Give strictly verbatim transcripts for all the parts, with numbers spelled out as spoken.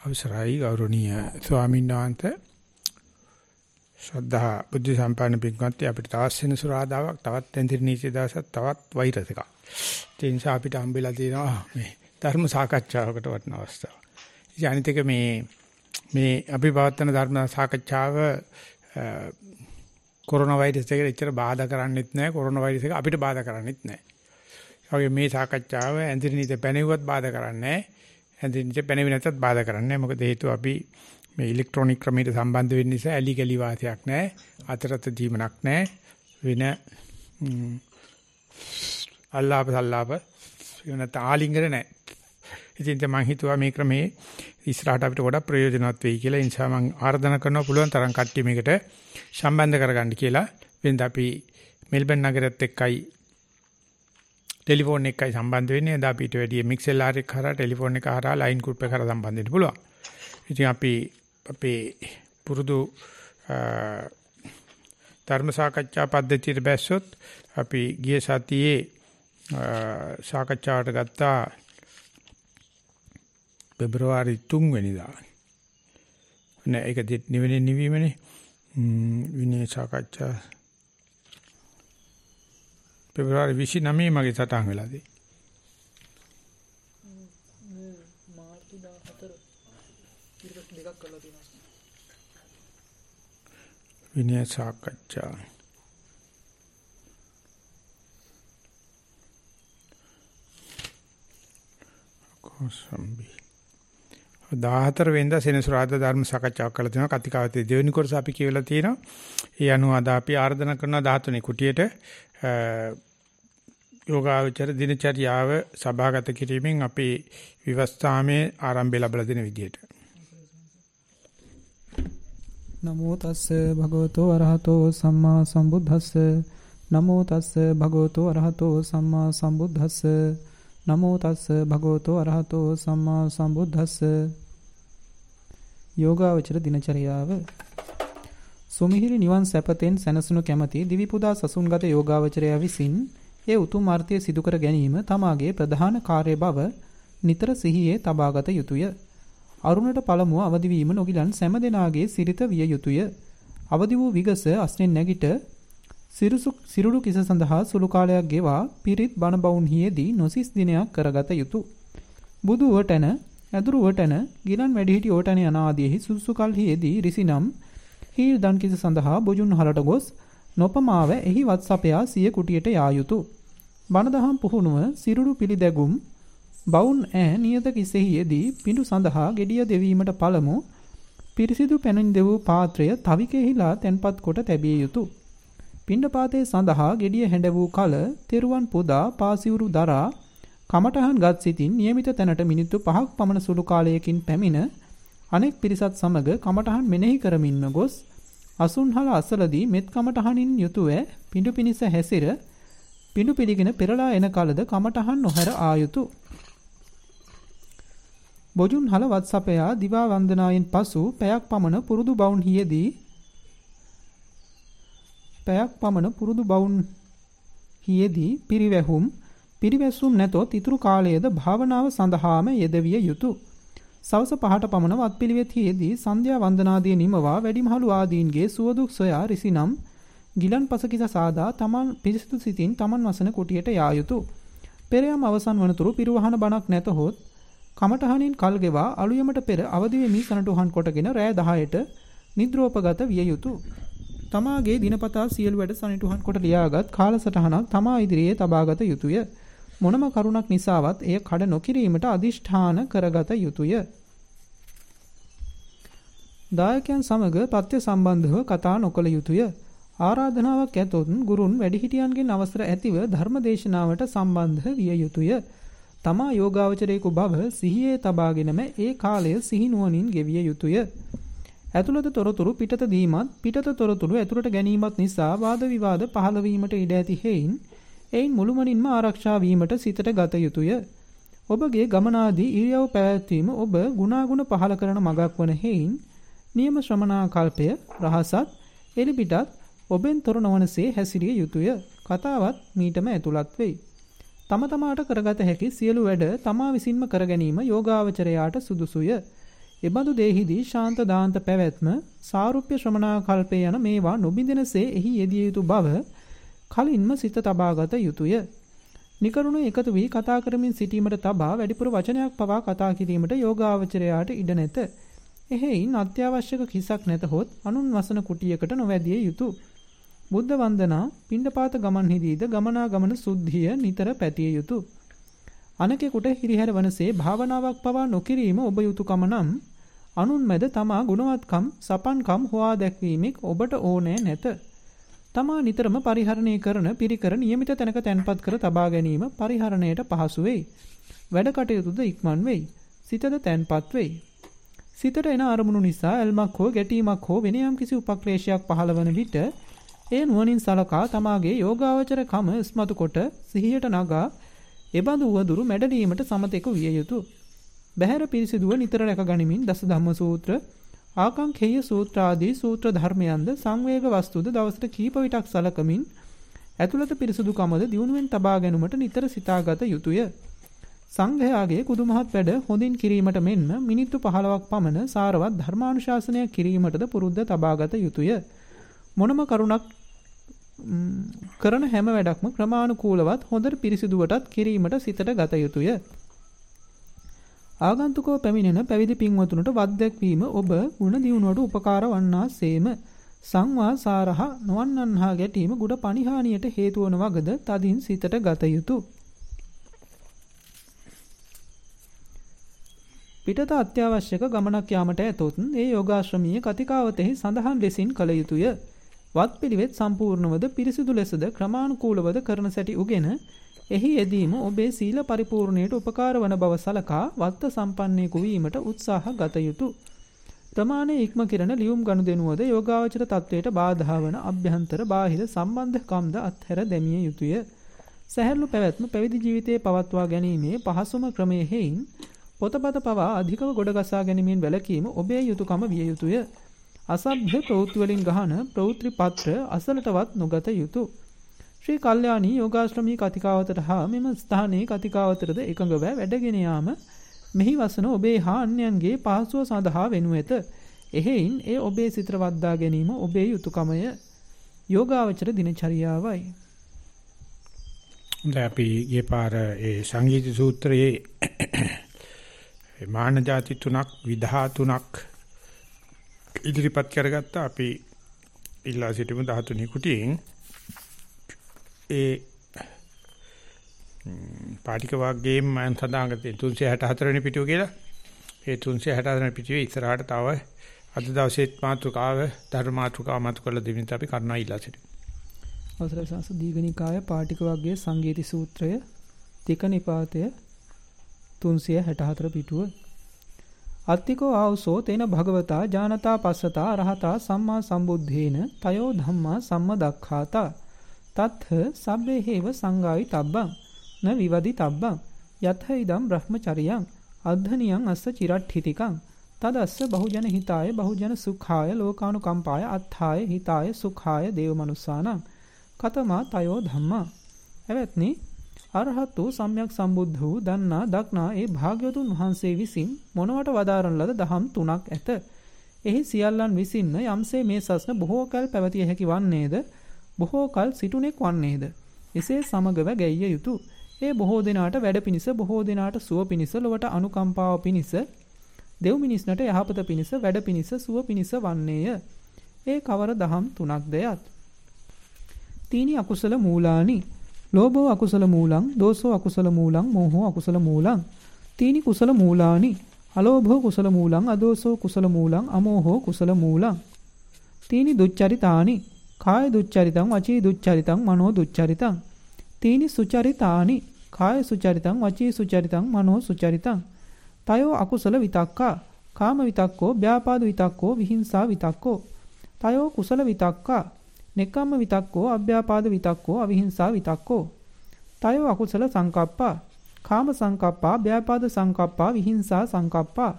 අවසරයි ගෞරවනීය ස්වාමීන් වහන්සේ ශ්‍රද්ධා බුද්ධ සම්පන්න පින්වත්නි අපිට තවත් සෙනසුරාදාවක් තවත් ඇඳිරි නීති දවසක් තවත් වෛරස් එකක්. ඒ නිසා අපිට හම්බෙලා තියෙනවා මේ ධර්ම සාකච්ඡාවකට වටින අවස්ථාව. ඉතින් අනිත් එක මේ මේ අපි පවත්වන ධර්ම සාකච්ඡාව කොරෝනා වෛරස් එකට එච්චර බාධා කරන්නේත් නැහැ කොරෝනා වෛරස් එක අපිට බාධා කරන්නේත් නැහැ. ඒ වගේ මේ සාකච්ඡාව ඇඳිරි නීති පැනෙවුවත් බාධා කරන්නේ නැහැ. ඇඳිරි නීති පැනෙවි නැත්තත් බාධා කරන්නේ නැහැ. මොකද හේතුව අපි මේ ඉලෙක්ට්‍රොනික ක්‍රමයට සම්බන්ධ වෙන්න නිසා ඇලි ගලි වාසියක් නැහැ. අතරත දීමනක් නැහැ. වෙන අල්ලාප සල්ලාප වෙනත ආලිංගන නැහැ. ඉතින් මම හිතුවා මේ ක්‍රමේ ඉස්සරහට අපිට ගොඩක් ප්‍රයෝජනවත් වෙයි කියලා. ඒ නිසා මම ආරාධනා කරනවා පුළුවන් තරම් කට්ටිය මේකට සම්බන්ධ කරගන්න කියලා. වෙනද අපි මෙල්බන් නගරයත් එක්කයි ටෙලිෆෝන් එකයි සම්බන්ධ වෙන්නේ. එදා අපිට වැඩි මික්සෙල් ආර් එක කරා ටෙලිෆෝන් එක හරහා ලයින් ගෲප් එක කරා සම්බන්ධ වෙන්න පුළුවන්. ඉතින් අපි අපේ පුරුදු ධර්ම සාකච්ඡා පද්ධතියට බැස්සොත් අපි ගිය සතියේ සාකච්ඡාවට ගත්තා පෙබරවාරි තුන් වෙනිදා. නෑ ඒක නිවෙන්නේ නිවීමනේ. විනය සාකච්ඡා පෙබරවාරි විසිනවය මගේ සටහන් වෙලා තියෙන්නේ. මාර්තු දාහතර ඉරිදා දෙකක් කරලා තියෙනවා. විනය සාකච්ඡා කොසම්බි දාහතර වෙනිදා සෙනසුරාදා ධර්ම සාකච්ඡාවක් කරලා තියෙනවා. කතිකාවතේ දෙවෙනි කොටස අපි කියවලා තියෙනවා. ඒ අනුව අද අපි ආරාධනා කරනවා දහතුනේ කුටියට යෝගාවචර දිනචර්යාව සභාගත කිරීමෙන් අපේ විවස්ථාමේ ආරම්භය ලැබලා දෙන විදියට. නමෝ තස්ස භගවතෝ අරහතෝ සම්මා සම්බුද්දස්ස නමෝ තස්ස භගවතෝ අරහතෝ සම්මා සම්බුද්දස්ස නමෝ තස්ස භගවතෝ අරහතෝ සම්මා සම්බුද්දස්ස. යෝගාවචර දිනචර්යාව සුමිහිරි නිවන් සැපතෙන් සැනසුණු කැමැති දිවි පුදා සසුන්ගත යෝගාවචරයා විසින් ඒ උතුම් අර්ථය සිදු කර ගැනීම තමාගේ ප්‍රධාන කාර්ය බව නිතර සිහියේ තබාගත යුතුය. අරුණට පළමුව අවදි වීම නොගිලන් සෑම දෙනාගේ සිරිත විය යුතුය. අවදි වූ විගස අස්නෙන් නැගිට සිරුසු සිරුඩු කිස සඳහා සුළු කාලයක් ගෙවා පිරිත් බණ බවුන්හිදී නොසිස් දිනයක් කරගත යුතුය. බුදු වටන, ඇදුරු වටන, ගිලන් වැඩිහිටි වටන යන ආදීෙහි සුසු කල්හිදී රිසිනම් හීල් දන් කිස සඳහා බොජුන් හලට ගොස් නොපමාව එහි වත්සපයා සිය කුටියට යා යුතුය. බණ දහම් පුහුණුව සිරුරු පිළිදැගුම් බවුන් ඈ නියත කිසෙහිදී පිඬු සඳහා gediya දෙවීමට පළමු පිරිසිදු පැනින් දෙවූ පාත්‍රය තවිකෙහිලා තැන්පත් කොට තැබිය යුතුය. පිණ්ඩපාතයේ සඳහා gediya හැඬ වූ කල තෙරුවන් පුදා පාසිවුරු දරා කමඨහන් ගත් සිටින් નિયમિત තැනට මිනිත්තු පහක් පමණ සුළු කාලයකින් පැමිණ අනෙක් පිරිසත් සමග කමඨහන් මෙනෙහි කරමින්ම ගොස් අසුන්හල අසලදී මෙත් කමඨහනින් යුතුව පිඬු පිනිස හැසිර පිඬු පිළිගෙන පෙරලා එන කලද කමඨහන් නොහැර ආ යුතුය. බොජුන් හල වත්සපයා දිවා වන්දනාවෙන් පසු පැයක් පමණ පුරුදු බවුන් හියේදී පැයක් පමණ පුරුදු බවුන් හියේදී පිරිවැහුම් පිරිවැසුම් නැතොත් ඉතුරු කාලයේද භාවනාව සඳහාම යෙදවිය යුතුය. සවස පහට පමණ වත්පිළිවෙත් හියේදී සන්ධ්‍යා වන්දනාදී නිමවා වැඩිමහලු ආදීන්ගේ සුවදුක් සොයා රිසිනම් ගිලන් පසකිස සාදා තමන් පිරිසිදු සිතින් තමන් වසන කුටියට යා යුතුය. පෙරයම් අවසන් වනතුරු පිරිවහන බණක් නැතහොත් කමඨහනින් කල් ගෙවා අලුයමට පෙර අවදි වෙමි සනටුහන් කොටගෙන රෑ දහයට නිද්‍රෝපගත විය යුතුය. තමාගේ දිනපතා සියලු වැඩ සනටුහන් කොට ලියාගත් කාලසටහනක් තමා ඉදිරියේ තබාගත යුතුය. මොනම කරුණක් නිසාවත් එය කඩ නොකිරීමට අදිෂ්ඨාන කරගත යුතුය. දායකයන් සමග පත්‍ය සම්බන්ධව කතා නොකළ යුතුය. ආරාධනාවක් ඇතොත් ගුරුන් වැඩිහිටියන්ගෙන් අවසර ඇතිව ධර්මදේශනාවට සම්බන්ධ විය යුතුය. තමා යෝගාවචරයෙකු බව සිහියේ තබාගෙනම ඒ කාලය සිහිනුවණින් ගෙවිය යුතුය. ඇතුළත තොරතුරු පිටත දීමත් පිටත තොරතුරු ඇතුළට ගැනීමත් නිසා වාද විවාද පහළ වීමට ඉඩ ඇති හේයින් එයින් මුළුමනින්ම ආරක්ෂා වීමට සිතට ගත යුතුය. ඔබගේ ගමනාදී ඉරියව් පැවැත්වීම ඔබ ගුණාගුණ පහළ කරන මගක් වන හේයින් නියම ශ්‍රමණාකල්පය රහසත් එලිපිටත් ඔබෙන් තොර නොවනසේ හැසිරිය යුතුය. කතාවත් මීටම ඇතුළත් වෙයි. තම තමාට කරගත හැකි සියලු වැඩ තමා විසින්ම කර ගැනීම යෝගාවචරයාට සුදුසුය. එබඳු දෙහිදී ශාන්ත දාන්ත පැවැත්ම සාරුප්‍ය ශ්‍රමණාකල්පය යන මේවා නොබිඳෙනසේ එහි යෙදිය යුතු බව කලින්ම සිත තබාගත යුතුය. නිකරුණ එකතු වී කතා කරමින් සිටීමට තබා වැඩිපුර වචනයක් පවා කතා කිරීමට යෝගාවචරයාට ඉඩ නැත. එහෙයින් අත්‍යවශ්‍යක කිසක් නැතහොත් අනුන් වසන කුටියකට නොවැදිය යුතුය. බුද්ධ වන්දනා පිණ්ඩපාත ගමන්හිදීද ගමනාගමන සුද්ධිය නිතර පැතිය යුතුය. අනකෙකුට හිරිහැර වනසේ භාවනාවක් පවා නොකිරීම ඔබ යුතුයකම නම් අනුන් මැද තමා ගුණවත්කම් සපන්කම් හොවා දැක්වීමක් ඔබට ඕනෑ නැත. තමා නිතරම පරිහරණය කරන පිරිකර නියමිත තැනක තැන්පත් කර තබා ගැනීම පරිහරණයට පහසු වෙයි. වැඩ කටයුතුද ඉක්මන් වෙයි. සිතද තැන්පත් වෙයි. සිතට එන අරමුණු නිසා ඇල්මක් හෝ ගැටීමක් හෝ වෙන යම් කිසි උපක්ලේශයක් පහළ වන විට එය නුවණින් සලකා තමාගේ යෝගාවචර කම ස්මතු කොට සිහියට නගා එබඳු වදුරු මැඩලීමට සමතෙකු විය යුතුය. බහැර පිරිසිදුව නිතර රැක ගනිමින් දස ධම්ම සූත්‍ර, ආකාංඛේය සූත්‍ර ආදී සූත්‍ර ධර්මයන්ද සංවේග වස්තුද දවසට කීප විටක් සලකමින් ඇතුළත පිරිසිදුකමද දියුණුවෙන් තබා ගැනීමට නිතර සිතාගත යුතුය. සංඝයාගේ කුදුමහත් වැඩ හොඳින් කිරීමට මෙන්ම මිනිත්තු පහළොවක් පමණ සාරවත් ධර්මානුශාසනය කිරීමටද පුරුද්ද තබාගත යුතුය. මොනම කරුණක් කරන හැම වැඩක්ම ක්‍රමානුකූලවත් හොඳට පිරිසිදුවටත් කිරීමට සිතට ගත යුතුය. ආගන්තුකව පැමිණෙන පැවිදි පින්වතුන්ට වත් දැක්වීම ඔබ ගුණ දියුණුවට උපකාර වන්නාසේම සංවා සාරහ නොවන්නන්හා ගැටීම ගුඩ පණිහානියට හේතු වන වගද තදින් සිතට ගත යුතුය. පිටත අත්‍යවශ්‍යක ගමනක් යාමට ඇතොත් ඒ යෝගාශ්‍රමීය කතිකාවතෙහි සඳහන් ලෙසින් කළ යුතුය. වත් පිළිවෙත් සම්පූර්ණවද පිරිසිදු ලෙසද ක්‍රමානුකූලවද කරන සැටි උගෙන එහි යෙදීම ඔබේ සීල පරිපූර්ණයට උපකාර වන බව සලකා වත්ත සම්පන්නෙකු වීමට උත්සාහ ගත යුතුය. ප්‍රමාණය ඉක්ම කිරණ ලියුම් ගනුදෙනුවද යෝගාවචර තත්වයට බාධා වන අභ්‍යන්තර බාහිර සම්බන්ධකම්ද අත්හැර දැමිය යුතුය. සැහැල්ලු පැවැත්ම පැවිදි ජීවිතයේ පවත්වා ගැනීමේ පහසුම ක්‍රමයේ හේයින් පොතපත පවා අධිකව ගොඩගසා ගැනීමෙන් වැළකීම ඔබේ යුතුයකම විය යුතුය. අසභ්‍ය ප්‍රවෘත්ති වලින් ගහන ප්‍රවෘත්ති පත්‍ර අසලටවත් නොගත යුතුය. ශ්‍රී කල්යාණී යෝගාශ්‍රමී කතිකාවතට හා මෙම ස්ථානයේ කතිකාවතරද එකඟව වැඩගෙන යාම මෙහි වසන ඔබේ හා අන්‍යයන්ගේ පහසුව සඳහා වෙනු ඇත. එහෙයින් ඒ ඔබේ සිතට වද්දා ගැනීම ඔබේ යුතුයකමය. යෝගාවචර දිනචරියාවයි. දැන් අපි ඊ පාර ඒ සංගීත සූත්‍රයේ මාන જાති තුනක් විදහා තුනක් ඉදිරිපත් කරගත්ත අපි ඉල්ලා සිටිමු දහතුනේ කුටියෙන් ඒ පාටික වාග්ගේම මම සඳහන් කරේ තුන්සිය හැටහතර වෙනි පිටුව කියලා. ඒ තුන්සිය හැටහතර වෙනි පිටුවේ ඉස්සරහට තව අද දවසේ මාතෘකාව ධර්ම මාතෘකාව මත කරලා දෙමින් අපි කරනවා ඉල්ලා සිටිමු. අවසරයි සංස දීඝනිකාය පාටික වාග්ගයේ සංගීති සූත්‍රය තික නිපාතය තුන්සිය හැටහතර පිටුව. අත්තිකෝ ආවසෝ තේන භගවතා ජානතා පස්සතා රහතා සම්මා සම්බුද්ධේන තයෝ ධම්මා සම්මදක්ඛාතා තත්ථ සබ්බේ හේව සංගායි තබ්බං න විවදි තබ්බං යත්ථ ඉදම් බ්‍රහ්මචරියං අද්ධනියං අස්ස චිරට්ඨිතිකං තදස්ස බහුජන හිතාය බහුජන සුඛාය ලෝකානුකම්පාය අත්ථාය හිතාය සුඛාය දේවමනුස්සානං කතමා තයෝ ධම්මා. එවත්නි අරහත් වූ සම්්‍යක් සම්බුද්ධ වූ දන්නා දක්නා ඒ භාග්‍යවතුන් වහන්සේ විසින් මොනවට වදාරන ලද දහම් තුනක් ඇත. එහි සියල්ලන් විසින්ම යම්සේ මේ සසන බොහෝ කල් පැවතිය හැකි වන්නේද බොහෝ කල් සිටුනෙක් වන්නේද එසේ සමගව ගැයිය යුතුය. ඒ බොහෝ දිනාට වැඩ පිණිස බොහෝ දිනාට සුව පිණිස ලොවට අනුකම්පාව පිණිස දෙව් මිනිස්නට යහපත පිණිස වැඩ පිණිස සුව පිණිස වන්නේය. ඒ කවර දහම් තුනක්ද යත්. තීනි අකුසල මූලානි ලෝභෝ අකුසල මූලං දෝසෝ අකුසල මූලං මෝහෝ අකුසල මූලං. තීනි කුසල මූලානි අලෝභෝ කුසල මූලං අදෝසෝ කුසල මූලං අමෝහෝ කුසල මූලං. තීනි දුච්චරිතානි කාය දුච්චරිතං වචී දුච්චරිතං මනෝ දුච්චරිතං. තීනි සුචරිතානි කාය සුචරිතං වචී සුචරිතං මනෝ සුචරිතං. තයෝ අකුසල විතක්කා කාම විතක්කෝ ව්‍යාපාද විතක්කෝ විහිංසා විතක්කෝ. තයෝ කුසල විතක්කා නෙක්ඛම්ම විතක්කෝ අභ්‍යාපාද විතක්කෝ අවිහිංසා විතක්කෝ. තයෝ අකුසල සංකප්පා කාම සංකප්පා ව්‍යාපාද සංකප්පා විහිංසා සංකප්පා.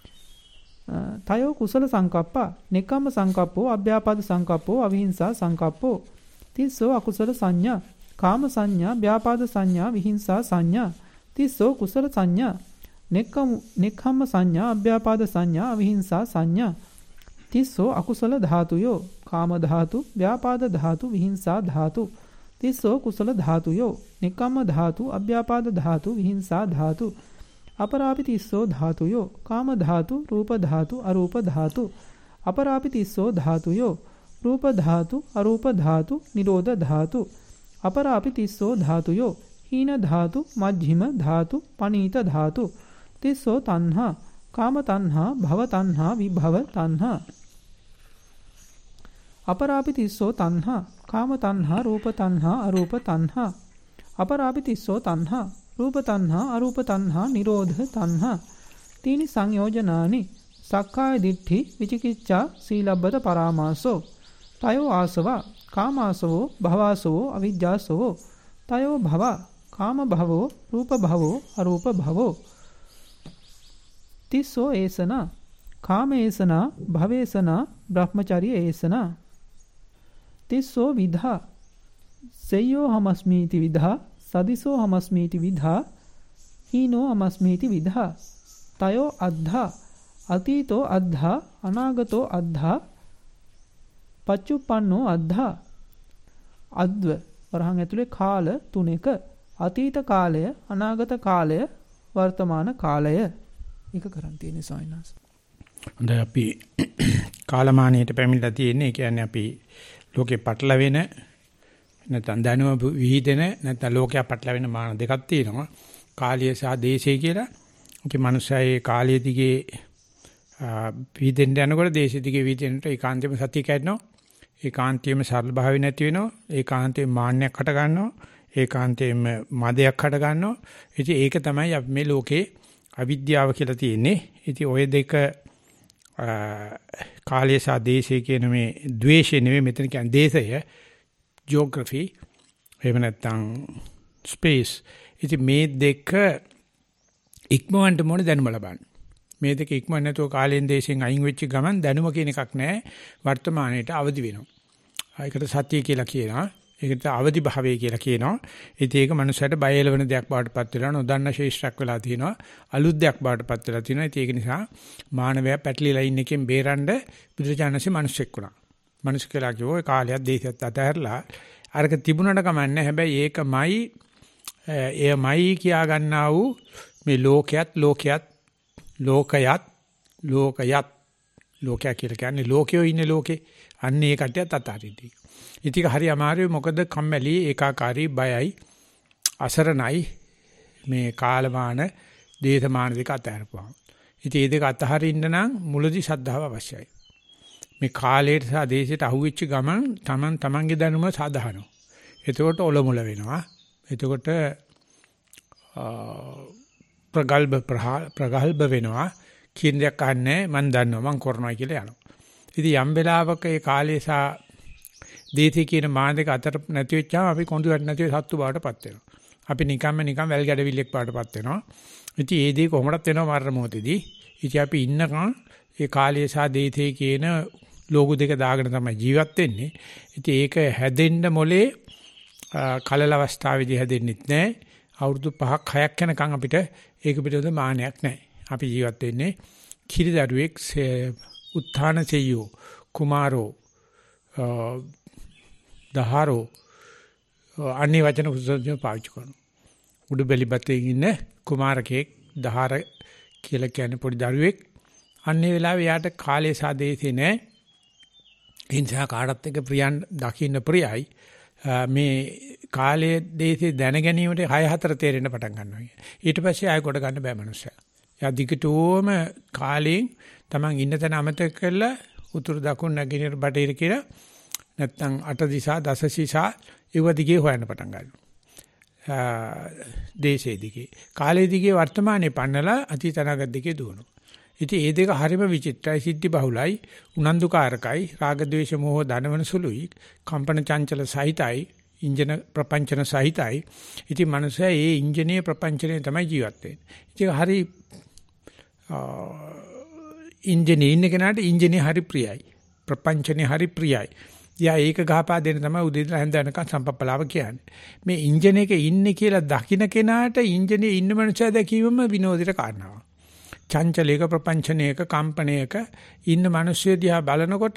තයෝ කුසල සංකප්පා නෙක්ඛම්ම සංකප්පෝ අභ්‍යාපාද සංකප්පෝ අවිහිංසා සංකප්පෝ. තිස්සෝ අකුසල සංඥා කාම සංඥා ව්‍යාපාද සංඥා විහිංසා සංඥා. තිස්සෝ කුසල සංඥා නෙක්ඛම් නෙක්ඛම්ම සංඥා, අභ්‍යාපාද සංඥා, අවිහිංසා සංඥා. තිස්සෝ අකුසල ධාතුයෝ. කාම ධාතු, ව්‍යාපාද ධාතු, විහිංසා ධාතු. තිස්සෝ කුසල ධාතුයෝ. නෙක්ඛම්ම ධාතු, අභ්‍යාපාද ධාතු, විහිංසා ධාතු. අපරාපි තිස්සෝ ධාතුයෝ. කාම ධාතු, රූප ධාතු, අරූප ධාතු. අපරාපි තිස්සෝ ධාතුයෝ. රූප ධාතු, අරූප ධාතු, නිරෝධ ධාතු. අපරාපි තිස්සෝ ධාතුයෝ. හීන ධාතු, මජ්ක්‍ධිම ධාතු, පනීත ධාතු. තිස්සෝ තණ්හා, කාම තණ්හා, භව තණ්හා, විභව තණ්හා. අපරාපි තිස්සෝ තණ්හා, කාම තණ්හා, රූප තණ්හා, අරූප තණ්හා. අපරාපි තිස්සෝ තණ්හා, රූප තණ්හා, අරූප තණ්හා, නිරෝධ තණ්හා. තීනි සංයෝජනානි සක්කාය දිට්ඨි, විචිකිච්ඡා, සීලබ්බත පරාමාසෝ. තයෝ ආසවා, කාමාසවෝ, භවාසවෝ, අවිජ්ජාසවෝ. තයෝ භව, කාම භවෝ, රූප භවෝ, අරූප භවෝ. තිස්සෝ ඒසනා, කාම ඒසනා, භවේසනා, බ්‍රහ්මචර්ය ඒසනා. තිස්සෝ විධා, සෙය්‍යෝ හමස්මීති විධා, සදිසෝ හමස්මීති විධා, හීනෝ හමස්මීති විධා. තයෝ අද්ධා, අතීතෝ අද්ධා, අනාගතෝ අද්ධා, පච්චුප්පන්නෝ අද්ධා. අද්ව වරහන් ඇතුලේ කාල තුනක. අතීත කාලය, අනාගත කාලය, වර්තමාන කාලය. ඒක කරන් තියෙන්නේ සායනස්. හොඳයි අපි කාලමානයට පැමිණලා තියෙන්නේ. ඒ කියන්නේ අපි ලෝකේ පටලවෙන නැත්නම් දැනුම විහිදෙන නැත්නම් ලෝකයා පටලවෙන මාන දෙකක් තියෙනවා. කාලය සහ දේශය කියලා. ඒකේ මනුස්සයයේ කාලය දිගේ විහිදෙන්න යනකොට දේශය දිගේ විහිදෙන්නට ඒකාන්තයෙන්ම සතිය කැඩෙනවා. ඒකාන්තයෙන්ම සරල භාවය නැති වෙනවා. ඒකාන්තයෙන් මාන්නයක් හට ගන්නවා. ඒකාන්තයෙන්ම මදයක් හට ගන්නවා. ඉතින් ඒක තමයි අපි මේ ලෝකේ අවිද්‍යාව කියලා තියෙන්නේ. ඉතින් ওই දෙක කාලය සහ දේශය කියන මේ ද්වේෂය නෙවෙයි මෙතන කියන්නේ දේශය, ජියෝග්‍රැෆි, එහෙම නැත්නම් ස්පේස්. ඉතින් මේ දෙක ඉක්මවන්න ඕනේ දැනුම ලබන්න. මේ දෙක ඉක්මවන්න නැතුව කාලයෙන් දේශයෙන් අයින් වෙච්ච ගමන් දැනුම කියන එකක් නැහැ. වර්තමානයේට අවදි වෙනවා. ඒකට සත්‍ය කියලා කියනවා. ඒකට අවදි භාවය කියලා කියනවා. ඉතින් ඒක මනුස්සයට බය එළවෙන දෙයක් බවටපත් වෙලා නොදන්න ශේෂ්ත්‍රයක් වෙලා තියෙනවා. අලුත් දෙයක් බවටපත් වෙලා තියෙනවා. ඉතින් ඒක නිසා මානවයා පැටලිලා ඉන්න එකෙන් බේරන්න බුදුචානන්සේ මිනිස්සෙක් වුණා. මිනිස් කියලා කිව්වෝ කාලයක් දේශයත් අතහැරලා අරක තිබුණට කමන්නේ. හැබැයි ඒකමයි එයමයි කියා ගන්නා වූ මේ ලෝකයක් ලෝකයක් ලෝකයක් ලෝකයක් ලෝකයක් කියලා කියන්නේ ලෝකයෝ ඉන්නේ ලෝකේ. අන්න ඒ කටියත් අතාරින්දී. ඉතින් හරි අමාරුයි මොකද කම්මැලි ඒකාකාරී බයයි අසරණයි මේ කාලමාන දේශමාන දෙක අතහැරපුවා. ඉතින් මේ දෙක අතහරින්න නම් මුලදී ශ්‍රද්ධාව අවශ්‍යයි. මේ කාලයට සහ දේශයට අහුවෙච්ච ගමන් Taman Tamanගේ දැනුම සාධහනවා. එතකොට ඔලොමුල වෙනවා. එතකොට ප්‍රගල්භ ප්‍රගල්භ වෙනවා. කියන දෙයක් අහන්නේ මම දන්නවා මම කරනවා කියලා යනවා. ඉතින් යම් වෙලාවක ඒ කාලේ සහ දේශේ කියන මාන දෙක අතර නැති වෙච්චාම අපි කොඳුරට නැති සත්තු බවටපත් වෙනවා. අපි නිකම්ම නිකම් වැල් ගැඩවිල්ලෙක් බවටපත් වෙනවා. ඉතින් ඒ දේ කොහොමදත් වෙනවා මරණ මොහොතේදී. ඉතින් අපි ඉන්නකම් ඒ කාලයේ සහ දේශේ කියන ලෝගු දෙක දාගෙන තමයි ජීවත් වෙන්නේ. ඉතින් ඒක හැදෙන්න මොලේ කලල අවස්ථාවේදී හැදෙන්නෙත් නැහැ. අවුරුදු පහක් හයක් යනකම් අපිට ඒක පිටවෙද මානයක් නැහැ. අපි ජීවත් වෙන්නේ කිරිදරුවෙක් උත්ථාන සෙය්‍යෝ කුමාරෝ දහරෝ අන්නේ වචන උසස්ම පාවිච්චි කරනවා. උඩු බැලිපතේ ඉන්න කුමාරකෙක් දහර කියලා කියන්නේ පොඩි දරුවෙක්. අන්නේ වෙලාවේ යාට කාලේ සාදේසේ නැහැ. හිංසා කාටත් එක ප්‍රියන් දකින්න ප්‍රියයි. මේ කාලයේ දේශේ දැන ගැනීමට හය හතර තේරෙන්න පටන් ගන්නවා. ඊට පස්සේ ආයෙ කොට ගන්න බෑ මනුස්සයා. යා දිගටම කාලයෙන් Taman ඉන්න තැන අමතක කරලා උතුරු දකුණු නැගෙනහිර බටහිර කියලා නැත්තම් අට දිශා දස දිශා ඒව දිගේ හොයන්න පටන් ගන්නවා. දේශේ දිගේ කාලයේ දිගේ වර්තමානයේ පන්නලා අතීත අනාගත දිගේ දුවනවා. ඉතින් මේ දෙක හරිම විචිත්‍රයි, සිද්ධි බහුලයි, උනන්දුකාරකයි, රාග ද්වේෂ මොහ දනවන සුළුයි, කම්පන චංචල සහිතයි, ඉන්ජන ප්‍රපංචන සහිතයි. ඉතින් මනුස්සයා මේ ඉන්ජිනේර ප්‍රපංචනේ තමයි ජීවත් වෙන්නේ. ඉතින් හරි ඉන්ජිනේර ඉන්න කෙනාට ඉන්ජිනේර හරි ප්‍රියයි, ප්‍රපංචනේ හරි ප්‍රියයි. යා ඒක ගහපා දෙන්න තමයි උදේ ඉඳලා හැන්ද වෙනකන් සම්පප්පලාව කියන්නේ. මේ එන්ජින් එකේ ඉන්නේ කියලා දකින්න කෙනාට එන්ජිනේ ඉන්න මනුස්සයා දැකීමම විනෝදයට කාරණාවක්. චංචලයක ප්‍රපංචනයක කම්පනයක ඉන්න මිනිස්සු දිහා බලනකොට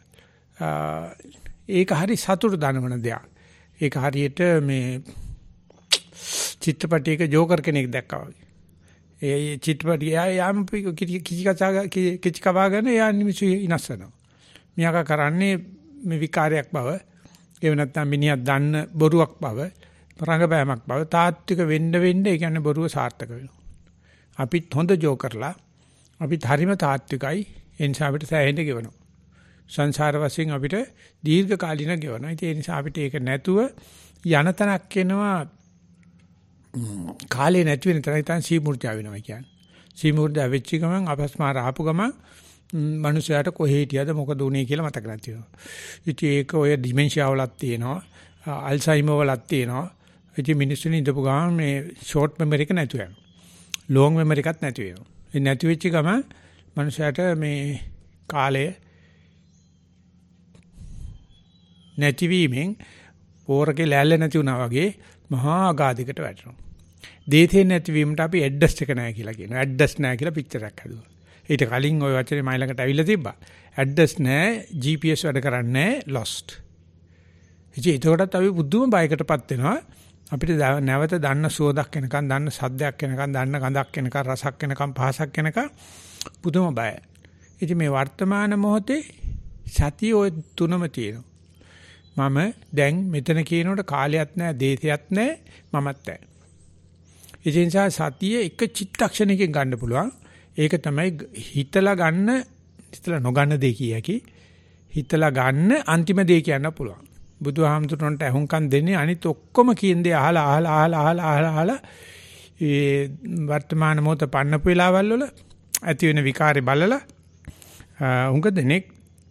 ඒක හරි සතුට දනවන දෙයක්. ඒක හරියට මේ චිත්‍රපටයක ජෝකර් කෙනෙක් දැක්කා වගේ. ඒ චිත්‍රපටය යාම කිචි කචා කිචි කවාගෙන යා නිමිෂු ඉනස්සනවා. මියාක කරන්නේ මේ විකාරයක් බව, ඒව නැත්නම් මිනිහා දන්න බොරුවක් බව, රංගපෑමක් බව තාත්වික වෙන්න වෙන්න ඒ කියන්නේ බොරුව සාර්ථක වෙනවා. අපිත් හොඳ ජෝකර්ලා අපිත් හරිම තාත්විකයි ඒ නිසා අපිට සෑහෙන්න ගෙවනවා. සංසාර වශයෙන් අපිට දීර්ඝ කාලින ගෙවනවා. ඒ නිසා අපිට ඒක නැතුව යන තනක් එනවා කාලේ නැති වෙන තරයි තන් සීමුර්ජා වෙනවා කියන්නේ. සීමුර්ජා වෙච්ච ගමන් අපස්මාර ආපු ගමන් මනුස්සයාට කොහේ හිටියද මොකද උනේ කියලා මතක නැති වෙනවා. ඉතින් ඒක ඔය ඩිමෙන්ෂියා වලක් තියෙනවා, අල්සයිමර් වලක් තියෙනවා. ඉතින් මිනිස්සුනි ඉඳපු ගමන් මේ ෂෝට් මෙමරි එක නැතු වෙනවා. ලොං මෙමරි එකක් නැති වෙනවා. ඒ නැති වෙච්ච ගමන් මනුස්සයාට මේ කාලය නැතිවීමෙන් පෝරකේ ලෑල්ල නැති වුණා වගේ මහා අගාධයකට වැටෙනවා. දේතේ නැතිවීමට අපි ඇඩ්ඩස් එක නැහැ කියලා කියනවා. ඇඩ්ඩස් නැහැ කියලා පික්චර් එකක් හදුවා. ඊට කලින් ওই වචනේ මයි ළඟට ඇවිල්ලා තිබ්බා. ඇඩ්ඩස් නැහැ, ජී පී එස් වැඩ කරන්නේ නැහැ, lost. ඉතින් ඒකටත් අපි බුදුම බයකටපත් වෙනවා. අපිට නැවත දන්න සුවඳක් එනකන්, දන්න සද්දයක් එනකන්, දන්න ගඳක් එනකන්, රසක් එනකන්, පහසක් එනකන් බුදුම බයයි. ඉතින් මේ වර්තමාන මොහොතේ සතිය ඔය තුනම තියෙනවා. මම දැන් මෙතන කියනකොට කාලයක් නැහැ, දේශයක් නැහැ, මමත් නැහැ. ඒ නිසා සතිය එක චිත්තක්ෂණයකින් ගන්න පුළුවන්. ඒක තමයි හිතලා ගන්න, හිතලා නොගන්න දෙය කියකි. හිතලා ගන්න අන්තිම දෙය කියන්න පුළුවන්. බුදුහාමුදුරන්ට අහුම්කම් දෙන්නේ අනිත් ඔක්කොම කියන දේ අහලා අහලා අහලා අහලා අහලා අහලා ඒ වර්තමාන මොහොත පන්නපු වෙලාවල් වල ඇති වෙන විකාරේ බලලා උංග දෙනෙක්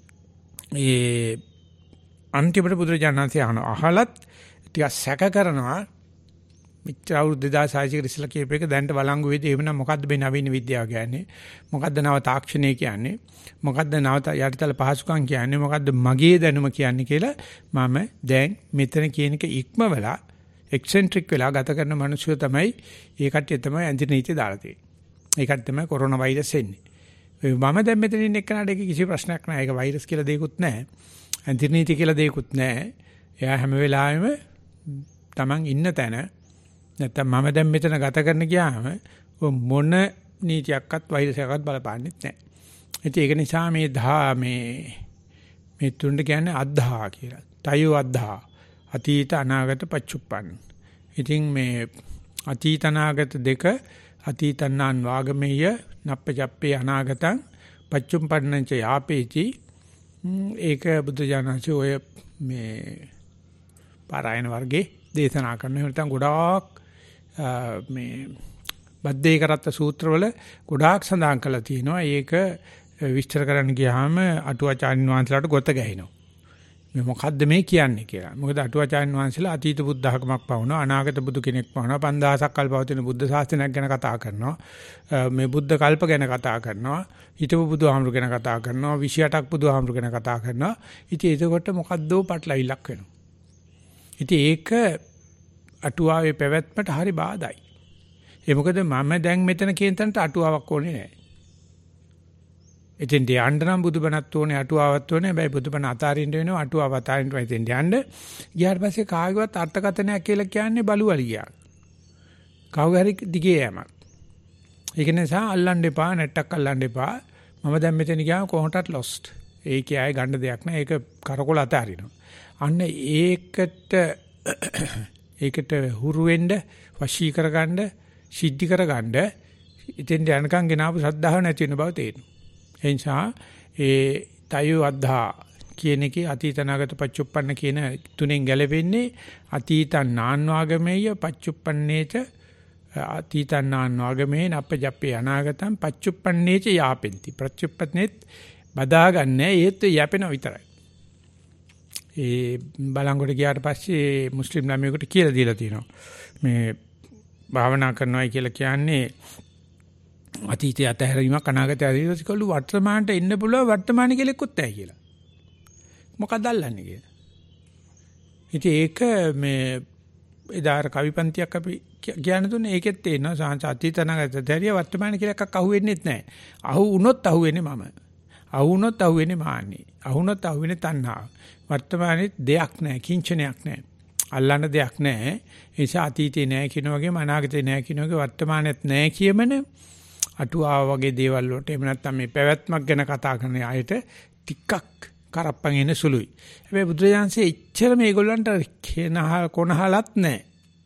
ඒ අන්තිමට බුදුරජාණන්සේ අහන අහලත් ටිකක් සැක කරනවා. මිත්‍ර අවුරුදු දෙදාස් හයක ඉස්සලා කියප එක දැන්ට බලංගු වෙදී එවනම් මොකද්ද මේ නවීන විද්‍යාව කියන්නේ? මොකද්ද නව තාක්ෂණය කියන්නේ? මොකද්ද නව යටිතල පහසුකම් කියන්නේ? මොකද්ද මගේ දැනුම කියන්නේ කියලා මම දැන් මෙතන කියන එක ඉක්මවලා එක්සෙන්ට්‍රික් වෙලා ගත කරන මිනිස්සු තමයි ඒ කට්ටිය තමයි ඇන්ටිනීති දාලා තියෙන්නේ. ඒ කට්ටිය තමයි කොරෝනා වෛරස් එන්නේ. මම දැන් මෙතන ඉන්න එක්කනට ඒක කිසි ප්‍රශ්නයක් නැහැ. ඒක වෛරස් කියලා දෙයක්වත් නැහැ. ඇන්ටිනීති කියලා දෙයක්වත් නැහැ. එයා හැම වෙලාවෙම Taman ඉන්න තැන නැත්තම් මම දැන් මෙතන ගත කරන්න ගියාම මොන නීතියක්වත් වෛරසයක්වත් බලපාන්නේ නැහැ. ඉතින් ඒක නිසා මේ දහා මේ මේ තුන්ට කියන්නේ අද්ධා කියලා. තයෝ අද්ධා. අතීත අනාගත පච්චුප්පන්න. ඉතින් මේ අතීත අනාගත දෙක අතීතන්නාන් වාගමෙය නප්පජප්පේ අනාගතං පච්චුප්පන්නංච යාපේති. ඒක බුද්ධ ඥානසේ ඔය මේ පාරායන වර්ගයේ දේශනා කරන හැටන් ගොඩාක් මේ බද්දේ කරත්ත සූත්‍රවල ගොඩාක් සඳහන් කරලා තියෙනවා. ඒක විස්තර කරන්න ගියාම අටුවාචාර්යන් වහන්සේලාට ගොත ගැහිනවා. මේ මොකද්ද මේ කියන්නේ කියලා. මොකද අටුවාචාර්යන් වහන්සේලා අතීත බුද්ධ ධර්මයක් පවනවා, අනාගත බුදු කෙනෙක් පවනවා, පන්දාසක් කල් පවතින බුද්ධ ශාසනයක් ගැන කතා කරනවා. මේ බුද්ධ කල්ප ගැන කතා කරනවා, හිතපු බුදුහාමුදුර ගැන කතා කරනවා, විසි අටක් බුදුහාමුදුර ගැන කතා කරනවා. ඉතින් ඒකකොට මොකද්දෝ පටලවිලක් වෙනවා. ඉතින් ඒක අටුවාවේ පැවැත්මට හරි බාධායි. ඒ මොකද මම දැන් මෙතන කියන තැනට අටුවාවක් ඕනේ නැහැ. එතෙන් යන්න නම් බුදුබණත් ඕනේ, අටුවාවක් ඕනේ. හැබැයි බුදුබණ අතාරින්න වෙනවා, අටුවාව අතාරින්න වෙනවා. එතෙන් යන්න ගියාට පස්සේ කාගේවත් අර්ථකථනයක් කියලා කියන්නේ බලුවලියක්. කවුරු හරි දිගේ යෑමක්. ඒක නිසා අල්ලන්න එපා, නැට්ටක් අල්ලන්න එපා. මම දැන් මෙතන ගියාම කොහොමදත් lost. ඒකේ ආයේ ගන්න දෙයක් නැහැ. ඒක කරකොල අතාරිනවා. අන්න ඒකට ඒකට හුරු වෙන්න, වශී කරගන්න, සිද්ධි කරගන්න ඉතින් යනකම් ගෙනාවු ශ්‍රද්ධාව නැති වෙන බව තේරෙනවා. ඒ නිසා ඒ තයෝ අද්ධා කියන එකේ අතීතනාගත පච්චුප්පන්න කියන තුනෙන් ගැලවෙන්නේ අතීතං නාන්වාගමේය පච්චුප්පන්නේච අතීතං නාන්වාගමේ නප්පජප්පේ අනාගතං පච්චුප්පන්නේච යාපෙන්ති. පච්චුප්පන්නේත් බදාගන්නේ ඒත් යැපෙන විතරයි. ඒ බලංගොඩ ගියාට පස්සේ මුස්ලිම් ළමයෙකුට කියලා දීලා තියෙනවා. මේ භාවනා කරනවායි කියලා කියන්නේ අතීතය අතහැරීමක්, අනාගතය අතහැරීමක් කළු වර්තමානට එන්න පුළුවන් වර්තමාන කෙලෙකුත් නැහැ කියලා. මොකක්ද අල්ලන්නේ කියලා. ඉතින් ඒක මේ එදාර කවිපන්තියක් අපි කියන්න දුන්නේ ඒකෙත් තේනවා සාංශ අතීතනගත දැරිය වර්තමාන කියලා එකක් අහුවෙන්නේත් නැහැ. අහු වුණොත් අහුවෙන්නේ මම. අහු වුණොත් අහුවෙන්නේ මාන්නේ. අහු වුණොත් අහුවෙන්නේ තණ්හාව. වර්තමානයේ දෙයක් නැහැ, කිංචනයක් නැහැ. අල්ලන්න දෙයක් නැහැ. ඒ නිසා අතීතේ නැහැ කියන වගේම අනාගතේ නැහැ කියන වගේ වර්තමානෙත් නැහැ කියමන අටුවාව වගේ දේවල් වලට එහෙම නැත්නම් මේ පැවැත්මක් ගැන කතා කරන අයට ටිකක් කරප්පන් එන සුළුයි. හැබැයි බුදුරජාන්සේ ඉච්ඡර මේගොල්ලන්ට කෙනහල් කොනහලත් නැහැ.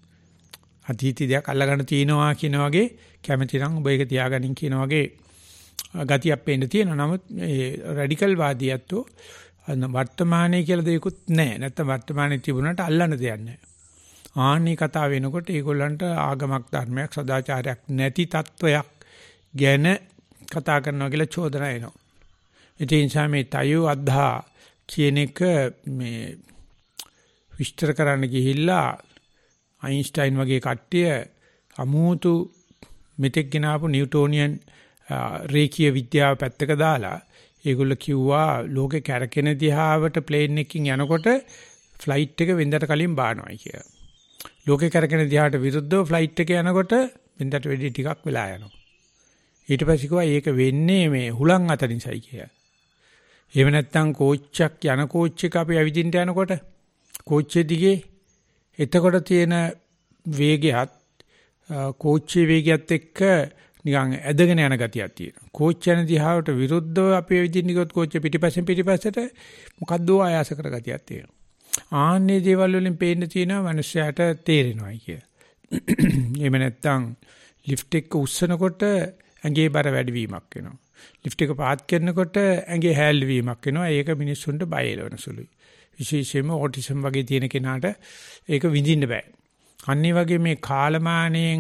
අතීතී දෙයක් අල්ලගන්න තියනවා කියන වගේ කැමති නම් ඔබ ඒක තියාගනින් කියන වගේ ගතියක් පේන්න තියෙනවා. නමුත් මේ රැඩිකල් වාදියත්ෝ වර්තමානයේ කියලා දෙයක්වත් නැහැ. නැත්නම් වර්තමානයේ තිබුණාට අල්ලන්න දෙයක් නැහැ. ආන්නේ කතාව වෙනකොට ඒගොල්ලන්ට ආගමක් ධර්මයක් සදාචාරයක් නැති තත්වයක් ගැන කතා කරනවා කියලා චෝදනා එනවා. ඒ නිසා මේ තයෝ අද්ධා කියන එක මේ විස්තර කරන්න ගිහිල්ලා අයින්ස්ටයින් වගේ කට්ටිය අමුතු මෙතෙක් ගෙනාවු නිව්ටෝනියන් රේඛීය විද්‍යාව පැත්තක දාලා ඒගොල්ලෝ කිව්වා ලෝකේ කැරකෙන දිහාවට ප්ලේන් එකකින් යනකොට ෆ්ලයිට් එක වෙන්දට කලින් බානවායි කියලා. ලෝකේ කැරකෙන දිහාට විරුද්ධව ෆ්ලයිට් එක යනකොට වෙන්දට වෙඩි ටිකක් වෙලා යනවා. ඊට පස්සේ කිව්වා ඒක වෙන්නේ මේ හුලං අත නිසායි කියලා. එහෙම නැත්නම් කෝච්චක් යන කෝච්ච එක අපි ඇවිදින්න යනකොට කෝච්චේ දිගේ එතකොට තියෙන වේගයත් කෝච්චේ වේගයත් එක්ක නිකන් ඇදගෙන යන ගතියක් තියෙනවා. කෝච්ච යන දිහාවට විරුද්ධව අපි ඇවිදින්න ගියොත් කෝච්චේ පිටිපස්සෙන් පිටිපස්සට මොකද්ද ආයාස කර ගතියක් තියෙනවා. ආන්නේ දේවල් වලින් පේන්න තියෙනවා මිනිස්සයාට තේරෙනවායි කියලා. එහෙම නැත්නම් ලිෆ්ට් එක උස්සනකොට ඇඟේ බර වැඩිවීමක් වෙනවා. ලිෆ්ට් එක පාත් කරනකොට ඇඟේ හැල්වීමක් වෙනවා. ඒක මිනිස්සුන්ට බය එලවන සුළුයි. විශේෂයෙන්ම ඔටිසම් වගේ තියෙන කෙනාට ඒක විඳින්න බෑ. අනිත් වගේ මේ කාලමානයෙන්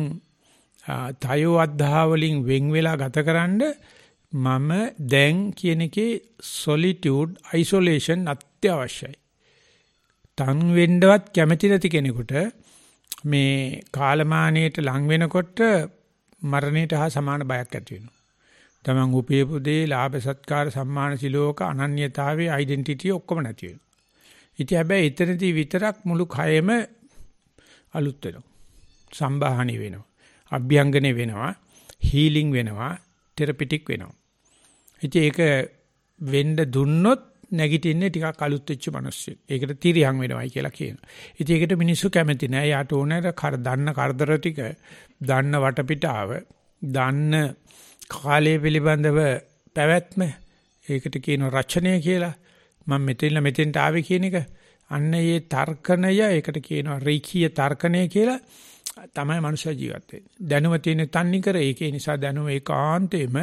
තයෝ අද්ධා වලින් වෙන් වෙලා ගතකරනද මම දැන් කියන එකේ solitude isolation අත්‍යවශ්‍යයි. තන් වෙන්නවත් කැමති නැති කෙනෙකුට මේ කාලමානයට ලං වෙනකොට මරණයට හා සමාන බයක් ඇති වෙනවා. තමන් උපයපු දේ ලාභ සත්කාර සම්මාන සිලෝක අනන්‍යතාවයේ ඩෙන්ටිටි ඔක්කොම නැති වෙනවා. ඉතින් හැබැයි එතනදී විතරක් මුළු කයෙම අලුත් වෙනවා. සම්බාහණි වෙනවා. අභ්‍යංගනේ වෙනවා. හීලින් වෙනවා. තෙරපිටික් වෙනවා. ඉතින් ඒක වෙන්න දුන්නොත් නැගිටින්නේ ටිකක් අලුත් වෙච්ච මිනිස්සු. ඒකට තිරියන් වෙනවයි කියලා කියනවා. ඉතින් ඒකට මිනිස්සු කැමති නෑ. යාට ඕනේ කර දන්න කරදර ටික, දන්න වටපිටාව, දන්න කාලය පිළිබඳව පැවැත්ම. ඒකට කියනවා රචනය කියලා. මම මෙතන මෙතෙන්ට ආවේ කියන එක. අන්න ඒ තර්කණය ඒකට කියනවා රේඛීය තර්කණය කියලා තමයි මනුෂ්‍ය ජීවත් වෙන්නේ. දැනුම තියෙන තන්නේ කර ඒකේ නිසා දැනුම ඒකාන්තයෙන්ම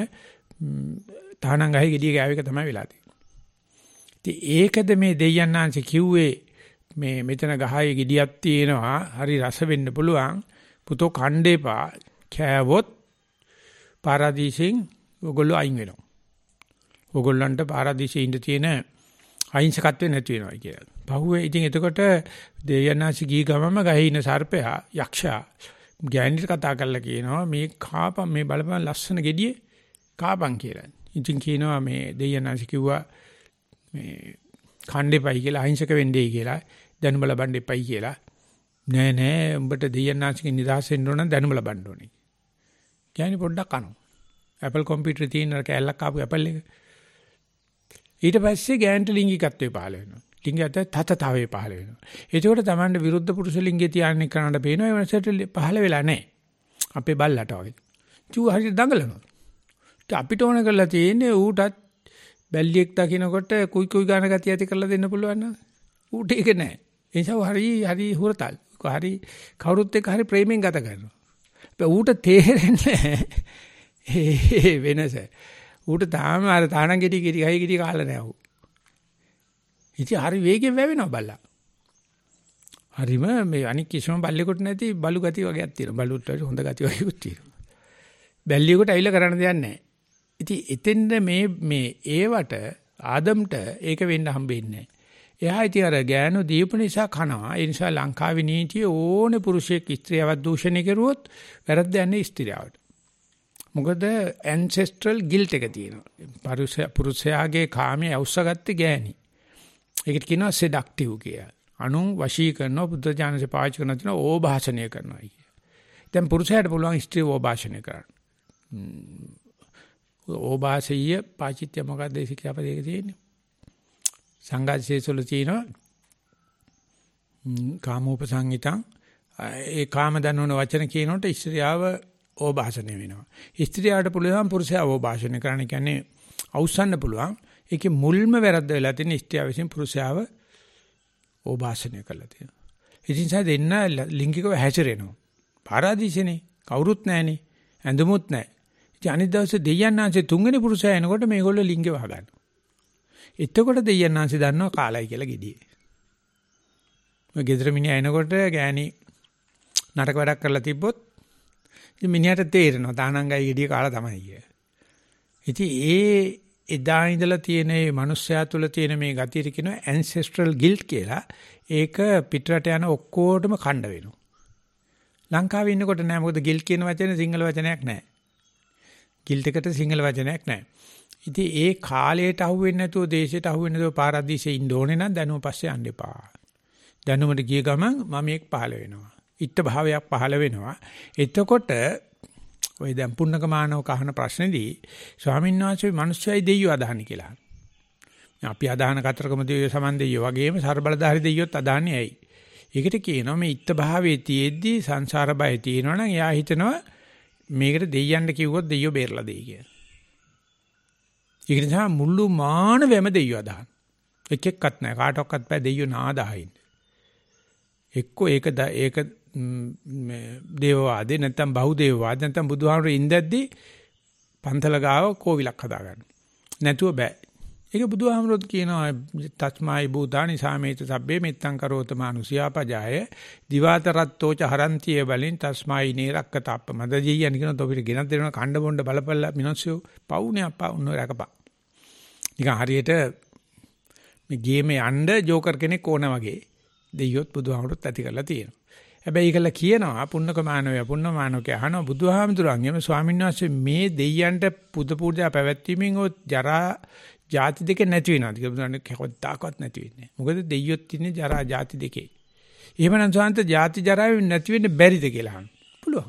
තහනම් ගහේ ගෙඩිය ගෑව එක තමයි වෙලා තියෙන්නේ. ඉතින් ඒකද මේ දෙයයන්ාංශ කිව්වේ මේ මෙතන ගහේ ගෙඩියක් තියෙනවා හරි රස වෙන්න පුළුවන් පුතෝ කණ්ඩේපා කෑවොත් පාරාදීසෙන් ඔයගොල්ලෝ අයින් වෙනවා. ඔයගොල්ලන්ට පාරාදීසෙ ඉඳ තියෙන අහිංසකත්වෙ නැති වෙනවා කියලා. පහුවේ ඉතින් එතකොට දෙයයන්ාංශ ගිය ගමම ගහේ ඉන සර්පයා යක්ෂයා ගෑනිට කතා කරලා කියනවා මේ කාපම් මේ බලපන් ලස්සන ගෙඩියේ කාපම් කියලා. ඉතින් කියනවා මේ දෙයයන්ාංශ කිව්වා මේ කණ්ඩේපයි කියලා අහිංසක වෙන්නේ කියලා දැනුම ලබන්න එපයි කියලා. නෑ නෑ උඹට දෙයයන්ාංශකින් නිදහස් වෙන්න ඕන නම් දැනුම ලබන්න ඕනේ. කියන්නේ පොඩ්ඩක් කනවා. Apple computer තියෙන අර කැලලක් ආපු Apple එක. ඊට පස්සේ ගෑන්ට ලිංගිකත්වය පහළ වෙනවා. ලිංගිකත්වය තතතාවය පහළ වෙනවා. ඒකෝට Tamande විරුද්ධ පුරුෂ ලිංගය තියාන්නේ කරන්න පේනවා. ඒ වෙනසට පහළ වෙලා නැහැ. අපේ බල්ලට වගේ. චූ හරියට දඟලනවා. අපිට ඕන කරලා තියෙන්නේ ඌටත් බැල්ලියෙක් දකින්නකොට කුයි කුයි ගාන ගතිය ඇති කරලා දෙන්න පුළුවන් නේද? ඌට ඒක නැහැ. ඒ නිසා හරි හරි හුරතල්. හරි කවුරුත් එක්ක හරි ප්‍රේමයෙන් ගත කරනවා. ඌට තේරෙන්නේ ඒ වෙනස. ඌට තාම අර තානම් ගෙඩි ගෙඩි ගහයි ගෙඩි කාලා නැහැ ඌ. ඉතින් හරි වේගෙන් වැවෙනවා බල්ලා. හරිම මේ අනික් කිසිම බල්ලෙකුට නැති බලු ගතිය වගේක් තියෙනවා. බලුත් වගේ හොඳ ගතිය වගේකුත් තියෙනවා. බැල්ලියෙකුට ඇවිල්ලා කරන්න දෙයක් නැහැ. ඉතින් එතෙන්ද මේ මේ ඒවට ආදම්ට ඒක වෙන්න හම්බෙන්නේ නැහැ. එයා ඉතින් අර ගෑනු දීපු නිසා කනවා. ඒ නිසා ලංකාවේ නීතිය ඕනේ පුරුෂයෙක් ස්ත්‍රියව දූෂණය කරුවොත් වැරද්ද යන්නේ ස්ත්‍රියවට. මොකද ancestral guilt එක තියෙනවා. පුරුෂයාගේ කාමයේ අවශ්‍යගත්තේ ගෑණි. ඒකට කියනවා සෙඩක්ටිව් කියලා. අනුන් වශී කරනවා බුද්ධ ඥානසේ පාවිච්චි කරන තියෙන ඕභාෂණය කරනවා කිය. දැන් පුරුෂයාට පුළුවන් ස්ත්‍රී ඕභාෂණය කරන්න. ඕභාෂීය පාචිත්‍ය මොකක්ද ඒ ශික්ෂාපදයක තියෙන්නේ? සංඝාදිශේෂවල තියෙනවා කාමෝපසංහිතං ඒ කාම දන්නවන වචන කියනකොට ස්ත්‍රියව ඕභාෂණය වෙනවා. ස්ත්‍රියට පුළුවන් පුරුෂයා ඕභාෂණය කරන්න කියන්නේ අවසන්න පුළුවන්. ඒකේ මුල්ම වැරද්ද වෙලා තියෙන ස්ත්‍රිය විසින් පුරුෂයාව ඕභාෂණය කළා තියෙනවා. ඉතින් සා දෙන්න ලිංගිකව හැසිරෙනවා. පාරාදීසනේ කවුරුත් නැහනේ. ඇඳුමුත් නැහැ. ඉතින් අනිත් දවසේ දෙයයන්ාංශේ තුන්වෙනි පුරුෂයා එනකොට මේගොල්ලෝ ලිංගේ වහගන්නවා. එතකොට දෙයයන්ාංශේ දන්නවා කාලයි කියලා gediye. ඔය ගෙදර මිනිහා එනකොට ගෑණි නරක වැඩක් කරලා තිබ්බොත් ඉතින් මිනිහට තේරෙනවා තානංගයි gediye කාලා තමයි කිය. ඉතින් ඒ එදා ඉඳලා තියෙන මේ මිනිස්යා තුළ තියෙන මේ ගතියට කියනවා ancestral guilt කියලා. ඒක පිටරට යන ඔක්කොටම කණ්ඩ වෙනවා. ලංකාවේ ඉන්නකොට නෑ මොකද guilt කියන වචනේ සිංහල වචනයක් නෑ. guilt එකට සිංහල වචනයක් නෑ. ඉතින් ඒ කාලයට අහුවෙන්නේ නැතුව දේශයට අහුවෙන්නේ නැතුව පාරාදීසෙ ඉන්න ඕනේ නම් දැනුම පස්සේ යන්න එපා. දැනුමට ගිය ගමන් මම එක් පහළ වෙනවා. ඉත්ත භාවයක් පහළ වෙනවා. එතකොට ඔය දැන් පුන්නක මානව කහන ප්‍රශ්නේදී ස්වාමීන් වහන්සේ මිනිස්සුයි දෙයියෝ අදහන්නේ කියලා. අපි අදහන කතරගම දෙයියෝ සමන් දෙයියෝ වගේම ਸਰබලධාරි දෙයියොත් අදහන්නේ ඇයි? ඒකට කියනවා මේ ඉත්ත භාවයේ තියේදී සංසාර බය තියෙනවා නම් එයා හිතනවා මේකට දෙයියන්ට කිව්වොත් දෙයියෝ බේරලා දෙයි කියලා. ඒක නිසා මුළු මානවෙම දෙයියෝ අදහන. එක එක්කත් නැහැ කාටවත් බෑ දෙයියෝ නාදහින්. එක්කෝ ඒක ඒක මේ දේවවාදේ නැත්නම් බහුදේවවාද නැත්නම් බුදුහාමුදුරේ ඉඳද්දී පන්තල ගාව කෝවිලක් හදාගන්න. නැතුව බෑ. ඒක බුදුහාමුදුරුවෝ කියනවා තස්මායි භූතානි සාමේත සබ්බේ මෙත්තං කරෝත මානුසියාපජාය දිවාතරත්තෝච හරන්තිය බලෙන් තස්මායි නේරක්කතප්ප මදජීයන් කියන තොපිට ගෙනත් දෙනවා කණ්ඩ බොණ්ඩ බලපල්ලා මිනිස්සු පවුනේ අප්පා උන්නෝ රකපා. නිකන් හරියට මේ ගේමේ යන්න ජෝකර් කෙනෙක් ඕන වගේ දෙයියොත් බුදුහාමුදුරුවෝත් ඇති කරලා තියෙනවා. හැබැයි ඒකලා කියනවා පුන්නක මානවය පුන්න මානවකේ අහනවා බුදුහාමුදුරන්ගේම ස්වාමීන් වහන්සේ මේ දෙයියන්ට පුද පූජා පැවැත්වීමෙන් ඔය ජරා ಜಾති දෙක නැති වෙනවා. ඒක බුදුහාමුදුරනේ කවදාකවත් නැති වෙන්නේ. මොකද දෙයියොත් ඉන්නේ ජරා ಜಾති දෙකේ. එහෙමනම් සාන්ත ಜಾති ජරාවෙන් නැති වෙන්න බැරිද කියලා අහනවා. පුළුවන්.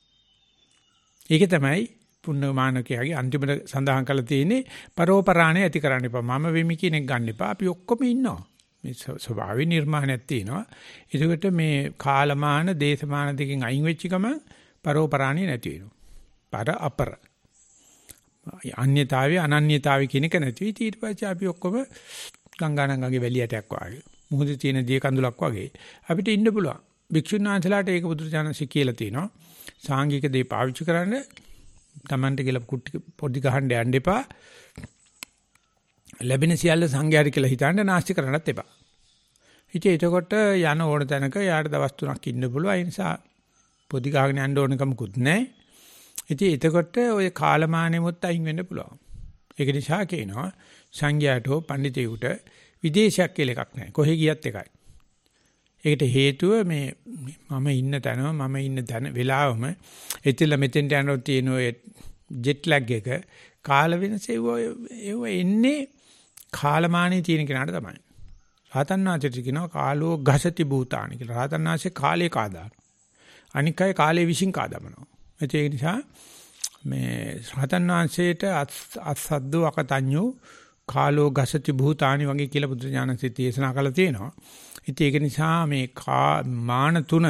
ඒක තමයි පුන්නක මානවකයාගේ අන්තිමට සඳහන් කරලා තියෙන්නේ පරෝපරාණේ ඇති කරන්න එපා. මම වෙමි කියන එක ගන්න එපා. අපි ඔක්කොම ඉන්නවා. මේ ස්වභාවික නිර්මාණයක් තියෙනවා. ඒකට මේ කාලමාන දේශමාන දෙකෙන් අයින් වෙච්ච ගමන් පරෝපරාණිය නැති වෙනවා. පර අපර. අන්‍යතාවය අනන්‍යතාවය කියන එක නැති වෙයි. ඊට පස්සේ අපි ඔක්කොම ගංගානංගගේ වැලියටයක් වගේ මුහුදේ තියෙන දිය කඳුලක් වගේ අපිට ඉන්න පුළුවන්. භික්ෂුන් වහන්සේලාට ඒක බුදුරජාණන්සේ කියලා තියෙනවා. සාංගික දේ පාවිච්චි කරන්න Tamante කියලා කුටි පොඩි ගහන්න යන්න එපා. ලැබෙන සියල්ල සංඝයාට කියලා හිතන්න නාස්ති කරන්නත් එපා. ඉතින් එතකොට යන ඕන තැනක යාට දවස් තුනක් ඉන්න පුළුවන්. ඒ නිසා පොඩි ගහගෙන යන්න ඕනකමකුත් නැහැ. ඉතින් එතකොට ඔය කාලමානෙමුත් අයින් වෙන්න පුළුවන්. ඒක නිසා කියනවා සංඝයාට හෝ පඬිතෙකුට විදේශයක් කියලා එකක් නැහැ. කොහෙ ගියත් එකයි. ඒකට හේතුව මේ මම ඉන්න තැනම මම ඉන්න තැන වෙලාවම එතෙල්ල මෙතෙන්ට යනකොට තියෙන ඔය ජෙට් ලැග් එක කාල වෙනස ඒව එන්නේ කාලමානයේ තියෙන කෙනාට තමයි. රහතන් වහන්සේට කියනවා කාලෝ ගසති භූතානි කියලා. රහතන් වහන්සේ කාලේ කාදාන. අනික් අය කාලේ විශ්ින් කාදමනවා. ඒක නිසා මේ රහතන් වහන්සේට අසද්දෝ අකතඤ්ඤෝ කාලෝ ගසති භූතානි වගේ කියලා බුදු ඥානසිත දේශනා කළා තියෙනවා. ඉතින් ඒක නිසා මේ මාන තුන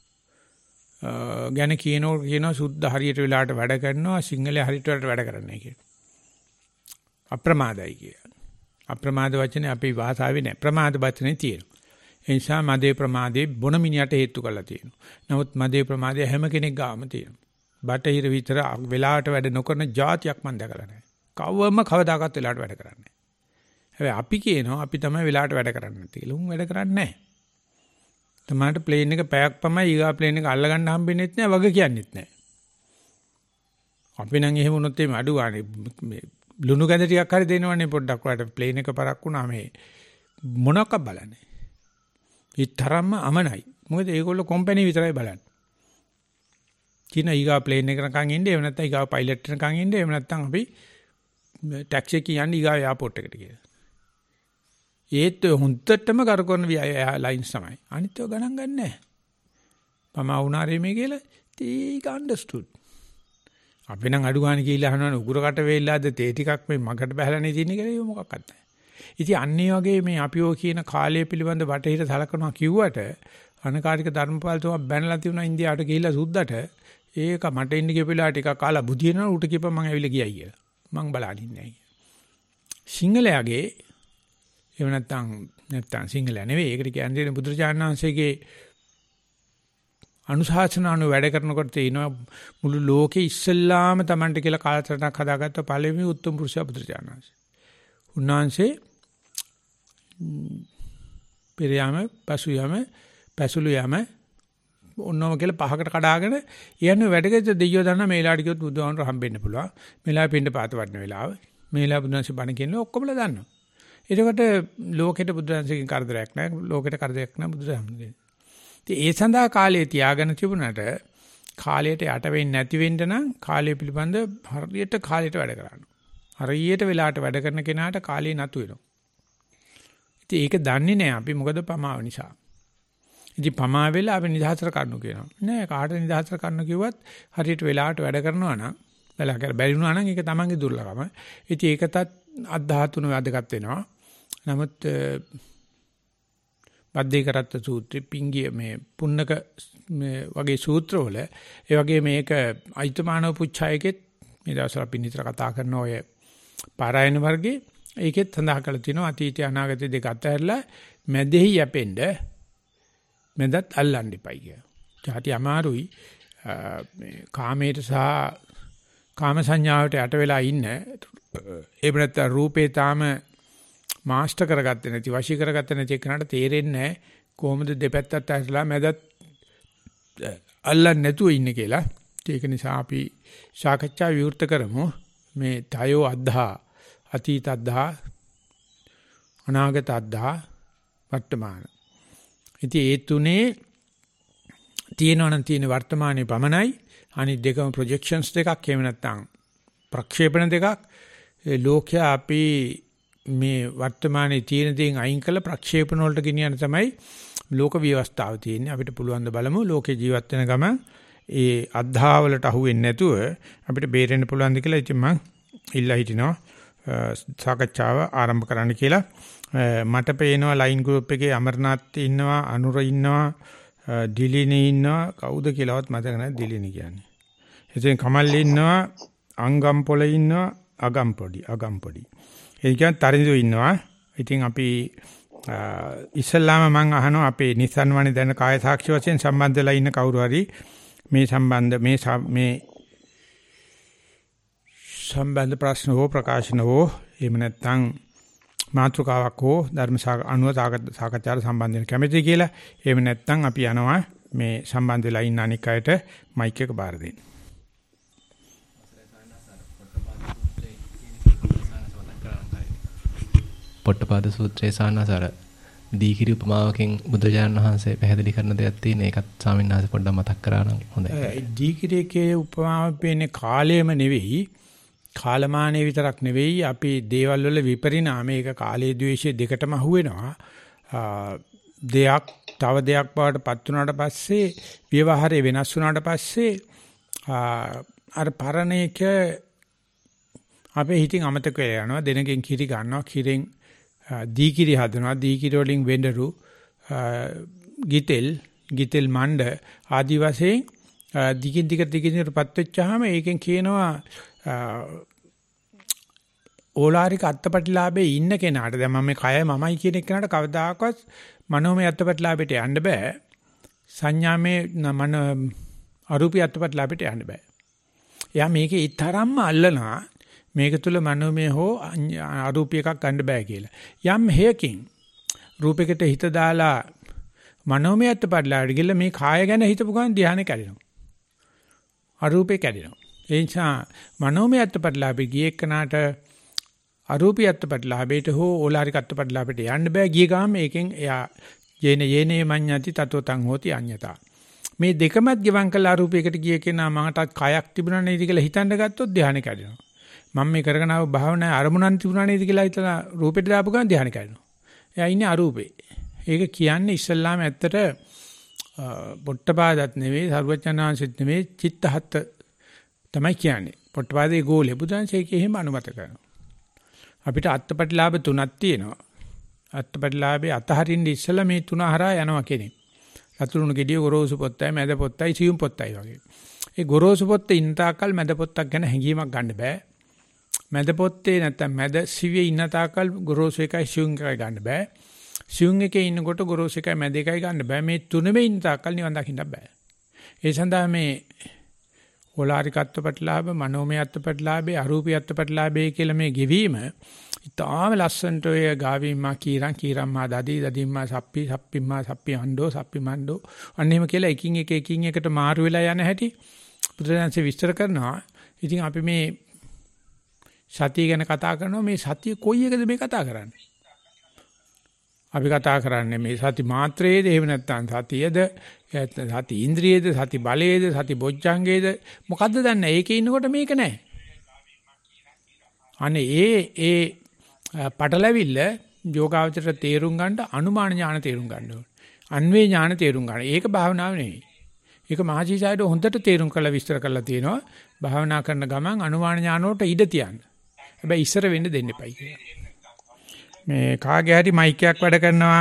ගැන කියනෝ කියනවා සුද්ධ හරියට වෙලාවට වැඩ කරනවා සිංහලයේ හරියට වැඩ කරන්නේ කියලා. අප්‍රමාදයි කිය. අප්‍රමාද වචනේ අපේ භාෂාවේ නැහැ. ප්‍රමාද වචනේ තියෙනවා. ඒ නිසා මදේ ප්‍රමාදේ බොන මිනියට හේතු කරලා තියෙනවා. නමුත් මදේ ප්‍රමාදේ හැම කෙනෙක් ගාම තියෙනවා. බටහිර විතර වෙලාවට වැඩ නොකරන જાතියක් මම දැකලා නැහැ. කවවම කවදාකවත් වෙලාවට වැඩ කරන්නේ නැහැ. හැබැයි අපි කියනවා අපි තමයි වෙලාවට වැඩ කරන්නේ නැති කියලා. උන් වැඩ කරන්නේ නැහැ. තමාට ප්ලේන් එක පැයක් පමණ ඊගා ප්ලේන් එක අල්ලගන්න හම්බෙන්නෙත් නැහැ වගේ කියන්නෙත් නැහැ. අපි නම් එහෙම වුණොත් එimhe අඩු ගානේ මේ ලුණු ගැඳ ටිකක් හරි දෙනවනේ පොඩ්ඩක් ඔයාලට ප්ලේන් එක පරක් වුණා මේ මොනක් බලන්නේ. ඒ තරම්ම අමනයි. මොකද ඒගොල්ලෝ කම්පැනි විතරයි බලන්නේ. කින ඊගා ප්ලේන් එක නිකන් ඉන්නේ එහෙම නැත්නම් ඊගා පයිලට් නිකන් ඉන්නේ එහෙම නැත්නම් අපි ටැක්සි එක යන්නේ ඊගා එයාපෝට් එකට කියලා. ඒත් හොන්දටම කරකවන ලයින්ස් තමයි. අනිත් ඒවා ගණන් ගන්න නැහැ. පමා වුණාරේ මේ කියලා ඒක අන්ඩර්ස්ටුඩ්. අපි නම් අඩු ගන්න කියලා අහනවා උගුරකට වේල්ලාද තේ ටිකක් මේ මගට බහලානේ තියෙන්නේ කියලා ඒක මොකක්වත් නැහැ. ඉතින් අන්නේ වගේ මේ අපි ඔය කියන කාලය පිළිබඳ වටහිට සලකනවා කිව්වට අනකාරික ධර්මපාලතුමා බැනලා තියුණා ඉන්දියාවට ගිහිල්ලා සුද්දට ඒක මට ඉන්න කියපිලා ටිකක් කාලා බුදියනවා උට කියපන් මං ඇවිල්ලා ගියයි කියලා. මං බලන්නේ නැහැ. සිංහලයාගේ එහෙම නැත්නම් නැත්නම් සිංහලයා නෙවෙයි ඒකට කියන්නේ බුදුරජාණන් වහන්සේගේ අනුශාසනාවන වැඩ කරනකොට තේිනවා මුළු ලෝකෙ ඉස්සල්ලාම Tamanට කියලා කාලසටහනක් හදාගත්ත පළවෙනි උත්තම පුරුෂයා බුදුරජාණන් වහන්සේ. උන්වහන්සේ පෙර යාම, පසු යාම, පැසුළු යාම ඔන්නෝම කියලා පහකට කඩාගෙන යන්නේ වැඩකද දෙයියෝ දන්නා මේලාට කිව්වොත් බුදුහාමර හම්බෙන්න පුළුවන්. මේලා පින්න පාත වඩන වෙලාව. මේලා බුදුන්සේ බණ කියන්නේ ඔක්කොමලා දන්නවා. එතකොට ලෝකෙට බුදුන්සේකින් කරදරයක් නැහැ. ලෝකෙට කරදරයක් නැහැ බුදුහාමරගේ. ඉතින් ඒ සඳහා කාලය තියාගෙන තිබුණාට කාලයට යට වෙන්නේ නැති වෙන්න නම් කාලය පිළිබඳ හරියට කාලයට වැඩ කරන්න. හරියට වෙලාවට වැඩ කරන කෙනාට කාලය නතු වෙනවා. ඉතින් ඒක දන්නේ නැහැ අපි මොකද පමාව නිසා. ඉතින් පමා වෙලා අපි නිදහසට කරනු කියනවා. නෑ කාට නිදහසට කරනු කිව්වත් හරියට වෙලාවට වැඩ කරනවා නම් වෙලා කර බැරි වුණා නම් ඒක තමන්ගේ දුර්ලභම. ඉතින් ඒකටත් අධාතුන වැදගත් වෙනවා. නමුත් බද්දේ කරත්ත සූත්‍රෙ පිංගිය මේ පුන්නක මේ වගේ සූත්‍රවල ඒ වගේ මේක අයිතමානව පුච්චායකෙත් මේ දවස්වල අපි නිතර කතා කරන ඔය පාරායන වර්ගයේ ඒකෙත් සඳහන් කරලා තිනවා අතීතය අනාගතය දෙක අතරලා මැදෙහි යැපෙන්න මැදත් අල්ලන්න එපයි කිය. ජාති අමාරුයි මේ කාමයට සහ කාම සංඥාවට යට වෙලා ඉන්න ඒ බ්‍රත රූපේ තාම මාස්ටර් කරගත්තේ නැති වශී කරගත්තේ නැති එකනට තේරෙන්නේ නැහැ කොහොමද දෙපැත්තට ඇසලා මැදත් අල්ලන්නේ නැතුව ඉන්නේ කියලා. ඒක නිසා අපි සාකච්ඡා විවෘත කරමු මේ තයෝ අද්ධා අතීත අද්ධා අනාගත අද්ධා වර්තමාන. ඉතින් ඒ තුනේ තියෙනවනම් තියෙන වර්තමානයේ පමණයි අනිත් දෙකම ප්‍රොජෙක්ෂන්ස් දෙකක් එහෙම නැත්නම් ප්‍රක්ෂේපණ දෙකක්. ඒ ලෝකයා අපි මේ වර්තමානයේ තියෙන දේන් අයින් කළ ප්‍රක්ෂේපණ වලට ගෙනියන්න තමයි ලෝක ව්‍යවස්ථාව තියෙන්නේ. අපිට පුළුවන් ද බලමු ලෝකේ ජීවත් වෙන ගමන් ඒ අද්ධාවලට අහු වෙන්නේ නැතුව අපිට බේරෙන්න පුළුවන් ද කියලා. ඉතින් මම ඉල්ලා හිටිනවා සාකච්ඡාව ආරම්භ කරන්න කියලා. මට පේනවා ලයින් ගෲප් එකේ අමරනාත් ඉන්නවා, අනුර ඉන්නවා, දිලිනී ඉන්නවා, කවුද කියලාවත් මතක නැහැ දිලිනී කියන්නේ. එතෙන් කමල් ඉන්නවා, අංගම්පොළ ඉන්නවා, අගම්පොඩි, අගම්පොඩි. ඒ කියන්නේ තරිඳු ඉන්නවා. ඉතින් අපි ඉස්සල්ලාම මම අහනවා අපේ නිසන් වනේ දැන කාය සාක්ෂි වශයෙන් සම්බන්ධ වෙලා ඉන්න කවුරු හරි මේ සම්බන්ධ මේ මේ සම්බන්ධ ප්‍රශ්න හෝ ප්‍රකාශන හෝ එහෙම නැත්නම් මාතෘකාවක් හෝ ධර්ම අනුව සාකච්ඡාට සම්බන්ධ වෙන කැමැති කියලා. එහෙම නැත්නම් අපි යනවා මේ සම්බන්ධ වෙලා ඉන්න අනික් අයට මයික් එක බාර දෙන්න. පොට්ටපාද සූත්‍රයේ සානසාර දීකිරි උපමාවකින් බුදුරජාණන් වහන්සේ පැහැදිලි කරන දෙයක් තියෙන ඒකත් ස්වාමීන් වහන්සේ පොඩ්ඩක් මතක් කරා නම් හොඳයි. දීකිරියේ උපමාව පෙන්නේ කාලයම නෙවෙයි කාලමානයේ විතරක් නෙවෙයි අපි දේවල් වල විපරිණාමය ඒක කාලයේ ද්වේෂයේ දෙකටම අහු වෙනවා. දෙයක් තව දෙයක් බවට පත් වුණාට පස්සේ ව්‍යවහාරය වෙනස් වුණාට පස්සේ අර පරණේක අපේ හිතින් අමතක වෙලා යනවා. දෙනකින් කිරි ගන්නවා, කිරෙන් දීකිරි හදනවා, දීකිරි වලින් වෙඬරු, ගිතෙල්, ගිතෙල් මණ්ඩ ආදි වශයෙන් දිගින් දිගට දිගින් දිගටපත් වෙච්චාම ඒකෙන් කියනවා ඕලාරික අත්පටිලාභේ ඉන්න කෙනාට දැන් මම මේ කය මමයි කියන කෙනාට කවදාකවත් මනෝමය අත්පටිලාභයට යන්න බෑ. සංඥාමය මන අරූපී අත්පටිලාභයට යන්න බෑ. එයා මේකේ ඊතරම්ම අල්ලනවා මේක තුල මනෝමය හෝ අරූපී එකක් ගන්න බෑ කියලා. යම් හේකින් රූපයකට හිත දාලා මනෝමය අත්පටිලාභයට ගිහලා මේ කාය ගැන හිතපු ගමන් ධානය කැඩෙනවා. අරූපේ කැඩෙනවා. ඒ නිසා මනෝමය අත්පටිලාභේ ගියේ කනට අරූපී අත්පටිලාභයට හෝ ඕලාරික අත්පටිලාභයට යන්න බෑ. ගිය ගාම මේකෙන් එයා යේන යේනේ මඤ්ඤති තතෝ තං හෝති අඤ්ඤතා. මේ දෙකමත් ගිවන් කළ අරූපයකට ගිය කෙනා මහටත් කයක් තිබුණා නේද කියලා හිතන්න ගත්තොත් ධානය කැඩෙනවා. මම මේ කරගෙන ආව භාවනාවේ අරමුණක් තිබුණා නේද කියලා හිතලා රූපෙට දාපු ගමන් ධානය කැඩෙනවා. එයා ඉන්නේ අරූපේ. ඒක කියන්නේ ඉස්සල්ලාම ඇත්තට පොට්ටපාදත් නෙවෙයි, සර්වඥාන්සිට නෙවෙයි, චිත්තහත් තමයි කියන්නේ. පොට්ටපාදේ ගෝලේ බුදුන්සේ ඒක එහෙම අනුමත කරනවා. අපිට අත්පටිලාභ තුනක් තියෙනවා. අත්පටිලාභේ අතහරින්න ඉස්සලා මේ තුන හරහා යනවා කෙනෙක්. රතුරුණු ගෙඩිය ගොරෝසු පොත්තයි, මැද පොත්තයි, සියුම් පොත්තයි වගේ. ඒ ගොරෝසු පොත්තේ ඉන්න තාක්කල් මැද පොත්තක් ගැන හැඟීමක් ගන්න බෑ. මැද පොත්තේ නැත්තම් මැද සිවියේ ඉන්න තාක්කල් ගොරෝසු එකයි සියුම් එකයි ගන්න බෑ. සියුම් එකේ ඉන්නකොට ගොරෝසු එකයි මැද එකයි ගන්න බෑ. මේ තුනෙම ඉන්න තාක්කල් නිවන් දකින්න බෑ. ඒ සඳහා මේ ඕලාරිකත්වපටලාභ, මනෝමයත්වපටලාභේ, අරූපීයත්වපටලාභේ කියලා මේ ගෙවීම ඉතාම ලස්සනට ඔය ගාවිම්මා කීරන් කීරම්මා දදී දදීම්මා සප්පි සප්පිම්මා සප්පි හණ්ඩෝ සප්පි මණ්ඩෝ අන්නේම කියලා එකින් එක එකින් එකට මාරු වෙලා යන හැටි බුදුරජාණන්සේ විස්තර කරනවා. ඉතින් අපි මේ සතිය ගැන කතා කරනවා. මේ සතිය කොයි එකද මේ කතා කරන්නේ? අපි කතා කරන්නේ මේ සති මාත්‍රයේද, එහෙම නැත්නම් සතියද, සති ඉන්ද්‍රියේද, සති බලයේද, සති බොජ්ජංගයේද, මොකද්ද දන්නේ? ඒකේ ඉන්නකොට මේක නැහැ. අනේ ඒ ඒ පටලැවිල්ල යෝගාවචරයට තේරුම් ගන්න අනුමාන ඥාන තේරුම් ගන්න ඕනේ. අන්වේ ඥාන තේරුම් ගන්න. ඒක භාවනාව නෙවෙයි. ඒක මහජීසායද හොඳට තේරුම් කරලා විස්තර කරලා තියෙනවා. භාවනා කරන ගමන් අනුමාන ඥාන වලට ඉඩ තියන්න. හැබැයි ඉස්සර වෙන්න දෙන්න එපයි කියලා. මේ කාගේ හරි මයික් එකක් වැඩ කරනවා.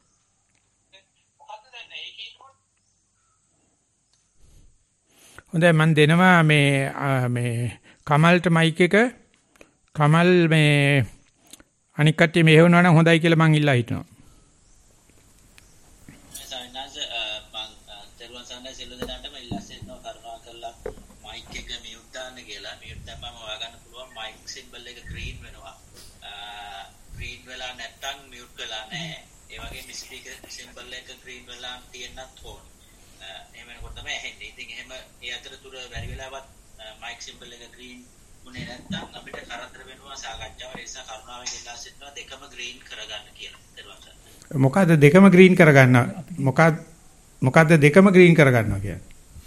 හොඳයි මම දෙනවා මේ මේ කමල්ට මයික් එක. කමල් මේ අනික් කට්ටිය මෙහෙවනවා නම් හොඳයි කියලා මං ඉල්ලා හිටනවා. සායනාස මං තරුවන් සාන්දා සෙල්ල දෙනාටම ඉල්ලා සිටිනවා කරුණා කරලා මයික් එක මියුට් දාන්න කියලා. මියුට් දැම්මම හොයාගන්න පුළුවන් මයික් සිම්බල් එක ග්‍රීන් වෙනවා. ග්‍රීන් වෙලා නැත්තම් මියුට් වෙලා නැහැ. ඒ වගේම ස්පීකර් සිම්බල් එක ග්‍රීන් වෙලා තියෙන්නත් ඕන. එහෙම වෙනකොට තමයි ඇහෙන්නේ. ඉතින් එහෙම ඒ අතරතුර බැරි වෙලාවත් මයික් සිම්බල් එක ග්‍රීන් උනේ නැත්තම් අපිට කරදර වෙනවා සාකච්ඡාව. ඒ නිසා කරුණාවෙන් ඉල්ලා සිටිනවා දෙකම ග්‍රීන් කරගන්න කියලා. තරුවන් සාන්දා. මොකද්ද දෙකම ග්‍රීන් කරගන්න? මොකක්ද මොකද්ද දෙකම ග්‍රීන් කරගන්නවා කියන්නේ?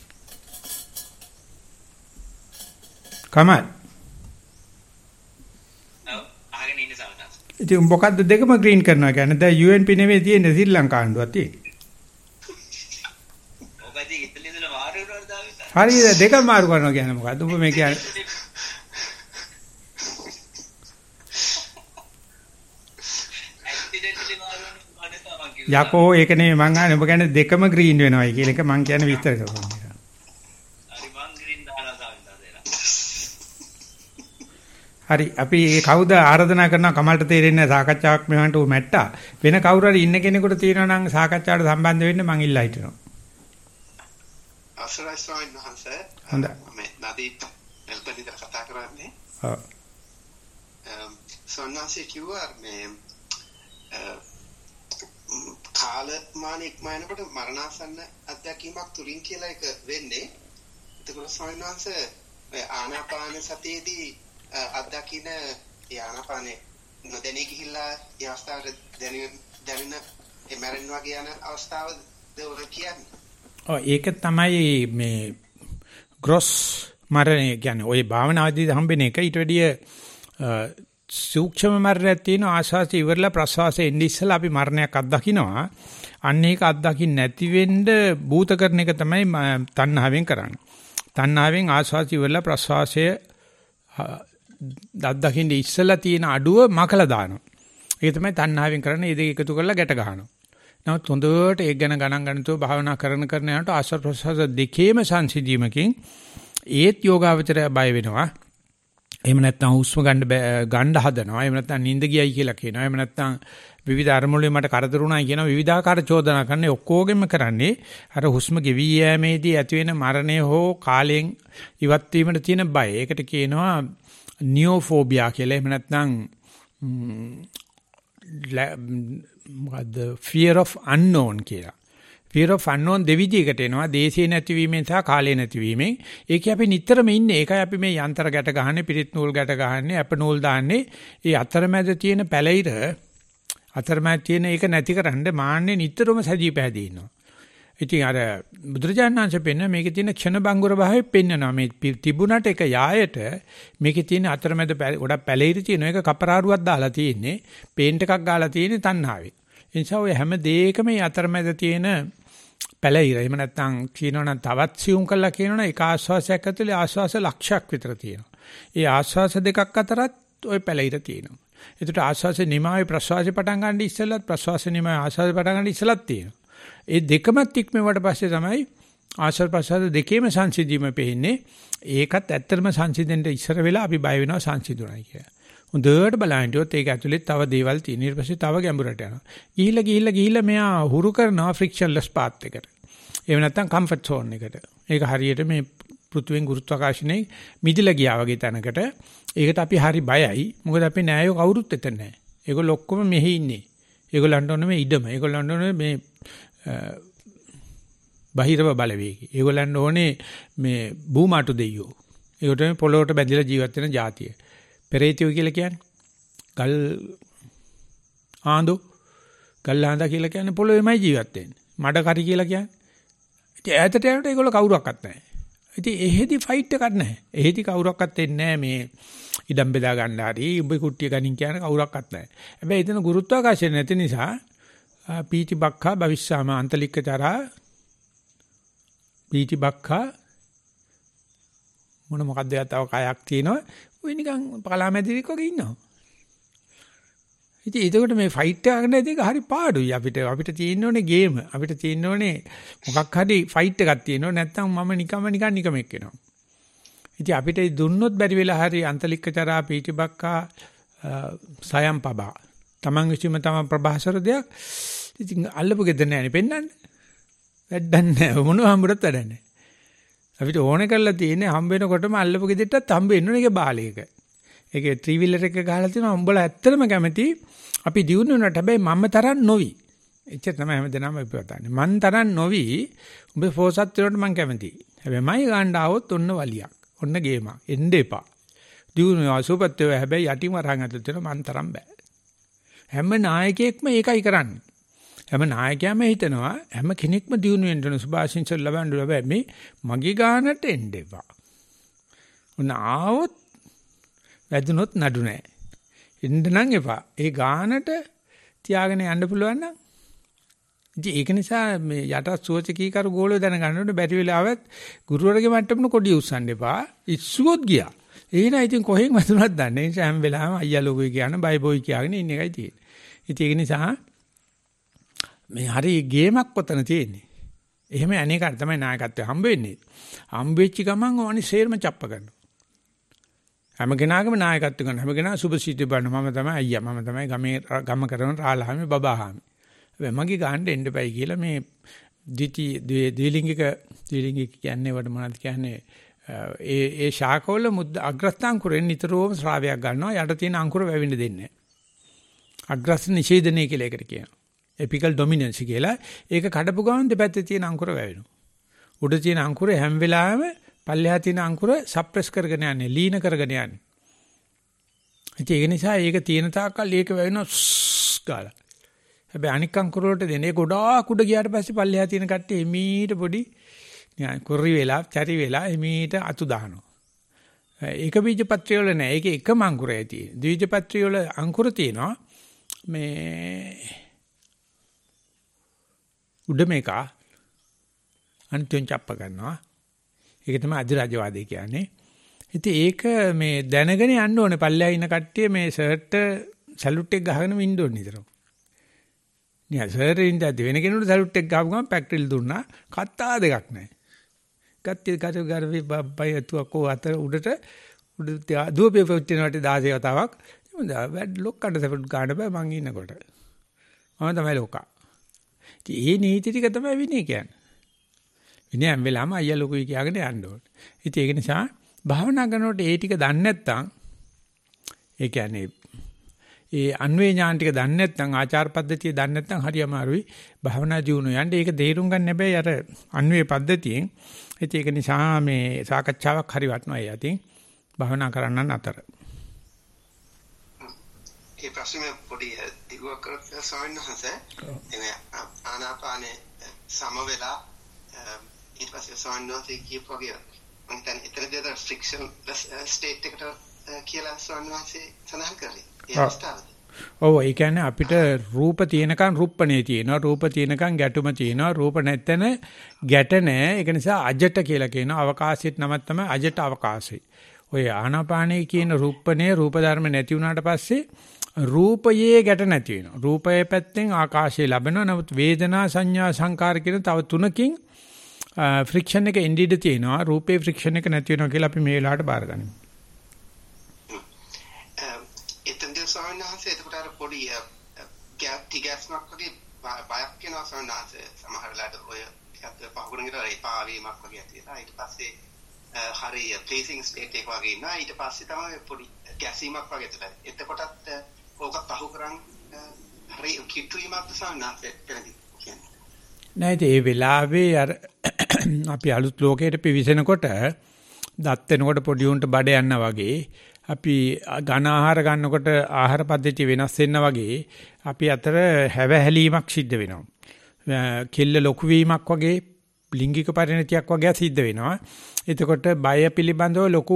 කමල්. ඔව් අහගෙන ඉන්න සමහරවිට. ඉතින් මොකද්ද දෙකම ග්‍රීන් කරනවා කියන්නේ? දැන් යූ එන් පී නෙවෙයි තියෙන්නේ ශ්‍රී ලංකා ආණ්ඩුවක් තියෙන්නේ. ඔබදී ඉතලිය ඉඳලා මාරු වෙනවද දාවිත? හරිද දෙකම මාරු කරනවා කියන්නේ මොකද්ද? ඔබ මේ කියන්නේ යකෝ ඒක නෙමෙයි මං අහන්නේ. ඔබ කියන්නේ දෙකම ග්‍රීන් වෙනවයි කියලා එක මං කියන්නේ විස්තර කරනවා. හරි මං ග්‍රීන් දාලා දාවිත දෙලා. හරි අපි ඒ කවුද ආරාධනා කරනවා කමල්ට තේරෙන්නේ සාකච්ඡාවක් මෙවන්ට උ මැට්ටා. වෙන කවුරු හරි ඉන්න කෙනෙකුට තියෙනවා නම් සාකච්ඡාවට සම්බන්ධ වෙන්න මං ඉල්ලා හිටිනවා. අවසරයි ස්වාමීන් වහන්සේ. හොඳයි. මම නදීත් එල්පදිද කතා කරන්නේ. ඔව්. සොන්නාසේ කිව්වා මේ කාලමානික මයනකොට මරණාසන්න අත්දැකීමක් තුලින් කියලා එක වෙන්නේ. ඒකවල ස්වාමීන් වහන්සේ ආනාපාන සතියේදී අත්දකින්න ඒ ආනාපානේ නොදැනී ගිහිල්ලා ඒ අවස්ථාවට දැනෙන දැනෙන ඒ මරණ වගේ යන අවස්ථාව දෙවර කියන්නේ. ඔව් ඒක තමයි මේ ග්‍රොස් මරණය කියන්නේ. ওই භාවනාවේදී හම්බෙන එක ඊට වැඩිය සූක්ෂම මරණයක් තියෙන ආශාසි ඉවරලා ප්‍රසවාසයේ ඉඳි ඉස්සලා අපි මරණයක් අත්දකින්නවා. අන්න ඒක අත්දකින්න නැති වෙන්න භූත කරන එක තමයි තණ්හාවෙන් කරන්නේ. තණ්හාවෙන් ආශාසි ඉවරලා ප්‍රසවාසය අත්දකින්න ඉස්සලා තියෙන අඩුව මකලා දානවා. ඒක තමයි තණ්හාවෙන් කරන්නේ. මේ දෙක එකතු කරලා ගැට ගන්නවා. නමුත් හොඳට ඒක ගැන ගණන් ගන්නතෝ භාවනා කරන කරන යනට ආශ්වාස ප්‍රශ්වාස දෙකේම සංසිඳීමකින් ඒත් යෝගාවචරය බය වෙනවා. එහෙම නැත්නම් හුස්ම ගන්න ගන්න හදනවා. එහෙම නැත්නම් නිින්ද ගියයි කියලා කියනවා. එහෙම නැත්නම් විවිධ අරමුණු මට කරදරුණායි කියනවා. විවිධාකාර චෝදනා කරන්නේ ඔක්කොගෙම කරන්නේ අර හුස්ම ගෙවි යෑමේදී ඇති වෙන මරණය හෝ කාලයෙන් ඉවත් වීමට තියෙන බය. ඒකට කියනවා නියෝෆෝබියා කියලා. එහෙම නැත්නම් මොකද්ද fear of unknown කියලා. fear of unknown දෙවිදිහකට එනවා. දේශේ නැතිවීමෙන් සහ කාලේ නැතිවීමෙන්. ඒකේ අපි නිතරම ඉන්නේ. ඒකයි අපි මේ යන්ත්‍ර ගැට ගහන්නේ, පිරිත් නූල් ගැට ගහන්නේ, අප නූල් දාන්නේ. ඒ අතරමැද තියෙන පැලිර අතරමැද තියෙන ඒක නැතිකරන්න මාන්නේ නිතරම සජී පැහැදී ඉන්නවා. ඉතින් අර බුදුරජාණන් වහන්සේ පෙන්න මේකේ තියෙන ක්ෂණ බංගුර භාවය පෙන්නනවා. මේ තිබුණට එක යායට මේකේ තියෙන අතරමැද ගොඩක් පැලිරි තියෙන එක කපරාරුවක් දාලා තියෙන්නේ. පේන්ට් එකක් ගාලා තියෙන්නේ තණ්හාවේ. ඒ නිසා ඔය හැම දෙයකම මේ අතරමැද තියෙන පැලිර. එහෙම නැත්නම් කියනවනම් තවත් සියුම් කළා කියනවනම් එක ආශ්වාසයක් ඇතුලේ ආශ්වාස ලක්ෂයක් විතර තියෙනවා. ඒ ආශ්වාස දෙකක් අතරත් ওই පැලිර තියෙනවා. ඒකට ආශ්වාසයේ නිමාවේ ප්‍රශ්වාසය පටන් ගන්න ඉස්සෙල්ලත් ප්‍රශ්වාසයේ නිමාවේ ආශ්වාසය පටන් ගන්න ඉස්සෙල්ලත් තියෙනවා. ඒ දෙකමත් ඉක්මවට පස්සේ තමයි ආශ්වාස ප්‍රශ්වාස දෙකේම සංසිඳීම පෙන්නේ. ඒකත් ඇත්තටම සංසිඳෙන්න ඉස්සර වෙලා අපි බය වෙනවා සංසිඳුණයි කියලා. හොඳට බලහිටියොත් ඒක ඇතුලේ තව දේවල් තියෙන. ඊට පස්සේ තව ගැඹුරට යනවා. ගිහිල්ලා ගිහිල්ලා ගිහිල්ලා මෙයා හුරු කරනවා ෆ්‍රික්ෂන්ලස් පාත් එකට. එහෙම නැත්නම් කම්ෆර්ට් සෝන් එකට. ඒක හරියට මේ පෘථුවියෙන් ගුරුත්වාකර්ෂණය මිදිලා ගියා වගේ තැනකට. ඒකට අපි හරි බයයි. මොකද අපි නෑයෝ කවුරුත් එතන නෑ. ඒගොල්ලෝ ඔක්කොම මෙහි ඉන්නේ. ඒගොල්ලන්ට ඕනේ මේ ඉඩම. ඒගොල්ලන්ට ඕනේ මේ බහිරව බලවේගය. ඒගොල්ලන්ට ඕනේ මේ භූමාටු දෙයියෝ. ඒකට මේ පොළොවට බැඳිලා ජීවත් වෙන జాතිය. පෙරේතයෝ කියලා කියන්නේ. ගල් ආඳු ගල් ආඳා කියලා කියන්නේ පොළොවේමයි ජීවත් වෙන්නේ. මඩ කරි කියලා කියන්නේ. ඉතින් ඈතට යනකොට ඒගොල්ලෝ කවුරක්වත් නැහැ. ඉතින් එහෙදි ෆයිට් එකක් නැහැ. එහෙදි කවුරක්වත් එන්නේ නැහැ මේ ඉඩම් බෙදා ගන්න හරි උඹේ කුට්ටිය ගනින් කියන කවුරක්වත් නැහැ. හැබැයි එතන ගුරුත්වාකර්ෂණය නැති නිසා පීටි බක්ඛා භවිෂ්‍යාම අන්තලික්කතරා පීටි බක්ඛා මොන මොකක්ද තව කයක් තියෙනවා. ඔය නිකන් පලාමැදිරික් වගේ ඉන්නවා. ඉතින් ඒකට මේ ෆයිට් එකක් නැති එක හරි පාඩුයි අපිට. අපිට තියෙන්න ඕනේ ගේම. අපිට තියෙන්න ඕනේ මොකක් හරි ෆයිට් එකක් තියෙන්න ඕනේ. නැත්නම් මම නිකම්ම නිකන් නිකමෙක් වෙනවා. ඉතින් අපිට දුන්නොත් බැරි වෙලා හරි අන්තලික්කචරා පීටිබක්කා සයම් පබා. Taman විශ්ීම තම ප්‍රභාසර දෙයක්. ඉතින් අල්ලපු ගෙදර නෑනේ පෙන්නන්නේ. වැඩක් නෑ. මොනවා හම්බුනත් වැඩක් නෑ. අපිට ඕනේ කරලා තියෙන්නේ හම්බ වෙනකොටම අල්ලපු ගෙදරටත් හම්බ වෙන්න ඕනේ ඒකේ බාලයක. ඒකේ ත්‍රී වීලර් එක ගහලා තියෙනවා. උඹලා ඇත්තටම කැමති අපි දිනු වෙනට හැබැයි මම තරම් නොවි. එච්චර තමයි හැමදේනම අපි වතන්නේ. මන් තරම් නොවි. උඹ ෆෝසත් වෙනකොට මං කැමතියි. හැබැයි මයි ගන්න ආවොත් ඔන්න වලියක්. ඔන්න ගේමක්. එන්න එපා. දිනු අසුපත් වේ හැබැයි යටිම රහන් ඇතුළත වෙන මන් තරම් බෑ. හැම නායකයෙක්ම ඒකයි කරන්නේ. හැම නායකයාම හිතනවා හැම කෙනෙක්ම දිනු වෙන්න ඕන සුභාශිංසල් ලබන්න ලබයි මේ මගේ ගානට එන්න එපා. ඔන්න ආවොත් වැදුනොත් නඩු නෑ. එන්න නම් එපා. ඒ ගානට තියාගෙන යන්න පුළුවන් නම් ඉතින් ඒක නිසා මේ යට සුවචකී කරු ගෝලෝ දැනගන්න ඕනේ බැරි වෙලාවත් ගුරුවරගේ මට්ටමන කොඩිය උස්සන්න එපා. ඉස්සුවොත් ගියා. එහෙනම් ඉතින් කොහෙන් වැදුනත් දන්නේ. ඒ නිසා හැම වෙලාවෙම අයියා ලෝකේ කියන බයි බොයි කියලාගෙන ඉන්න එකයි තියෙන්නේ. ඉතින් ඒක නිසා මේ හරි ගේමක් පොතන තියෙන්නේ. එහෙම අනේකට තමයි නායකත්වය හම්බ වෙන්නේ. හම්බ වෙච්ච ගමන් ඕනි සේරම චප්ප ගන්නවා. හැම කෙනාගම නායකත්ව ගන්න. හැම කෙනා සුභසිද්ධි බලන මම තමයි අයියා මම තමයි ගමේ ගම කරන රාලහාමි බබාහාමි. හැබැයි මගේ ගහන්න එන්න එපයි කියලා මේ ද්විති ද්විලිංගික ද්විලිංගික කියන්නේ වඩ මොනවද කියන්නේ ඒ ඒ ශාකවල මුද්ද අග්‍රස්ථාංකුරෙන් නිතරම ශ්‍රාවයක් ගන්නවා යට තියෙන අංකුර වැවෙන්න දෙන්නේ නැහැ. අග්‍රස්ථ නිෂේධනය කියලා ඒකට කියනවා. එපිකල් ඩොමිනන්සි කියලා. ඒක කඩපු ගමන් දෙපැත්තේ තියෙන අංකුර වැවෙනවා. උඩ තියෙන අංකුර හැම වෙලාවෙම පල්ලෙහා තියෙන අංකුර සප්‍රෙස් කරගෙන යන්නේ ලීන කරගෙන යන්නේ. ඒක නිසා ඒක තියෙන තාක්කල් ඒක වැවෙනවා ගාලා. හැබැයි අනික් අංකුර වලට දෙන්නේ ගොඩාක් උඩ ගියාට පස්සේ පල්ලෙහා තියෙන කට්ටිය එමීට පොඩි නිකන් කුරි වෙලා, චරි වෙලා එමීට අතු දානවා. ඒක බීජපත්‍රය වල නෑ. ඒක එකම අංකුරයි තියෙන්නේ. ද්විබීජපත්‍රය වල අංකුර තියෙනවා මේ උඩ මේක අන්තිම චප්ප ගන්නවා. ඒක තමයි අධිරාජ්‍යවාදී කියන්නේ. ඉතින් ඒක මේ දැනගෙන යන්න ඕනේ පල්ලෙහා ඉන්න කට්ටිය මේ ෂර්ට් සැලුට් එක ගහගෙන ඉන්න ඕනේ නිතරම. නිකන් ෂර්ට් ඉඳලා වෙන කෙනෙකුට සැලුට් එක ගහපු ගමන් පැක්ට්‍රිල් දුන්නා කත්තා දෙකක් නැහැ. ගත්තේ කර ගරවි බබ්බයි අතුකෝ අතර උඩට උඩ දුවපේ පොච්චින වට දාසේ වතාවක් වැඩ ලොක්කට සපුට් ගන්න බෑ මං ඉන්නකොට. මම තමයි ලොකා. ඉතින් ඒ නීති ටික තමයි විනය කියන්නේ. විනය හැම වෙලාවම අයියා ලොකුයි කියලාගෙන යන්න ඕනේ. ඉතින් ඒක නිසා භාවනා කරනකොට ඒ ටික දන්නේ නැත්නම් ඒ කියන්නේ ඒ අන්වේ ඥාන ටික දන්නේ නැත්නම් ආචාර පද්ධතිය දන්නේ නැත්නම් හරි අමාරුයි භාවනා ජීවුන යන්න. ඒක තේරුම් ගන්න හැබැයි අර අන්වේ පද්ධතියෙන්. ඉතින් ඒක නිසා මේ සාකච්ඡාවක් හරි වටනවා ඒ අතින් භාවනා කරන්නන් අතර. ඒ ප්‍රශ්නේ පොඩි දිගුවක් කරලා ස්වාමීන් වහන්සේ එනේ ආනාපානේ සම වෙලා ඊට පස්සේ සවන්නාසේ කියපු වගේ මම හිතන්නේ එතනදී අර ෆ්‍රික්ෂන් ස්ටේට් එකට කියලා සවන්නාසේ සඳහන් කරේ. ඒ අවස්ථාවේදී. ඔව් ඒ කියන්නේ අපිට රූප තියෙනකන් රුප්පණේ තියෙනවා රූප තියෙනකන් ගැටුම තියෙනවා රූප නැත්නම් ගැට නැහැ. ඒක නිසා අජට කියලා කියනවා. අවකාශයට නමක් තමයි අජට අවකාශය. ඔය ආනාපානයේ කියන රුප්පණේ රූප ධර්ම නැති වුණාට පස්සේ රූපයේ ගැට නැති වෙනවා. රූපයේ පැත්තෙන් ආකාශය ලැබෙනවා. නමුත් වේදනා සංඥා සංකාර කියන තව තුනකින් ෆ්‍රික්ෂන් එක ඉන්ඩීඩ් තියෙනවා. රූපේ ෆ්‍රික්ෂන් එක නැති වෙනවා කියලා අපි මේ වෙලාවට බාර ගනිමු. එතෙන්දී සවන්නාසේ එතකොට අර පොඩි ටිගැස්මක් වගේ බයක් වෙනවා සවන්නාසේ සමහර වෙලාවට ඔය ටිකක් පහුරගෙන ඉතලා එපා වීමක් වගේ ඇතිලා ඊට පස්සේ හරි ප්ලේසිං ස්ටේට් එක වගේ ඉන්නවා ඊට පස්සේ තමයි පොඩි ගැසීමක් වගේ ඇතිලා එතකොටත් ඕක පහු කරන් හරි කිට්ටුවීමක් සවන්නාසේ එතනදී කියන්නේ නෑ ඒ වෙලාවේ අර අපි අලුත් ලෝකයට පිවිසෙනකොට දත් වෙනකොට පොඩි උන්ට බඩ යනවා වගේ අපි ඝන ආහාර ගන්නකොට ආහාර පද්ධතිය වෙනස් වෙනවා වගේ අපි අතර හැවහැලීමක් සිද්ධ වෙනවා. කෙල්ල ලොකු වීමක් වගේ ලිංගික පරිණතියක් වගේ සිද්ධ වෙනවා. එතකොට බය පිළිබඳව ලොකු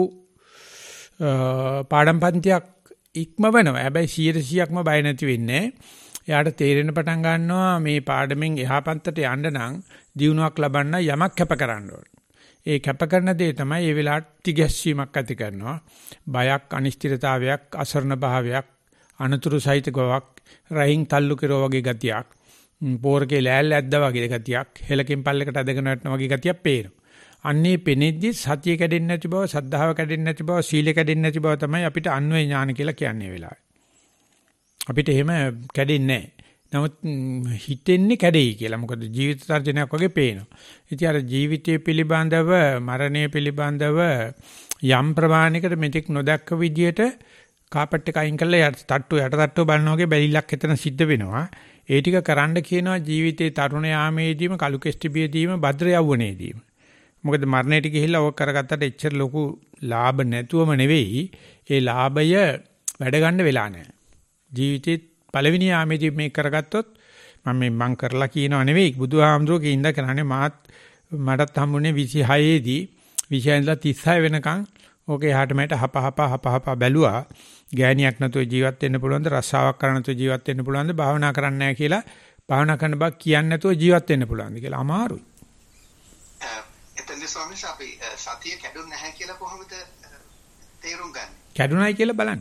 පාඩම් පන්තියක් ඉක්මවනවා. හැබැයි සියයට සීයක්ම බය නැති වෙන්නේ. එයාට තේරෙන පටන් ගන්නවා මේ පාඩමෙන් එහා පන්තට යන්න නම් දියුණුවක් ලබන්න යමක් කැප කරන්න ඕනේ. ඒ කැප කරන දේ තමයි ඒ වෙලාවට තිගැස්සීමක් ඇති කරනවා. බයක්, අනිශ්චිතතාවයක්, අසරණ භාවයක්, අනතුරු සහිත ගොවක්, රහින් තල්ලු කරෝ වගේ ගතියක්, පෝරකේ ලෑල්ල ඇද්දා වගේ ගතියක්, හෙලකින් පල්ලකට ඇදගෙන යන වගේ ගතියක් පේනවා. අන්නේ පෙනෙද්දි සතිය කැඩෙන්නේ නැති බව, සද්ධාව කැඩෙන්නේ නැති බව, සීල කැඩෙන්නේ නැති බව තමයි අපිට අන්වේ ඥාන කියලා කියන්නේ වෙලාවේ. අපිට එහෙම කැඩෙන්නේ නැහැ. නමුත් හිතෙන්නේ කැඩෙයි කියලා. මොකද ජීවිත තර්ජනයක් වගේ පේනවා. ඉතින් අර ජීවිතය පිළිබඳව, මරණය පිළිබඳව යම් ප්‍රමාණයකට මෙතෙක් නොදැක්ක විදියට කාපට් එක අයින් කරලා යට තට්ටු යට තට්ටු බලන වගේ බැලිලක් එතන සිද්ධ වෙනවා. ඒ ටික කරන්න කියනවා ජීවිතේ තරුණ යාමේදීම, කලු කෙස්ටිබියදීම, භද්‍ර යවුණේදීම. මොකද මරණයට ගිහිල්ලා ඔක් කරගත්තට එච්චර ලොකු ලාභ නැතුවම නෙවෙයි. ඒ ලාභය වැඩ ගන්න වෙලා නැහැ. ජීවිතේ පළවෙනි යාමේදී මේක කරගත්තොත් මම මේ මං කරලා කියනව නෙවෙයි බුදුහාමුදුරුවෝ කින්ද කරන්නේ මාත් මටත් හම්බුනේ විසිහය දී විසිහය ඉඳලා තිස්හය වෙනකන් ඕකේ එහාට මෙහාට හප හප හප හප බැලුවා ගෑණියක් නැතුව ජීවත් වෙන්න පුළුවන්ද රස්සාවක් කරන්න නැතුව ජීවත් වෙන්න පුළුවන්ද භාවනා කරන්න නැහැ කියලා භාවනා කරන බක් කියන්නේ නැතුව ජීවත් වෙන්න පුළුවන්ද කියලා අමාරුයි. එතෙන්දී ස්වාමීන් වහන්සේ අපි සතිය කැඩුන්නේ නැහැ කියලා කොහොමද තේරුම් ගන්නේ? කැඩුනයි කියලා බලන්න.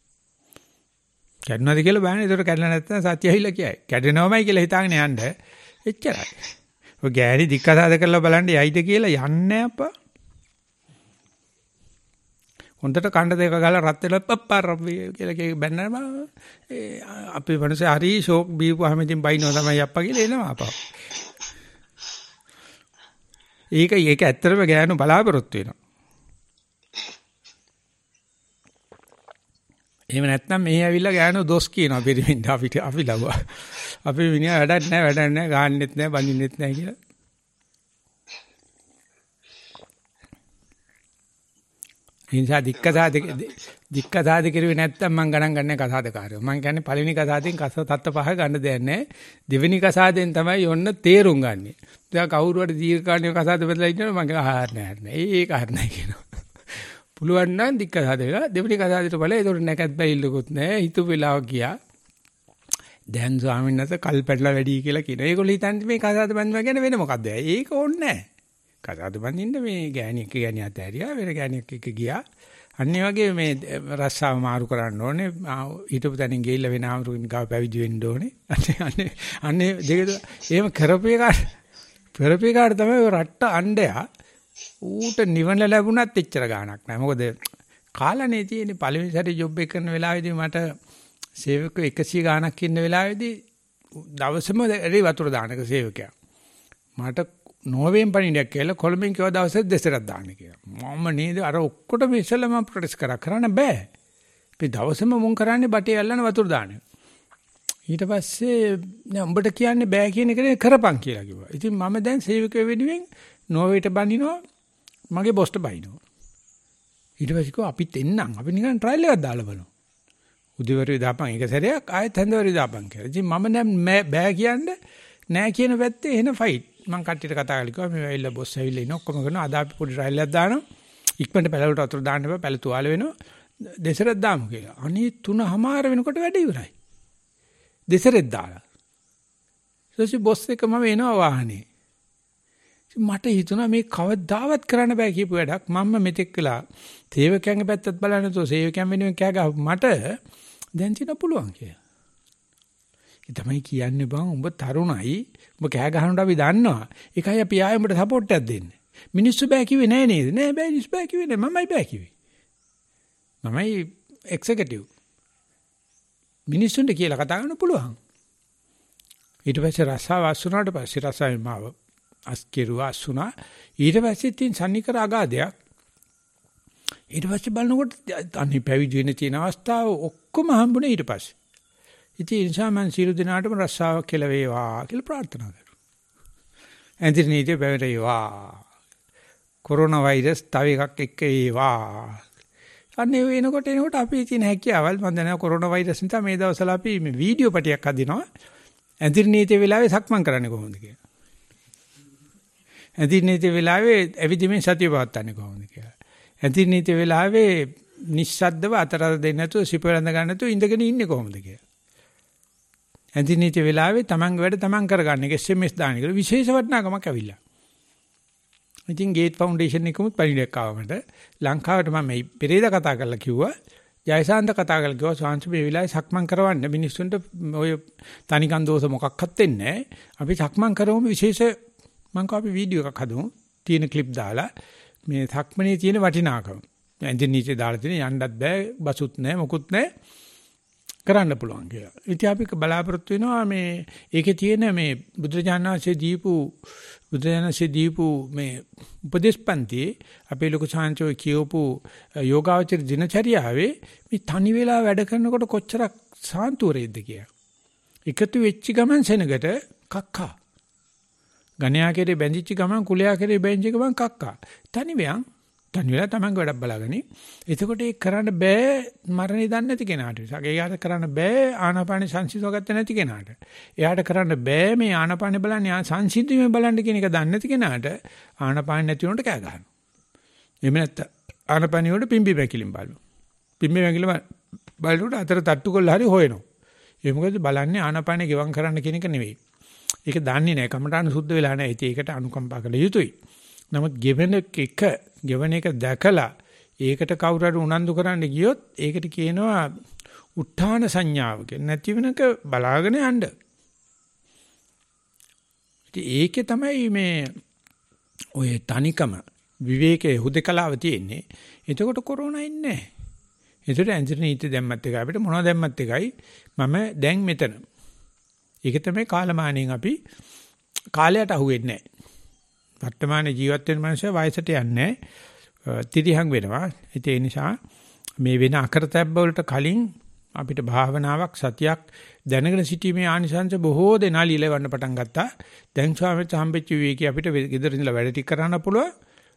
කැඩුනද කියලා බලන්න. ඒකට කැඩලා නැත්නම් සතිය ඇහිලා කියයි. කැඩෙනවමයි කියලා හිතාගෙන යන්න. එච්චරයි. ඔය ගෑණි දික්කසාද කරලා බලන්න යයිද කියලා යන්නේ අප්පා. හොඳට කණ්ඩ දෙක ගාලා රත් වෙලා පප්පා රබ්බි කියලා කිය බැන්නම ඒ අපේ මනසේ හරි ෂෝක් බීපුවාම ඉතින් බයිනවා තමයි අප්පා කියලා එනවා අප්පා. ඒක ඒක ඇත්තටම ගෑනු බලාපොරොත්තු වෙනවා. එහෙම නැත්නම් මෙහි ඇවිල්ලා ගෑනු දොස් කියනවා පිරිමින්ද අපිට අපි ලව්වා. අපි මිනිහා වැඩක් නැහැ වැඩක් නැහැ ගහන්නෙත් නැහැ බඳින්නෙත් නැහැ කියලා. ඉන්සා දික්කසාද දික්කසාද කිරුවේ නැත්නම් මම ගණන් ගන්න කසාදකාරයෝ. මම කියන්නේ පළවෙනි කසාදෙන් කස තත්ත පහ ගන්න දෙයක් නැහැ. දෙවෙනි කසාදෙන් තමයි ඔන්න තේරුම් ගන්නෙ. දැන් කවුරු හරි දීර්ඝකාලීන කසාද බෙදලා ඉන්නවා මම ආහාර නැහැ නැහැ. ඒක හරිය නැහැ කියනවා. පුළුවන් නම් දික්කසාද වෙලා දෙවෙනි කසාදෙට බලලා ඒකට නැකත් බැයිල්ලකුත් නැහැ. හිතු වෙලාව ගියා. දැන් ස්වාමීන් වහන්සේ කල් පැටලා වැඩි කියලා කියනවා. ඒගොල්ලෝ හිතන්නේ මේ කසාද බඳිනවා කියන්නේ වෙන මොකද්ද? ඒක ඕනේ නැහැ. කසාද බඳින්න මේ ගෑණියෙක් ගෑණිය අතහැරියා වෙන ගෑණියෙක් එක්ක ගියා. අන්නේ වගේ මේ රස්සාව මාරු කරන්න ඕනේ. හිටපු තැනින් ගිහිල්ලා වෙන ආමරුකින් ගාව පැවිදි වෙන්න ඕනේ. අනේ අනේ අනේ දෙක එහෙම කරපේ කාට කරපේ කාට තමයි ඔය රට්ට අණ්ඩයා ඌට නිවන ලැබුණත් එච්චර ගාණක් නැහැ. මොකද කාලනේ තියෙන්නේ පළවෙනි සැරේ ජොබ් එක කරන වෙලාවේදී මට සේවකයෝ එකසිය ගාණක් ඉන්න වෙලාවේදී දවසම රේ වතුර දානක සේවකයා. මට නෝවෙන් පණිඩයක් කියලා කොළඹින් කිව්ව දවසේ දෙසරක් දාන්න කියලා. මම නේද අර ඔක්කොටම ඉස්සෙල්ලා මම ප්‍රොටෙස්ට් කරා කරන්න බෑ. අපි දවසම මුන් කරන්නේ බටේ අල්ලන වතුර දාන්න. ඊට පස්සේ නෑ උඹට කියන්නේ බෑ කියන එක කරපන් කියලා කිව්වා. ඉතින් මම දැන් සේවකයෝ වෙනුවෙන් නෝවෙට බඳිනවා මගේ බොස්ට බයිනවා. ඊට පස්සේ කිව්වා අපිත් එන්නම් අපි නිකන් ට්‍රයිල් එකක් දාලා බලමු. උදේවරු දාපන් එක සැරයක් ආයෙත් හන්දවරු දාපන් කියලා. ඉතින් මම දැන් බෑ කියන්නේ නෑ කියන පැත්තේ එන ෆයිට්. මම කට්ටියට කතා කරලා කිව්වා මේ වෙයිලා බොස් ඇවිල්ලා ඉන්න ඔක්කොම කරනවා. අද අපි පොඩි රැල්ලක් දානවා. ඉක්මනට පැලවලට වතුර දාන්න එපා. පැල තුවාල වෙනවා. දෙසරක් දාමු කියලා. අනේ තුනමාර වෙනකොට වැඩ ඉවරයි. දෙසරෙක් දාලා. ඊට බොස් එක මම එනවා වාහනේ. මට හිතුණා මේ කවදාවත් කරන්න බෑ කියපු වැඩක්. මම මෙතෙක් වෙලා සේවකයන්ගේ පැත්තත් බලන්න තෝ සේවකයන් වෙනුවෙන් කෑ ගහ මට දැන් තියෙන පුළුවන් කියලා. ඒ තමයි කියන්නේ බං උඹ තරුණයි. උඹ කෑ ගහනකොට අපි දන්නවා. ඒකයි අපි ආයෙ උඹට සපෝට් එකක් දෙන්නේ. මිනිස්සු බෑ කිව්වේ නෑ නේද? නෑ බෑ මිනිස්සු බෑ කිව්වේ නෑ. මමයි බෑ කිව්වේ. මමයි එක්සිකියුටිව්. මිනිස්සුන්ට කියලා කතා කරන්න පුළුවන්. ඊට පස්සේ රසාව අසුනාට පස්සේ රසාවෙන් මාව අස්කිරුවා අසුනා. ඊට පස්සේ තින් සම්නිකර අගාදයක්. ඊට පස්සේ බලනකොට අනිත් පැවිදි වෙන්න තියෙන අවස්ථාව ඔක්කොම හම්බුනේ ඊට පස්සේ. ඉතින් ඒ නිසා මම සියලු දෙනාටම රස්සාවක් කියලා වේවා කියලා ප්‍රාර්ථනා කරනවා. ඇන්තිනීටි බැවරේවා. කොරෝනා වෛරස් තව එකක් එක්ක ඒවා. අනේ වෙනකොට එනකොට අපි තියෙන හැකියාවල් මම දන්නවා කොරෝනා වෛරස් නිසා මේ දවස්වල අපි මේ වීඩියෝ පටියක් අදිනවා. ඇන්තිනීටි වෙලාවේ සක්මන් කරන්නේ කොහොමද කියලා. ඇන්තිනීටි වෙලාවේ ඇවිදින්මින් සතිය පවත්වන්නේ කොහොමද කියලා. ඇන්තිනීටි වෙලාවේ නිස්සද්දව අතර දෙන්න නැතුව සිපරඳ ගන්න නැතුව ඉඳගෙන ඉන්නේ කොහොමද කියලා. ඇන්තිනීටි වෙලාවේ තමන්ගේ වැඩ තමන් කරගන්න එක එස් එම් එස් දාන එක විශේෂ වටිනාකමක් ඇවිල්ලා. ඉතින් ගේට් ෆවුන්ඩේෂන් එකමුත් පණිඩයක් ආවමට ලංකාවට මම මේ පෙරේද කතා කරලා කිව්වා ජයසාන්ත කතා කරලා කිව්වා සාංශ මේ වෙලාවේ සක්මන් කරවන්න මිනිස්සුන්ට ඔය තනිකන් දෝෂ මොකක්වත් වෙන්නේ නැහැ. අපි සක්මන් කරවමු විශේෂ මම කෝ අපි වීඩියෝ එකක් හදමු. තියෙන ක්ලිප් දාලා මේ සක්මනේ තියෙන වටිනාකම. ඇන්තිනීටි දාලා තියෙන යන්නත් බෑ බසුත් නැහැ මොකුත් නැහැ. කරන්න පුළුවන් කියලා. ඉතින් අපි බලාපොරොත්තු වෙනවා මේ ඒකේ තියෙන මේ බුදුරජාණන් වහන්සේ දීපු බුදුරජාණන් වහන්සේ දීපු මේ උපදේශපන්ති අපේ ලොකු සාංචෝ කියවපු යෝගාවචර දිනචරියාවේ මේ තනි වෙලා වැඩ කරනකොට කොච්චරක් සාන්තුවරේද කියලා. එකතු වෙච්ච ගමන් සෙනගට කක්කා. ගණයා කෙරේ බැඳිච්ච ගමන් කුලයා කෙරේ බැඳිච්ච ගමන් කක්කා. තනි වෙයන් තනි වෙලා තමන්ගේ වැඩක් බලාගනි. එතකොට ඒක කරන්න බෑ මරණේ දන්නේ නැති කෙනාට. ඒකට කරන්න බෑ ආනාපාන සංසිඳව ගත්තේ නැති කෙනාට. එයාට කරන්න බෑ මේ ආනාපාන බලන්නේ සංසිඳීමේ බලන්න කියන එක දන්නේ නැති කෙනාට ආනාපාන නැති වුණොත් කෑ ගන්නවා. එහෙම නැත්නම් ආනාපානිය වල පිම්බි වැකිලින් බලනවා. පිම්බි වැකිලිම බලනකොට අතර තට්ටු කරලා හරි හොයනවා. ඒ මොකද බලන්නේ ආනාපානේ ගෙවම් කරන්න කියන එක නෙවෙයි. ඒක දන්නේ නැහැ. කමඨාන සුද්ධ වෙලා නැහැ. ඉතින් ඒකට අනුකම්පා කළ යුතුයි. නමුත් ගෙවෙන එක ගෙවෙන එක දැකලා ඒකට කවුරු හරි උනන්දු කරන්න ගියොත් ඒකට කියනවා උත්ථාන සංඥාව කියලා. නැති වෙනක බලාගෙන යන්න. ඉතින් ඒකේ තමයි මේ ඔය තනිකම විවේකයේ හුදකලාව තියෙන්නේ. එතකොට කොරෝනා ඉන්නේ නැහැ. ඒතර ඇන්ජිනීටි දැම්මත් එකයි අපිට මොනවද දැම්මත් එකයි මම දැන් මෙතන. ඒක තමයි කාලමානයෙන් අපි කාලයට අහුවෙන්නේ නැහැ. වර්තමාන ජීවත් වෙන මනුස්සය වයසට යන්නේ තිරිහං වෙනවා. ඒ නිසා මේ වෙන අකරතැබ්බ වලට කලින් අපිට භාවනාවක් සතියක් දැනගෙන සිටීමේ ආනිසංශ බොහෝ දෙනා ලියවන්න පටන් ගත්තා. දැන් ස්වාමීන් හම්බෙච්ච විවේකී අපිට ගෙදර ඉඳලා වැඩ ටික කරන්න පුළුවන්.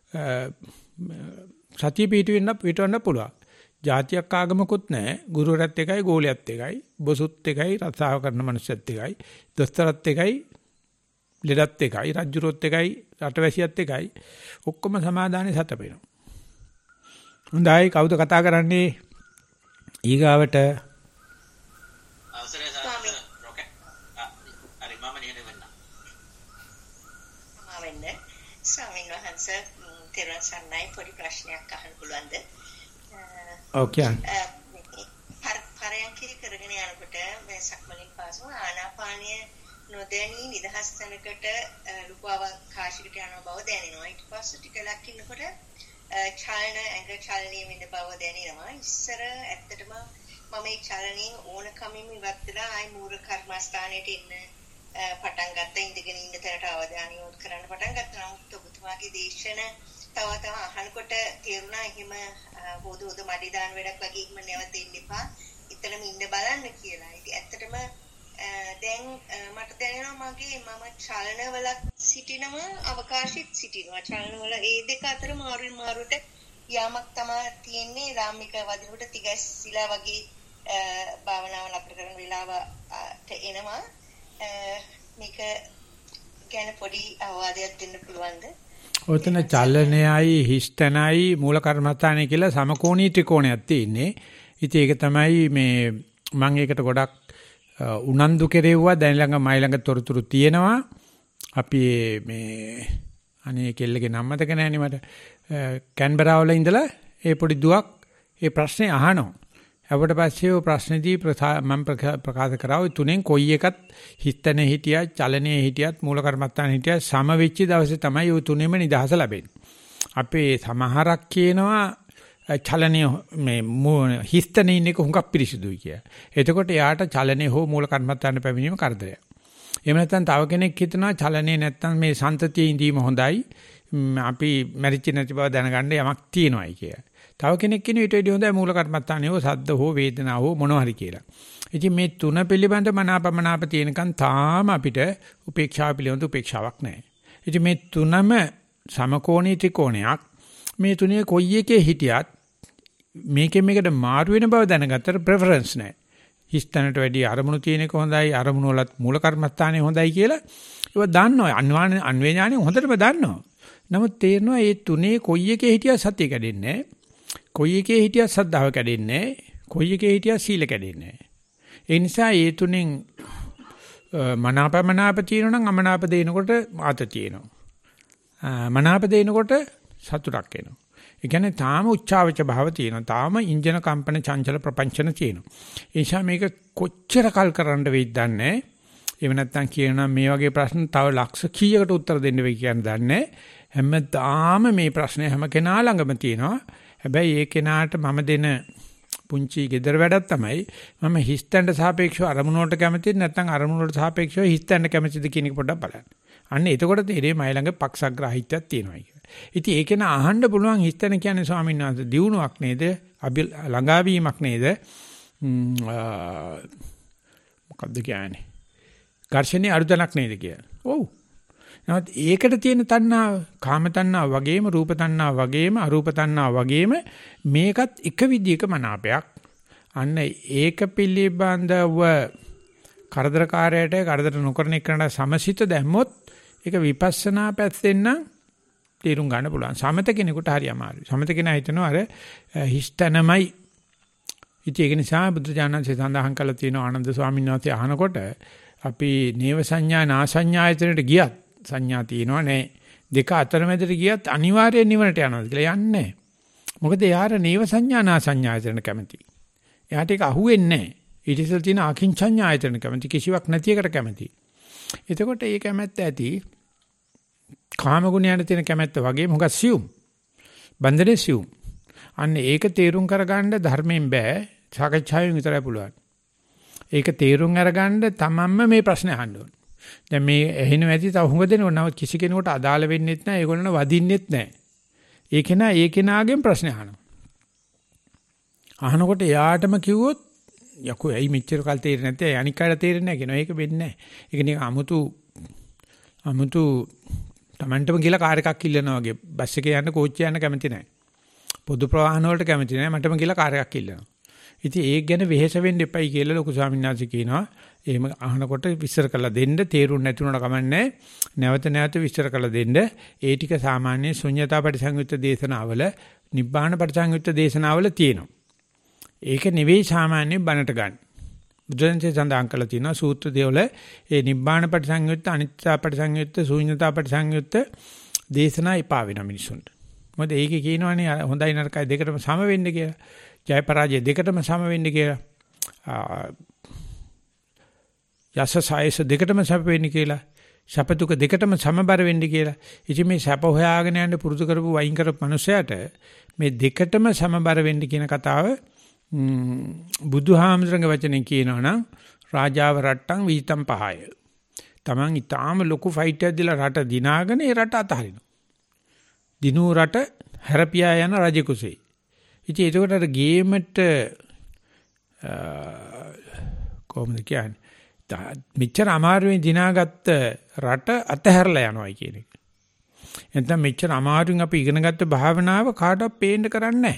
සතිය පිටවෙන්න පිටවන්න පුළුවන්. ජාතියක් ආගමකුත් නැහැ. ගුරුවරයාත් එකයි ගෝලියත් එකයි. බොසුත් එකයි රස්සාව කරන මනුස්සයත් එකයි. දොස්තරත් එකයි ලෙඩත් එකයි රජුරොත් එකයි රටවැසියත් එකයි ඔක්කොම සමාදානේ සතපෙනවා. හොඳයි කවුද කතා කරන්නේ ඊගාවට අවසරයි ස්වාමී රොකේ හරි මම නියද වෙන්න මම වෙන්නේ ස්වාමීන් වහන්සේ තෙරුවන් සරණයි පොඩි ප්‍රශ්නයක් අහන්න පුළුවන්ද? ඔව් පරයන්කේ කරගෙන යනකොට මේ සක්මලින් පාසු ආනාපානීය නොදැනී නිදහස් තැනකට ලුකු අවකාශයකට යන බව දැනෙනවා. ඊට පස්සේ ටිකලක් ඉන්නකොට චලන ඇඟ චලනීය වෙන බව දැනෙනවා. ඉස්සර ඇත්තටම මම මේ චලනයෙන් ඕනකමින් ඉවත් වෙලා ආයි මූල කර්මස්ථානයට එන්න පටන් ගත්තා. ඉඳගෙන ඉන්න තැනට අවධානය යොමු කරන්න පටන් ගත්තා. නමුත් ඔබතුමාගේ දේශන තව තව අහනකොට තේරුණා එහෙම හොද හොද මඩි දාන වැඩක් වගේ එහෙම නැවත ඉන්න එපා. එතනම ඉන්න බලන්න කියලා. ඉතින් ඇත්තටම දැන් මට දැනෙනවා මගේ මම චලනවල සිටිනම අවකාශෙත් සිටිනවා. චලනවල ඒ දෙක අතර මාරුවෙන් මාරුවට යාමක් තමයි තියෙන්නේ. රාමික වදිනකොට තිගැස්සිලා වගේ භාවනාව ලබන කරන වෙලාවට එනවා. මේක කියන්නේ පොඩි අවවාදයක් දෙන්න පුළුවන්ද? ඔතන චලනයයි හිස්තනයි මූල කර්මස්ථානයි කියලා සමකෝණී ත්‍රිකෝණයක් තියෙන්නේ. ඉතින් ඒක තමයි මේ මම ඒකට ගොඩක් උනන්දු කෙරෙව්වා. දැන් ළඟ මයි ළඟ තොරතුරු තියෙනවා. අපි මේ අනේ කෙල්ලගේ නම මතක නැහැ නේ මට. කැන්බරා වල ඉඳලා ඒ පොඩි දුවක් ඒ ප්‍රශ්නේ අහනවා. අපිට පස්සේ ඔය ප්‍රශ්නේදී මම ප්‍රකාශ කරා ඔය තුනෙන් කොයි එකත් හිතනේ හිටියත් චලනයේ හිටියත් මූල කර්මස්ථානේ හිටියත් සම වෙච්ච දවසේ තමයි ඔය තුනෙම නිදහස ලැබෙන්නේ. අපේ සමහරක් කියනවා චලනයේ මේ හිතනේ ඉන්න එක හුඟක් පිරිසිදුයි කිය. එතකොට එයාට චලනයේ හෝ මූල කර්මස්ථානේ පැමිණීම කරදරයක්. එහෙම නැත්නම් තව කෙනෙක් හිතනවා චලනයේ නැත්නම් මේ සන්තතියේ ඉඳීම හොඳයි. අපි මැරිච්ච නැති බව දැනගන්න යමක් තියෙනවායි කිය. තව කෙනෙක් කියන ඊට වඩා හොඳයි මූල කර්මස්ථානේ හෝ සද්ද හෝ වේදනාව හෝ මොනවා හරි කියලා. ඉතින් මේ තුන පිළිබඳ මනාපමනාප තියෙනකන් තාම අපිට උපේක්ෂාව පිළිබඳ උපේක්ෂාවක් නැහැ. ඉතින් මේ තුනම සමකෝණී ත්‍රිකෝණයක්. මේ තුනේ කොයි එකේ හිටියත් මේකෙන් මේකට මාරු වෙන බව දැනගත්තට ප්‍රෙෆරන්ස් නැහැ. හිස්තැනට වැඩි අරමුණු තියෙන එක හොඳයි, අරමුණු වලත් මූල කර්මස්ථානේ හොඳයි කියලා ඒව දන්නවා. අන්වාන අන්වේ ඥානෙ හොඳටම දන්නවා. නමුත් තේරෙනවා මේ තුනේ කොයි එකේ හිටියත් සතිය කැඩෙන්නේ නැහැ. කොයි එකේ හිටියත් සද්ධාව කැඩෙන්නේ නැහැ. කොයි එකේ හිටියත් සීල කැඩෙන්නේ නැහැ. ඒ නිසා මේ තුනෙන් මනාපමනාප තියෙනවා නම් අමනාප දෙනකොට ආත තියෙනවා. මනාප දෙනකොට සතුටක් එනවා. ඒ කියන්නේ තාම උච්චාවච භාව තියෙනවා. තාම ඉන්ජන කම්පන චංචල ප්‍රපංචන තියෙනවා. ඒ නිසා මේක කොච්චර කල් කරන්න වෙයිද දන්නේ නැහැ. එහෙම නැත්නම් කියනවා මේ වගේ ප්‍රශ්න තව ලක්ෂ කීයකට උත්තර දෙන්න වෙයි කියන්නේ දන්නේ නැහැ. හැමදාම මේ ප්‍රශ්නේ හැම කෙනා ළඟම තියෙනවා. හැබැයි ඒ කෙනාට මම දෙන පුංචි gedara වැඩක් තමයි මම හිස්තැන්ට සාපේක්ෂව අරමුණ වලට කැමතිද නැත්නම් අරමුණ වලට සාපේක්ෂව හිස්තැන්ට කැමතිද කියන එක පොඩ්ඩක් බලන්න. අන්න එතකොට තේරෙයි මයි ළඟ පක්ෂග්‍රාහීත්වයක් තියෙනවා කියලා. ඉතින් ඒක න අහන්න පුළුවන් හිස්තැන කියන්නේ ස්වාමීන් වහන්සේ දියුණුවක් නේද? ළඟාවීමක් නේද? මොකද්ද කියන්නේ? ඝර්ෂණයේ අරුතනක් නේද කියලා. ඔව්. නමුත් ඒකට තියෙන තණ්හාව, කාම තණ්හාව වගේම, රූප තණ්හාව වගේම, අරූප තණ්හාව වගේම මේකත් එක විදිහක මනාපයක්. අන්න ඒක පිළිබඳව කරදරකාරයට කරදර නොකරන එකට සමසිත දැම්මොත් ඒක විපස්සනා පැත්තෙන් නම් තේරුම් ගන්න පුළුවන්. සමත කෙනෙකුට හරි අමාරුයි. සමත කෙනා හිතනවා අර හිස්තනමයි. ඉතින් ඒක නිසා බුදු දානන්සේ සඳහන් කළා තියෙනවා ආනන්ද ස්වාමීන් වහන්සේ අහනකොට අපි නේව සංඥා නාසඤ්ඤායතනට ගියත් සංඥා තියෙනවා නේ. දෙක අතරමැදට ගියත් අනිවාර්යෙන් නිවනට යනවා කියලා යන්නේ. මොකද එයාට නේව සංඥා නාසඤ්ඤායතන කැමති. එයාට ඒක අහුවෙන්නේ නැහැ. ඊට ඉස්සෙල් තියෙන අකින්චඤ්ඤායතන කැමති කිසිවක් නැති එකට කැමති. එතකොට ඒ කැමැත්ත ඇති කාම ගුණයන්ට තියෙන කැමැත්ත වගේ මොකක් සියුම්. බන්ධනේ සියුම්. අන්න ඒක තේරුම් කරගන්න ධර්මයෙන් බෑ. සාකච්ඡාවෙන් විතරයි පුළුවන්. ඒක තේරුම් අරගන්න තමන්ම මේ ප්‍රශ්නේ අහන්න ඕනේ. දැන් මේ ඇහෙනව ඇති තව හුඟ දෙනකොට නමුත් කිසි කෙනෙකුට අදාළ වෙන්නෙත් නැහැ. ඒගොල්ලන් වදින්නෙත් නැහැ. ඒ කෙනා ඒ කෙනාගෙන් ප්‍රශ්න අහනවා. අහනකොට එයාටම කිව්වොත් යකෝ ඇයි මෙච්චර කල් තේරෙන්නේ නැත්තේ? අනික් අයට තේරෙන්නේ නැහැ කියනවා. ඒක වෙන්නේ නැහැ. ඒක නිකන් අමුතු අමුතු Tamanටම ගිහලා කාර් එකක් ඉල්ලනවා වගේ. බස් එකේ යන්න කෝච්චිය යන්න කැමති නැහැ. පොදු ප්‍රවාහන වලට කැමති නැහැ. මටම ගිහලා කාර් එකක් ඉල්ලනවා. ඉතින් ඒක ගැන වෙහෙස වෙන්න එපයි කියලා ලොකු ස්වාමීන් වහන්සේ කියනවා. එහෙම අහනකොට විස්තර කරලා දෙන්න තේරුම් නැති උනට කමන්නේ. නැවත නැවත විස්තර කරලා දෙන්න. ඒ ටික සාමාන්‍ය ශුන්‍යතා පරිසංයුක්ත දේශනාවල, නිබ්බාන පරිසංයුක්ත දේශනාවල තියෙනවා. ඒක නෙවෙයි සාමාන්‍ය බණට ගන්න. බුදුන්සේ සඳහන් කළා තියෙනවා සූත්‍ර දෙවල ඒ නිබ්බාන පරිසංයුක්ත, අනිත්‍ය පරිසංයුක්ත, ශුන්‍යතා පරිසංයුක්ත දේශනා එපා වෙන මිනිසුන්ට. මොකද ඒකේ කියනවනේ හොඳයි නරකයි දෙකටම සම වෙන්න කියලා. ජය පරාජය දෙකටම සම වෙන්න කියලා. යසසායස දෙකටම සම වෙන්න කියලා. සැප දුක දෙකටම සමබර වෙන්න කියලා. ඉතින් මේ සැප හොයාගෙන යන්න පුරුදු කරපු වයින් කරපු මනුස්සයාට මේ දෙකටම සමබර වෙන්න කියන කතාව බුදුහාමුදුරන්ගේ වචනෙන් කියනවනම් රාජාව රට්ටම් වීතම් පහය. Taman ඊටාම ලොකු ෆයිට් එකක් දීලා රට දිනාගෙන ඒ රට අතහරිනවා. දිනු රට හැරපියා යන රජ කුසේ. ඉතින් ඒකට අර ගේමට කොහොමද කියන්නේ? මෙච්චර අමාරුවෙන් දිනාගත්ත රට අතහැරලා යනවායි කියන එක. එතන මෙච්චර අමාරුවෙන් අපි ඉගෙනගත්ත භාවනාව කාටවත් පේන්න කරන්නේ නැහැ.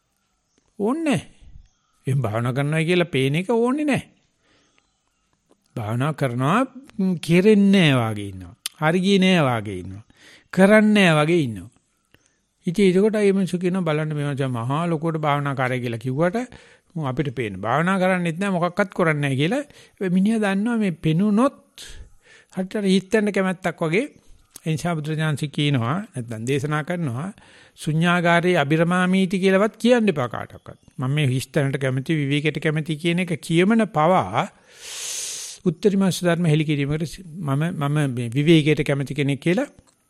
ඕනේ නැහැ. එම් භාවනා කරනවා කියලා පේන එක ඕනේ නැහැ. භාවනා කරනවා කෙරෙන්නේ නැහැ වාගේ ඉන්නවා. හරි ගියේ නැහැ වාගේ ඉන්නවා. කරන්නේ නැහැ වාගේ ඉන්නවා. ඉතින් ඒකට ඒ මිනිස්සු කියන බලන්න මේ මචං මහා ලොකුවට භාවනා කරයි කියලා කිව්වට අපිට පේන භාවනා කරන්නෙත් නැහැ මොකක්වත් කරන්නේ නැහැ කියලා මිනිහා දන්නවා මේ පෙනුනොත් හරියට හිතෙන්න කැමැත්තක් වගේ එනිසා බුදුරජාන්සි කියනවා නැත්නම් දේශනා කරනවා ශුන්‍යාගාරේ අබිරමාමීති කියලාවත් කියන්න එපා කාටවත් මම මේ හිස්තැනට කැමති විවේකයට කැමති කියන එක කියමන පවා උත්තරීමස් ධර්ම හෙලි කිරීමකට මම මම මේ විවේකයට කැමති කෙනෙක් කියලා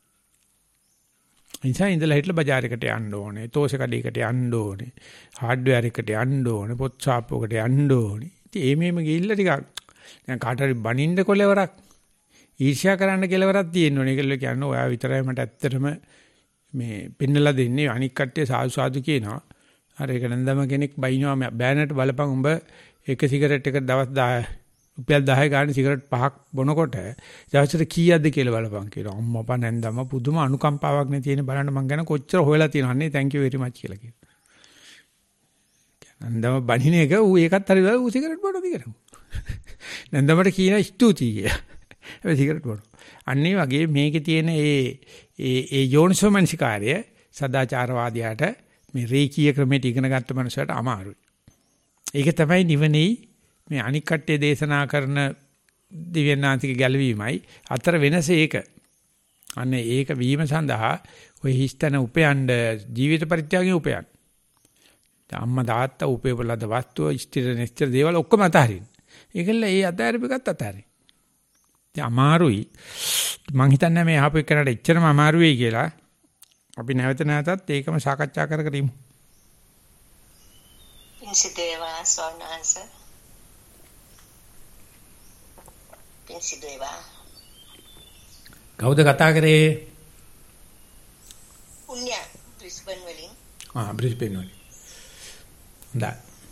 ඉතින් ඉඳලා හිටලා බજારයකට යන්න ඕනේ, තෝෂ කඩේකට යන්න ඕනේ, හાર્ඩ්වෙයාර් එකට යන්න ඕනේ, පොත් ෂාප්පුවකට යන්න ඕනේ. ඉතින් ඒ මේම ගිහිල්ලා ටිකක් දැන් කාට හරි බනින්න කොලවරක් ඊර්ෂ්‍යා කරන්න කෙලවරක් තියෙන්න ඕනේ. ඒකල කියන්නේ ඔයා විතරයි මට ඇත්තටම මේ පෙන්නලා දෙන්නේ. අනික් කට්ටිය සාදු සාදු කියනවා. අර ඒක නන්දම කෙනෙක් බයිනවා බෑනට බලපන් උඹ එක සිගරට් එක දවස් දහය රුපියල් දහය ගන්න සිගරට් පහක් බොනකොට දවසට කීයක්ද කියලා බලපන් කියලා. අම්මපා නැන්දම පුදුම අනුකම්පාවක් නේ තියෙන බලන්න මං ගැන කොච්චර හොයලා තියෙනවද නේ thank you very much කියලා කියනවා. නැන්දම බණින එක ඌ ඒකත් හරි ඌ සිගරට් බොනවද කියලා. නැන්දමට කියන ස්තුතියි කියලා. ඒ සිගරට් බොනවා. අන්න ඒ වගේ මේකේ තියෙන ඒ ඒ ඒ යෝනිසෝමනසිකාරය සදාචාරවාදියාට මේ රේකීය ක්‍රමයට ඉගෙන ගන්න මනුස්සයට අමාරුයි. ඒක තමයි නිවනේ මේ අනික් කට්ටිය දේශනා කරන දිව්‍යඥාන්තික ගැලවීමයි අතර වෙනස ඒක. අනේ ඒක වීම සඳහා ඔය හිස්තන උපයන්න ජීවිත පරිත්‍යාගයෙන් උපයන්න. අම්මා තාත්තා උපේවලද වස්තුව ස්ථිර නිශ්චල දේවල් ඔක්කොම අතහරින්න. ඒකල ඒ අතහැරපෙකත් අතහරින්න. ඉතින් අමාරුයි. මං හිතන්නේ මේ ආපු එකනට එච්චරම අමාරු වෙයි කියලා. අපි නැවත නැවතත් ඒකම සාකච්ඡා කර කර ඉමු. පින්සිදේවා සෝනාස. පින්සිදේවා. කවුද කතා කරේ? උන්‍යා බ්‍රිස්බන් වලින්. ආ බ්‍රිස්බන් වලින්. හොඳයි.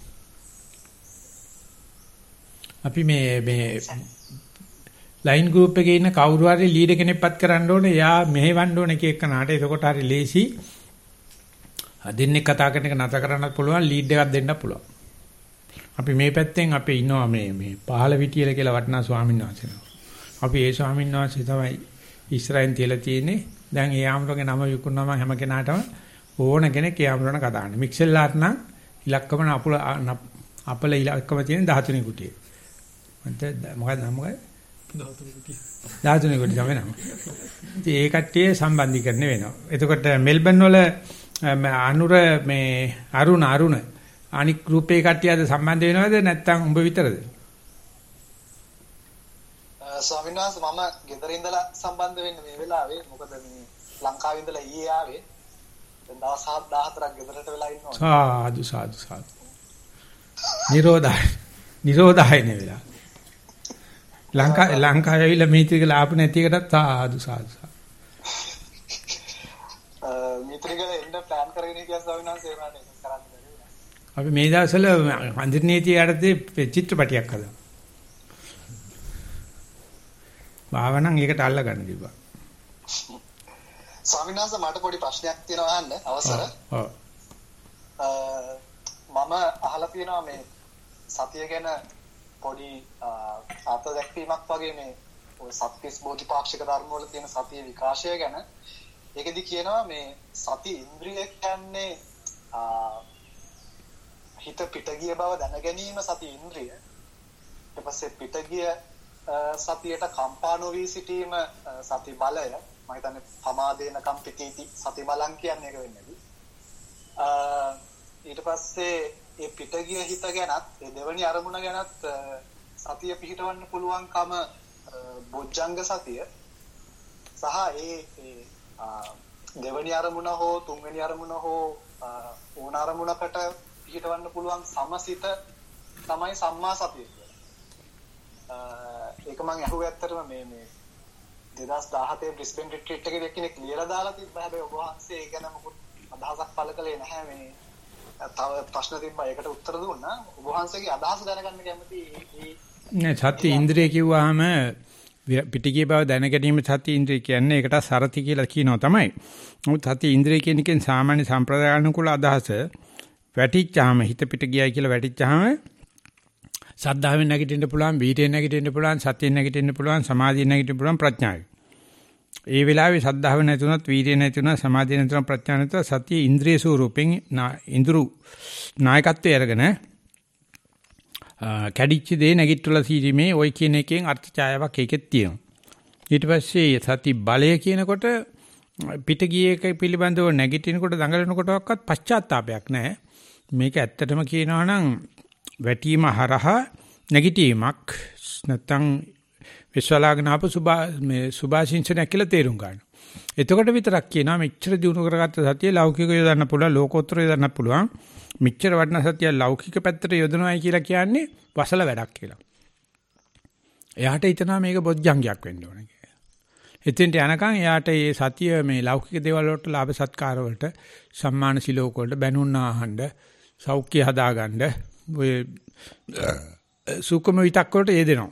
අපි මේ මේ ලයින් ගෲප් එකේ ඉන්න කවුරු හරි ලීඩර් කෙනෙක්පත් කරන්න ඕනේ. එයා මෙහෙවන්න ඕනේ එක එක නාට. එතකොට හරි ලේසි. දෙන්නෙක් කතා කරන එක නැතර කරන්නත් පුළුවන්. ලීඩ් එකක් දෙන්නත් පුළුවන්. අපි මේ පැත්තෙන් අපි ඉන්නවා මේ මේ පහළ විටියල කියලා වටනා ස්වාමීන් වහන්සේ. අපි ඒ ස්වාමීන් වහන්සේ තමයි ඉස්රායිල් තියලා තියෙන්නේ. දැන් ඒ ආමරගේ නම විකුණනවා මම හැම කෙනාටම ඕන කෙනෙක් ඒ ආමරණ කතා කරන්න. මික්සෙල්ලාට නම් ඉලක්කම අපල අපල ඉලක්කම තියෙන දහතුනේ කුටිය. මන්ට මොකක්ද නම මොකක්ද? දහතුනේ කුටිය. දහතුනේ කුටිය තමයි නම. ඉතින් ඒ කට්ටිය සම්බන්ධීකරණය වෙනවා. එතකොට මෙල්බන් වල අනුර මේ අරුණ අරුණ අනික් ගෲප් එකේ කට්ටියද සම්බන්ධ වෙනවද නැත්නම් උඹ විතරද? ස්වාමීන් වහන්සේ මම ගෙදර ඉඳලා සම්බන්ධ වෙන්නේ මේ වෙලාවේ. මොකද මේ ලංකාවේ ඉඳලා ඊයේ ආවේ. දැන් දවස් දහහතරක් ගෙදරට වෙලා ඉන්නවා. සාදු සාදු සාදු. නිරෝධයි. නිරෝධයි නේ වෙලා. ලංකා ලංකාවේ ඇවිල්ලා මේ ටික ආපු නැති එකටත් සාදු සාදු. මිත්‍රිකල එන්න ප්ලෑන් කරගෙන ඉතියා ස්වාමීන් වහන්සේ ඒවානේ කරන්නේ. අපි මේ දවස්වල අන්දිනීතිය යටතේ චිත්‍රපටියක් හදා. භාවනම් ඒකට අල්ල ගන්න තිබ්බා. ස්වාමීන් වහන්සේ මට පොඩි ප්‍රශ්නයක් තියෙනවා අහන්න අවසර. ඔව්. මම අහලා තියෙනවා මේ සතිය ගැන පොඩි අර්ථ දැක්වීමක් වගේ මේ ඔය සත්‍විස් බෝධිපාක්ෂික ධර්ම වල තියෙන සතිය විකාශය ගැන. ඒකෙදි කියනවා මේ සති ඉන්ද්‍රිය කියන්නේ හිත පිට ගිය බව දැන ගැනීම සති ඉන්ද්‍රිය. ඊට පස්සේ පිට ගිය සතියට කම්පා නොවී සිටීම සති බලය. මම හිතන්නේ පමාදේන කම්පිතීති සති බලං කියන්නේ ඒක වෙන්නේ. ඊට පස්සේ ඒ පිට ගිය හිත ගැනත් ඒ දෙවනි අරමුණ ගැනත් සතිය පිහිටවන්න පුළුවන්කම බොජ්ජංග සතිය සහ ඒ දෙවනි අරමුණ හෝ තුන්වෙනි අරමුණ හෝ ඕන අරමුණකට පිහිටවන්න පුළුවන් සමසිත තමයි සම්මා සතිය කියලා. ඒක මම අහුවේ ඇත්තටම මේ මේ දෙදාස් දහහතේ බ්‍රිස්බන් රිට්‍රීට් එකේ එක්කෙනෙක් ලියලා දාලා තිබ්බා. හැබැයි ඔබ වහන්සේ ඒ ගැන මොකද අදහසක් පළ කළේ නැහැ. මේ තව ප්‍රශ්න තිබ්බා ඒකට උත්තර දුන්නා. ඔබ වහන්සේගේ අදහස දැනගන්න කැමතියි. නෑ සති ඉන්ද්‍රිය කිව්වහම පිටිගිය බව දැන ගැනීම සති ඉන්ද්‍රිය කියන්නේ ඒකට සරති කියලා කියනවා තමයි. නමුත් සති ඉන්ද්‍රිය කියන එකෙන් සාමාන්‍ය සම්ප්‍රදායානුකූල අදහස වැටිච්චාම හිත පිට ගියයි කියලා වැටිච්චාම සද්ධාවෙන් නැගිටින්න පුළුවන්, වීර්යයෙන් නැගිටින්න පුළුවන්, සතියෙන් නැගිටින්න පුළුවන්, සමාධියෙන් නැගිටින්න පුළුවන්, ප්‍රඥාවෙන්. ඒ වෙලාවේ සද්ධාව නැතුණත්, වීර්යය නැතුණත්, සමාධිය නැතුණත්, ප්‍රඥා නැතුණත් සතිය ඉන්ද්‍රිය ස්වරූපෙන් ඉඳුරු නායකත්වයේ අරගෙන කැඩිච්ච දේ නැගිටලා සීරීමේ ওই කියන එකෙන් අර්ථ ඡායාවක් ඒකෙත් තියෙනවා. ඊට පස්සේ සති බලය කියනකොට පිට ගියේ එක පිළිබඳව නැගිටිනකොට දඟලනකොටවත් පශ්චාත්තාවයක් නැහැ. මේක ඇත්තටම කියනවා නම් වැටීම හරහා නැගිටීමක් නැත්තම් විශ්වලාගෙන ආපු සුභා මේ සුභාශිංසනයක් කියලා තේරුම් ගන්න. එතකොට විතරක් කියනවා මෙච්චර දිනු කරගත්ත සතිය ලෞකික යොදන්න පුළුවන්, ලෝකෝත්තර යොදන්න පුළුවන්. මෙච්චර වටිනා සතිය ලෞකික පැත්තට යොදනවායි කියලා කියන්නේ වසල වැඩක් කියලා. එයාට හිතනවා මේක බොජ්ජංගයක් වෙන්න ඕන කියලා. එතෙන්ට යනකම් එයාට මේ සතිය මේ ලෞකික දේවල් වලට ලාභ සත්කාර වලට, සම්මාන සිලෝක වලට බැනුන්න අහන්න, සෞඛ්‍ය හදාගන්න ඔය සුකුම විතක් වලට යෙදෙනවා.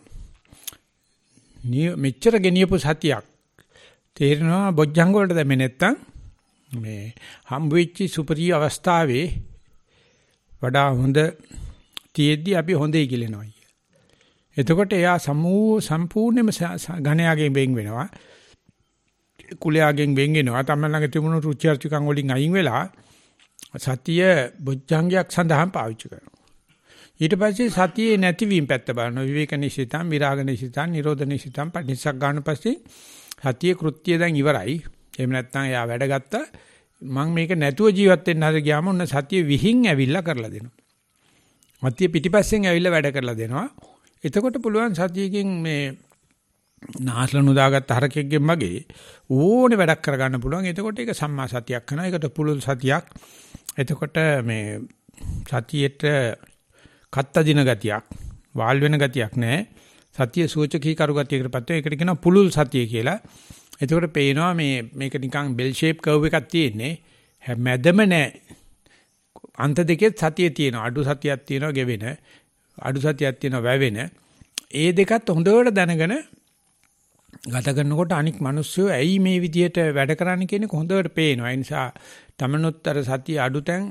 මෙච්චර ගෙනියපු සතියක් තේරෙනවා බොජ්ජංග වලට දැම්මේ නැත්තම් මේ හම්බ වෙච්ච සුපරි අවස්ථාවේ වඩා හොඳ තියෙද්දි අපි හොඳයි කියලානවා කිය. එතකොට එයා සමූහ සම්පූර්ණයෙන්ම ඝණයාගෙන් වෙන් වෙනවා. කුලයාගෙන් වෙන් වෙනවා. තමයි ළඟ තිබුණු රුචි අරුචිකම් වලින් අයින් වෙලා සතිය බොජ්ජංගයක් සඳහා පාවිච්චි කරනවා. ඊට පස්සේ සතියේ නැතිවීම පැත්ත බලනවා. විවේක නිසිතං, විරාග නිසිතං, නිරෝධ නිසිතං, පටිච්චසක් ගන්න පස්සේ සතියේ කෘත්‍යය දැන් ඉවරයි. එහෙම නැත්නම් එයා වැඩ ගත්තා. මම මේක නැතුව ජීවත් වෙන්න හද ගියාම ඔන්න සතිය විහිං ඇවිල්ලා කරලා දෙනවා. සතිය පිටිපස්සෙන් ඇවිල්ලා වැඩ කරලා දෙනවා. එතකොට පුළුවන් සතියකින් මේ නාස්ල නුදාගත්ත හරකෙක්ගෙන් වගේ ඕනේ වැඩක් කරගන්න පුළුවන්. එතකොට ඒක සම්මා සතියක් කරනවා. ඒකට පුළුල් සතියක්. එතකොට මේ සතියේට කත්ත දින ගතියක්, වාල් වෙන ගතියක් නැහැ. සතිය සූචකී කරු ගතියකටපත් වෙනවා. ඒකට කියනවා පුළුල් සතිය කියලා. එතකොට පේනවා මේ මේක නිකන් බෙල් ෂේප් කර්ව් එකක් තියෙන්නේ. මැදම නැහැ. අන්ත දෙකේ සතිය තියෙනවා. අඩු සතියක් තියෙනවා ගෙවෙන. අඩු සතියක් තියෙනවා වැවෙන. ඒ දෙකත් හොඳට දැනගෙන ගත කරනකොට අනික් මිනිස්සු ඇයි මේ විදියට වැඩ කරන්නේ කියන එක හොඳට පේනවා. ඒ නිසා තමනුත් අර සතිය අඩුතෙන්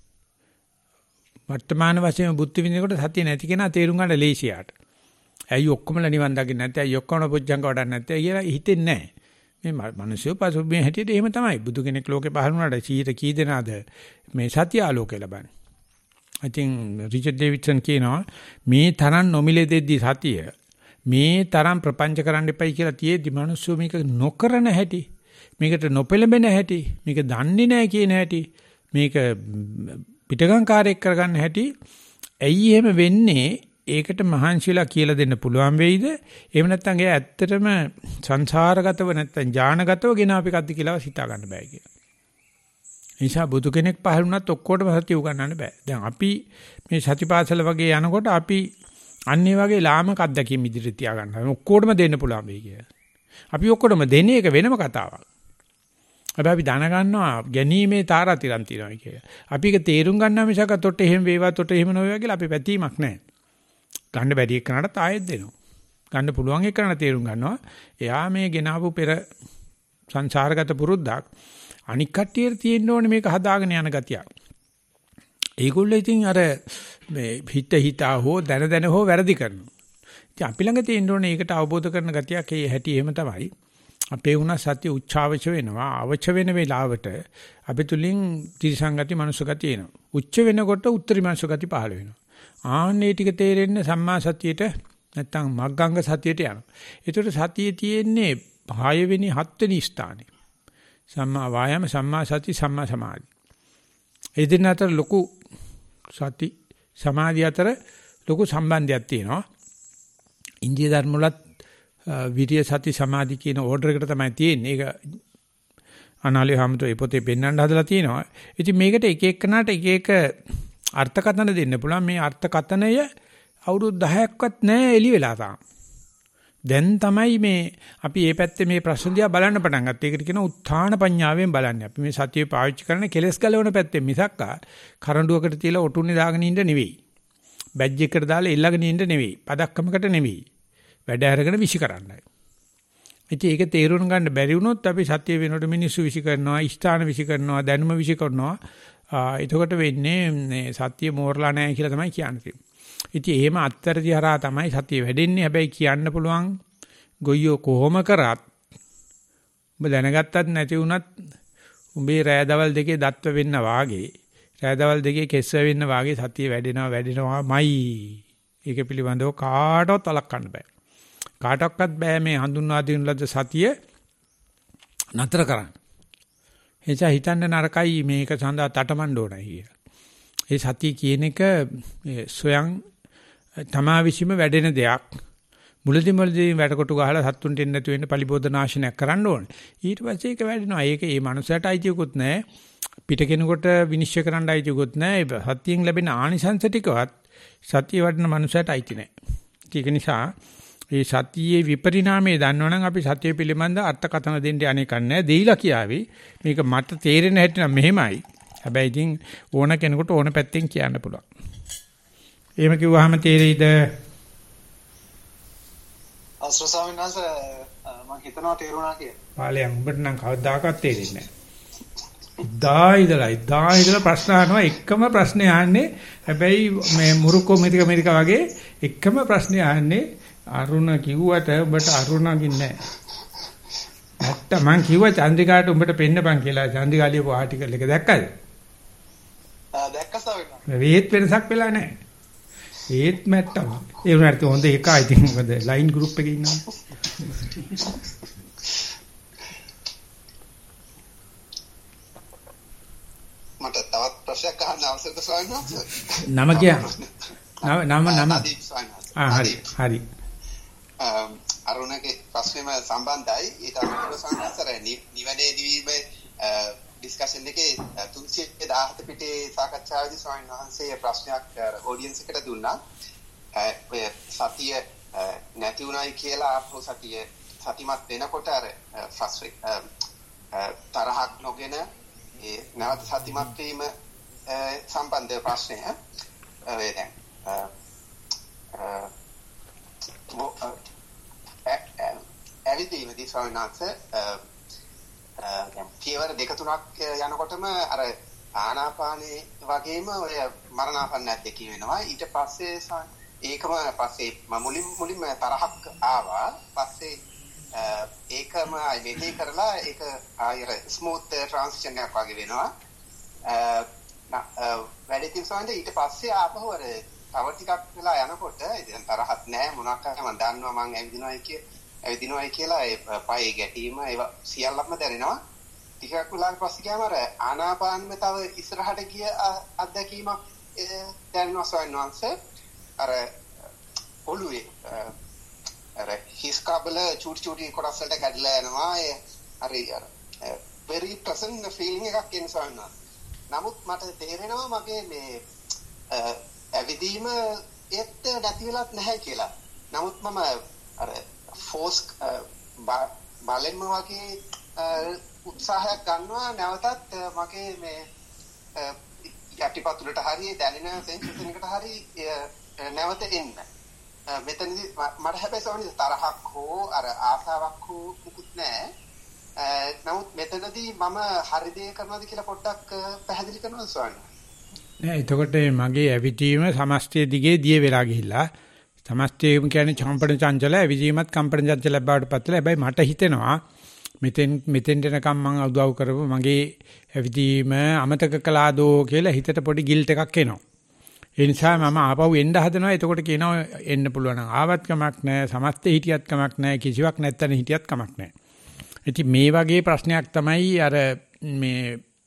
වර්තමාන වශයෙන් බුද්ධ විදිනකොට සතිය නැති කෙනා තේරුම් ගන්න ලේසියට. ඇයි ඔක්කොමලා නිවන් දකින්න නැත්තේ? ඇයි ඔක්කොම පුජ්ජංග වඩන්නේ නැත්තේ කියලා හිතෙන්නේ නැහැ. මේ මිනිස්සු පසුබිම් හැටියට එහෙම තමයි. බුදු කෙනෙක් ලෝකේ පහළ වුණාට සීයට කී දෙනාද මේ සත්‍ය ආලෝකය ලබන්නේ. I think රිචඩ් ඩේවිඩ්සන් කියනවා මේ තරම් නොමිලේ දෙද්දි සතිය මේ තරම් ප්‍රපංච කරන්න එපයි කියලා තියෙද්දි මිනිස්සු මේක නොකරන හැටි, මේකට නොපෙළඹෙන හැටි, මේක දන්නේ නැහැ කියන හැටි, මේක පිටගංකාරයක් කරගන්න හැටි ඇයි එහෙම වෙන්නේ? ඒකට මහන්සිලා කියලා දෙන්න පුළුවන් වෙයිද? එහෙම නැත්නම් ඒ ඇත්තටම සංසාරගතව නැත්නම් ඥානගතව ගෙන අපි කද්ද කියලා හිතා ගන්න බෑ කියලා. ඒ නිසා බුදු කෙනෙක් පහළ වුණත් ඔක්කොටම සතිය උගන්වන්න බෑ. දැන් අපි මේ සතිපාසල වගේ යනකොට අපි අන්නේ වගේ ලාමක අත්දැකීම් ඉදිරියට තියා ගන්නවා. ඔක්කොටම දෙන්න පුළුවන් වෙයි කියලා. අපි ඔක්කොටම දෙන්නේ ඒක වෙනම කතාවක්. හැබැයි අපි දැනගන්නවා ගැනීමේ තාරාතිරම් තියෙනවා කියලා. අපි ඒක තේරුම් ගන්නවා මිසක තොට එහෙම වේවා තොට එහෙම නොවේවා කියලා අපි පැතීමක් නැහැ. ගන්න බැරි එක්කනට ආයෙත් දෙනවා. ගන්න පුළුවන් එක්කනට තේරුම් ගන්නවා. එයා මේ ගෙනාවු පෙර සංසාරගත පුරුද්දක් අනික් කට්ටියට තියෙන්න ඕනේ මේක හදාගෙන යන ගතියක්. ඒගොල්ලෝ ඉතින් අර මේ හිත හිතා හෝ දැන දැන හෝ වැරදි කරනවා. ඉතින් අපි ළඟ තියෙන්න ඕනේ ඒකට අවබෝධ කරන ගතියක්. ඒ හැටි එහෙම තමයි. අපේ වුණා සත්‍ය උච්චාවච වෙනවා. අවච වෙන වෙලාවට අපි තුලින් ත්‍රිසංගති මනුෂ්‍ය ගතිය එනවා. උච්ච වෙනකොට උත්තරී මනුෂ්‍ය ගති පහළ වෙනවා. ආන්නේ ටික තේරෙන්නේ සම්මා සතියේට නැත්තම් මග්ගංග සතියට යනවා. ඒතකොට සතියේ තියෙන්නේ හය වෙනි හත් වෙනි ස්ථානේ. සම්මා වායාම, සම්මා සති, සම්මා සමාධි. ඒ දෙන්න අතර ලොකු සති සමාධිය අතර ලොකු සම්බන්ධයක් තියෙනවා. ඉන්දිය ධර්ම වලත් විරිය සති සමාධි කියන ඕඩර් එකට තමයි තියෙන්නේ. ඒක අනාලේ හැමතෝ පොතේ පෙන්වන්න හදලා තියෙනවා. ඉතින් මේකට එක එකනට එක එක අර්ථකථන දෙන්න පුළුවන්. මේ අර්ථකථනය අවුරුදු දහයක්වත් නැහැ එළි වෙලා තාම. දැන් තමයි මේ අපි මේ පැත්තේ මේ ප්‍රශ්න දිහා බලන්න පටන් ගත්තේ. ඒකට කියනවා උත්ථාන පඤ්ඤාවෙන් බලන්නේ. අපි මේ සතිය පාවිච්චි කරන කෙලස් ගලවන පැත්තෙන් මිසක් කරඬුවකට තියලා ඔටුන්නේ දාගෙන ඉන්න නෙවෙයි. බැජ් එකකට දාලා එල්ලගෙන ඉන්න නෙවෙයි. පදක්කමකට නෙවෙයි. වැඩ අරගෙන විසි කරන්නයි. ඉතින් ඒක තේරුම් ගන්න බැරි වුණොත් අපි සතිය වෙනකොට මිනිස්සු විසි කරනවා, ස්ථාන විසි කරනවා, දැනුම විසි කරනවා. එතකොට වෙන්නේ සතිය මෝරලා නැහැ කියලා තමයි කියන්නේ. ඉතින් එහෙම අත්තරදි හරහා තමයි සතිය වැඩෙන්නේ. හැබැයි කියන්න පුළුවන් ගොයියෝ කොහොම කරත් ඔබ දැනගත්තත් නැති වුණත් උඹේ රෑදවල් දෙකේ දත්ව වෙන්න වාගේ රෑදවල් දෙකේ කෙස්ව වෙන්න වාගේ සතිය වැඩෙනවා වැඩෙනවාමයි. ඒක පිළිබඳව කාටවත් වළක්වන්න බෑ. කාටවත් බෑ මේ හඳුන්වා දෙන ලද සතිය නතර කරන්න. එනිසා හිතන්න නරකයි මේක සඳහා තටමඬ ඕනයි කියලා. ඒ සතිය කියන එක සොයන් තමා විසීම වැඩෙන දෙයක්. මුලදී මුලදී වැඩකොටු ගහලා සත්තුන්ට එන්න නැතු වෙන්න පලිබෝධනාශනයක් කරන්න ඕනේ. ඊට පස්සේ ඒක වැඩෙනවා. ඒක ඒ මනුස්සයට අයිතියකුත් නැහැ. පිට කෙනෙකුට විනිශ්චය කරන්න අයිතියකුත් නැහැ. සතියෙන් ලැබෙන ආනිසංස ටිකවත් සතිය වඩන මනුස්සයට අයිති නැහැ. ඒක නිසා මේ සතියේ විපරිණාමය දන්නවනම් අපි සතිය පිළිබඳ අර්ථකථන දෙන්න අනේක නැහැ. දෙයිලා කියාවි. මේක මට තේරෙන හැටි නම් මෙහෙමයි. හැබැයි ඉතින් ඕන කෙනෙකුට ඕන පැත්තෙන් කියන්න පුළුවන්. එහෙම කිව්වහම තේරෙයිද? අසර ස්වාමීන් වහන්සේ මම හිතනවා තේරුණා කියලා. පාලයන් උඹට නම් කවදාකවත් තේරෙන්නේ නැහැ. ඉදා ඉදලා ඉදා ඉදලා ප්‍රශ්න අහනවා එකම ප්‍රශ්නේ අහන්නේ. හැබැයි මේ මුරුකෝ මෙතික මෙතික වගේ එකම ප්‍රශ්නේ අහන්නේ අරුණ කිව්වට උඹට අරුණගින් නැහැ. නැත්නම් මං කිව්වා චන්ද්‍රිකාට උඹට පෙන්නපන් කියලා. චන්ද්‍රිකාලිය ආටිකල් එක දැක්කද? ආ දැක්ක ස්වාමීන් වහන්සේ. වේත් වෙනසක් වෙලා නැහැ. ඒත් මැට්ටම. ඒ වුණාට හොඳ එකයි. ඉතින් මොකද ලයින් ගෲප් එකේ ඉන්නවා. මට තවත් ප්‍රශ්නයක් අහන්න අවසරද ස්වාමීන් වහන්සේ? නම කියන්න. නම නම නම. ආ හරි හරි. අරුණගේ ප්‍රශ්නෙම සම්බන්ධයි. ඒක අනුකූල සංස්කාරය නිවනේ දිවීමේ ඩිස්කෂන් එකේ තුන්සිය දහහත පිටේ සාකච්ඡාවේදී ස්වාමීන් වහන්සේ ප්‍රශ්නයක් ඔඩියන්ස් එකට දුන්නා. ඔය සතිය නැති උනායි කියලා අපෝ සතිය සතිමත් වෙනකොට අර තරහක් නොගෙන ඒ නැවත සතිමත් වීම සම්බන්ධ ප්‍රශ්නය. ඒ දැන් ඇවිදීමේදී ස්වාමීන් වහන්සේ දැන් පියවර දෙක තුනක් යනකොටම අර ආනාපානේ වගේම ඔය මරණාසන්න දෙකේ වෙනවා. ඊට පස්සේ ඒකම පස්සේ මුලින් මුලින්ම තරහක් ආවා. පස්සේ ඒකම මෙහෙ කරලා ඒක ආයෙ ස්මූත් ට්‍රාන්සිෂන් එකක් වගේ වෙනවා. වැඩිතින් සෝන්ද ඊට පස්සේ ආපහු අර තව ටිකක් වෙලා යනකොට දැන් තරහක් නැහැ මොනක් හරි මම දන්නවා මම ඇවිදිනවයි කිය ඇවිදිනවයි කියලා ඒ පයේ ගැටීම ඒවා සියල්ලක්ම දැනෙනවා. ටිකක් වෙලාවක් පස්සේ ගියාම අර ආනාපානෙම තව ඉස්සරහට ගිය අත්දැකීමක් දැනෙනවා ස්වාමීන් වහන්සේ. අර ඔළුවේ අර හිස් කබල චූටි චූටි කොටස් වලට කැඩලා යනවා. ඒ හරි අර very pleasant feeling එකක් එන ස්වාමීන් වහන්සේ. නමුත් මට තේරෙනවා මගේ මේ ඇවිදීම ඒත් නැති වෙලත් නැහැ කියලා. නමුත් මම අර ෆෝස් බලෙන්ම වගේ උත්සාහයක් ගන්නවා නැවතත් මගේ මේ යටිපතුලට හරිය දැනෙන සෙන්සේෂන් එකට හරිය නැවත එන්න. මෙතනදී මට හැබැයි සෝනි තරහක් හෝ අර ආසාවක් හෝ මුකුත් නැහැ. නමුත් මෙතනදී මම හරි දේ කරනවාද කියලා පොඩ්ඩක් පැහැදිලි කරනවා ස්වාමීන්. නෑ එතකොට මගේ ඇවිදීම සමස්තය දිගේ දිය වෙලා ගිහිල්ලා සමස්තයම කියන්නේ කම්පන චංචල ඇවිදීමත් කම්පන චංචල බවට පත්ලා. හැබැයි මට හිතෙනවා මෙතෙන් මෙතෙන් දෙනකම් මම උදව් කරපු මගේ ඇවිදීම අමතක කළාදෝ කියලා හිතට පොඩි ගිල්ට් එකක් එනවා. ඒ නිසා මම ආපහු එන්න හදනවා. එතකොට කියනවා එන්න පුළුවන් නම් ආවත් කමක් නැහැ. සමස්තේ හිටියත් කමක් නැහැ. කිසිවක් නැත්තන හිටියත් කමක් නැහැ. ඉතින් මේ වගේ ප්‍රශ්නයක් තමයි අර මේ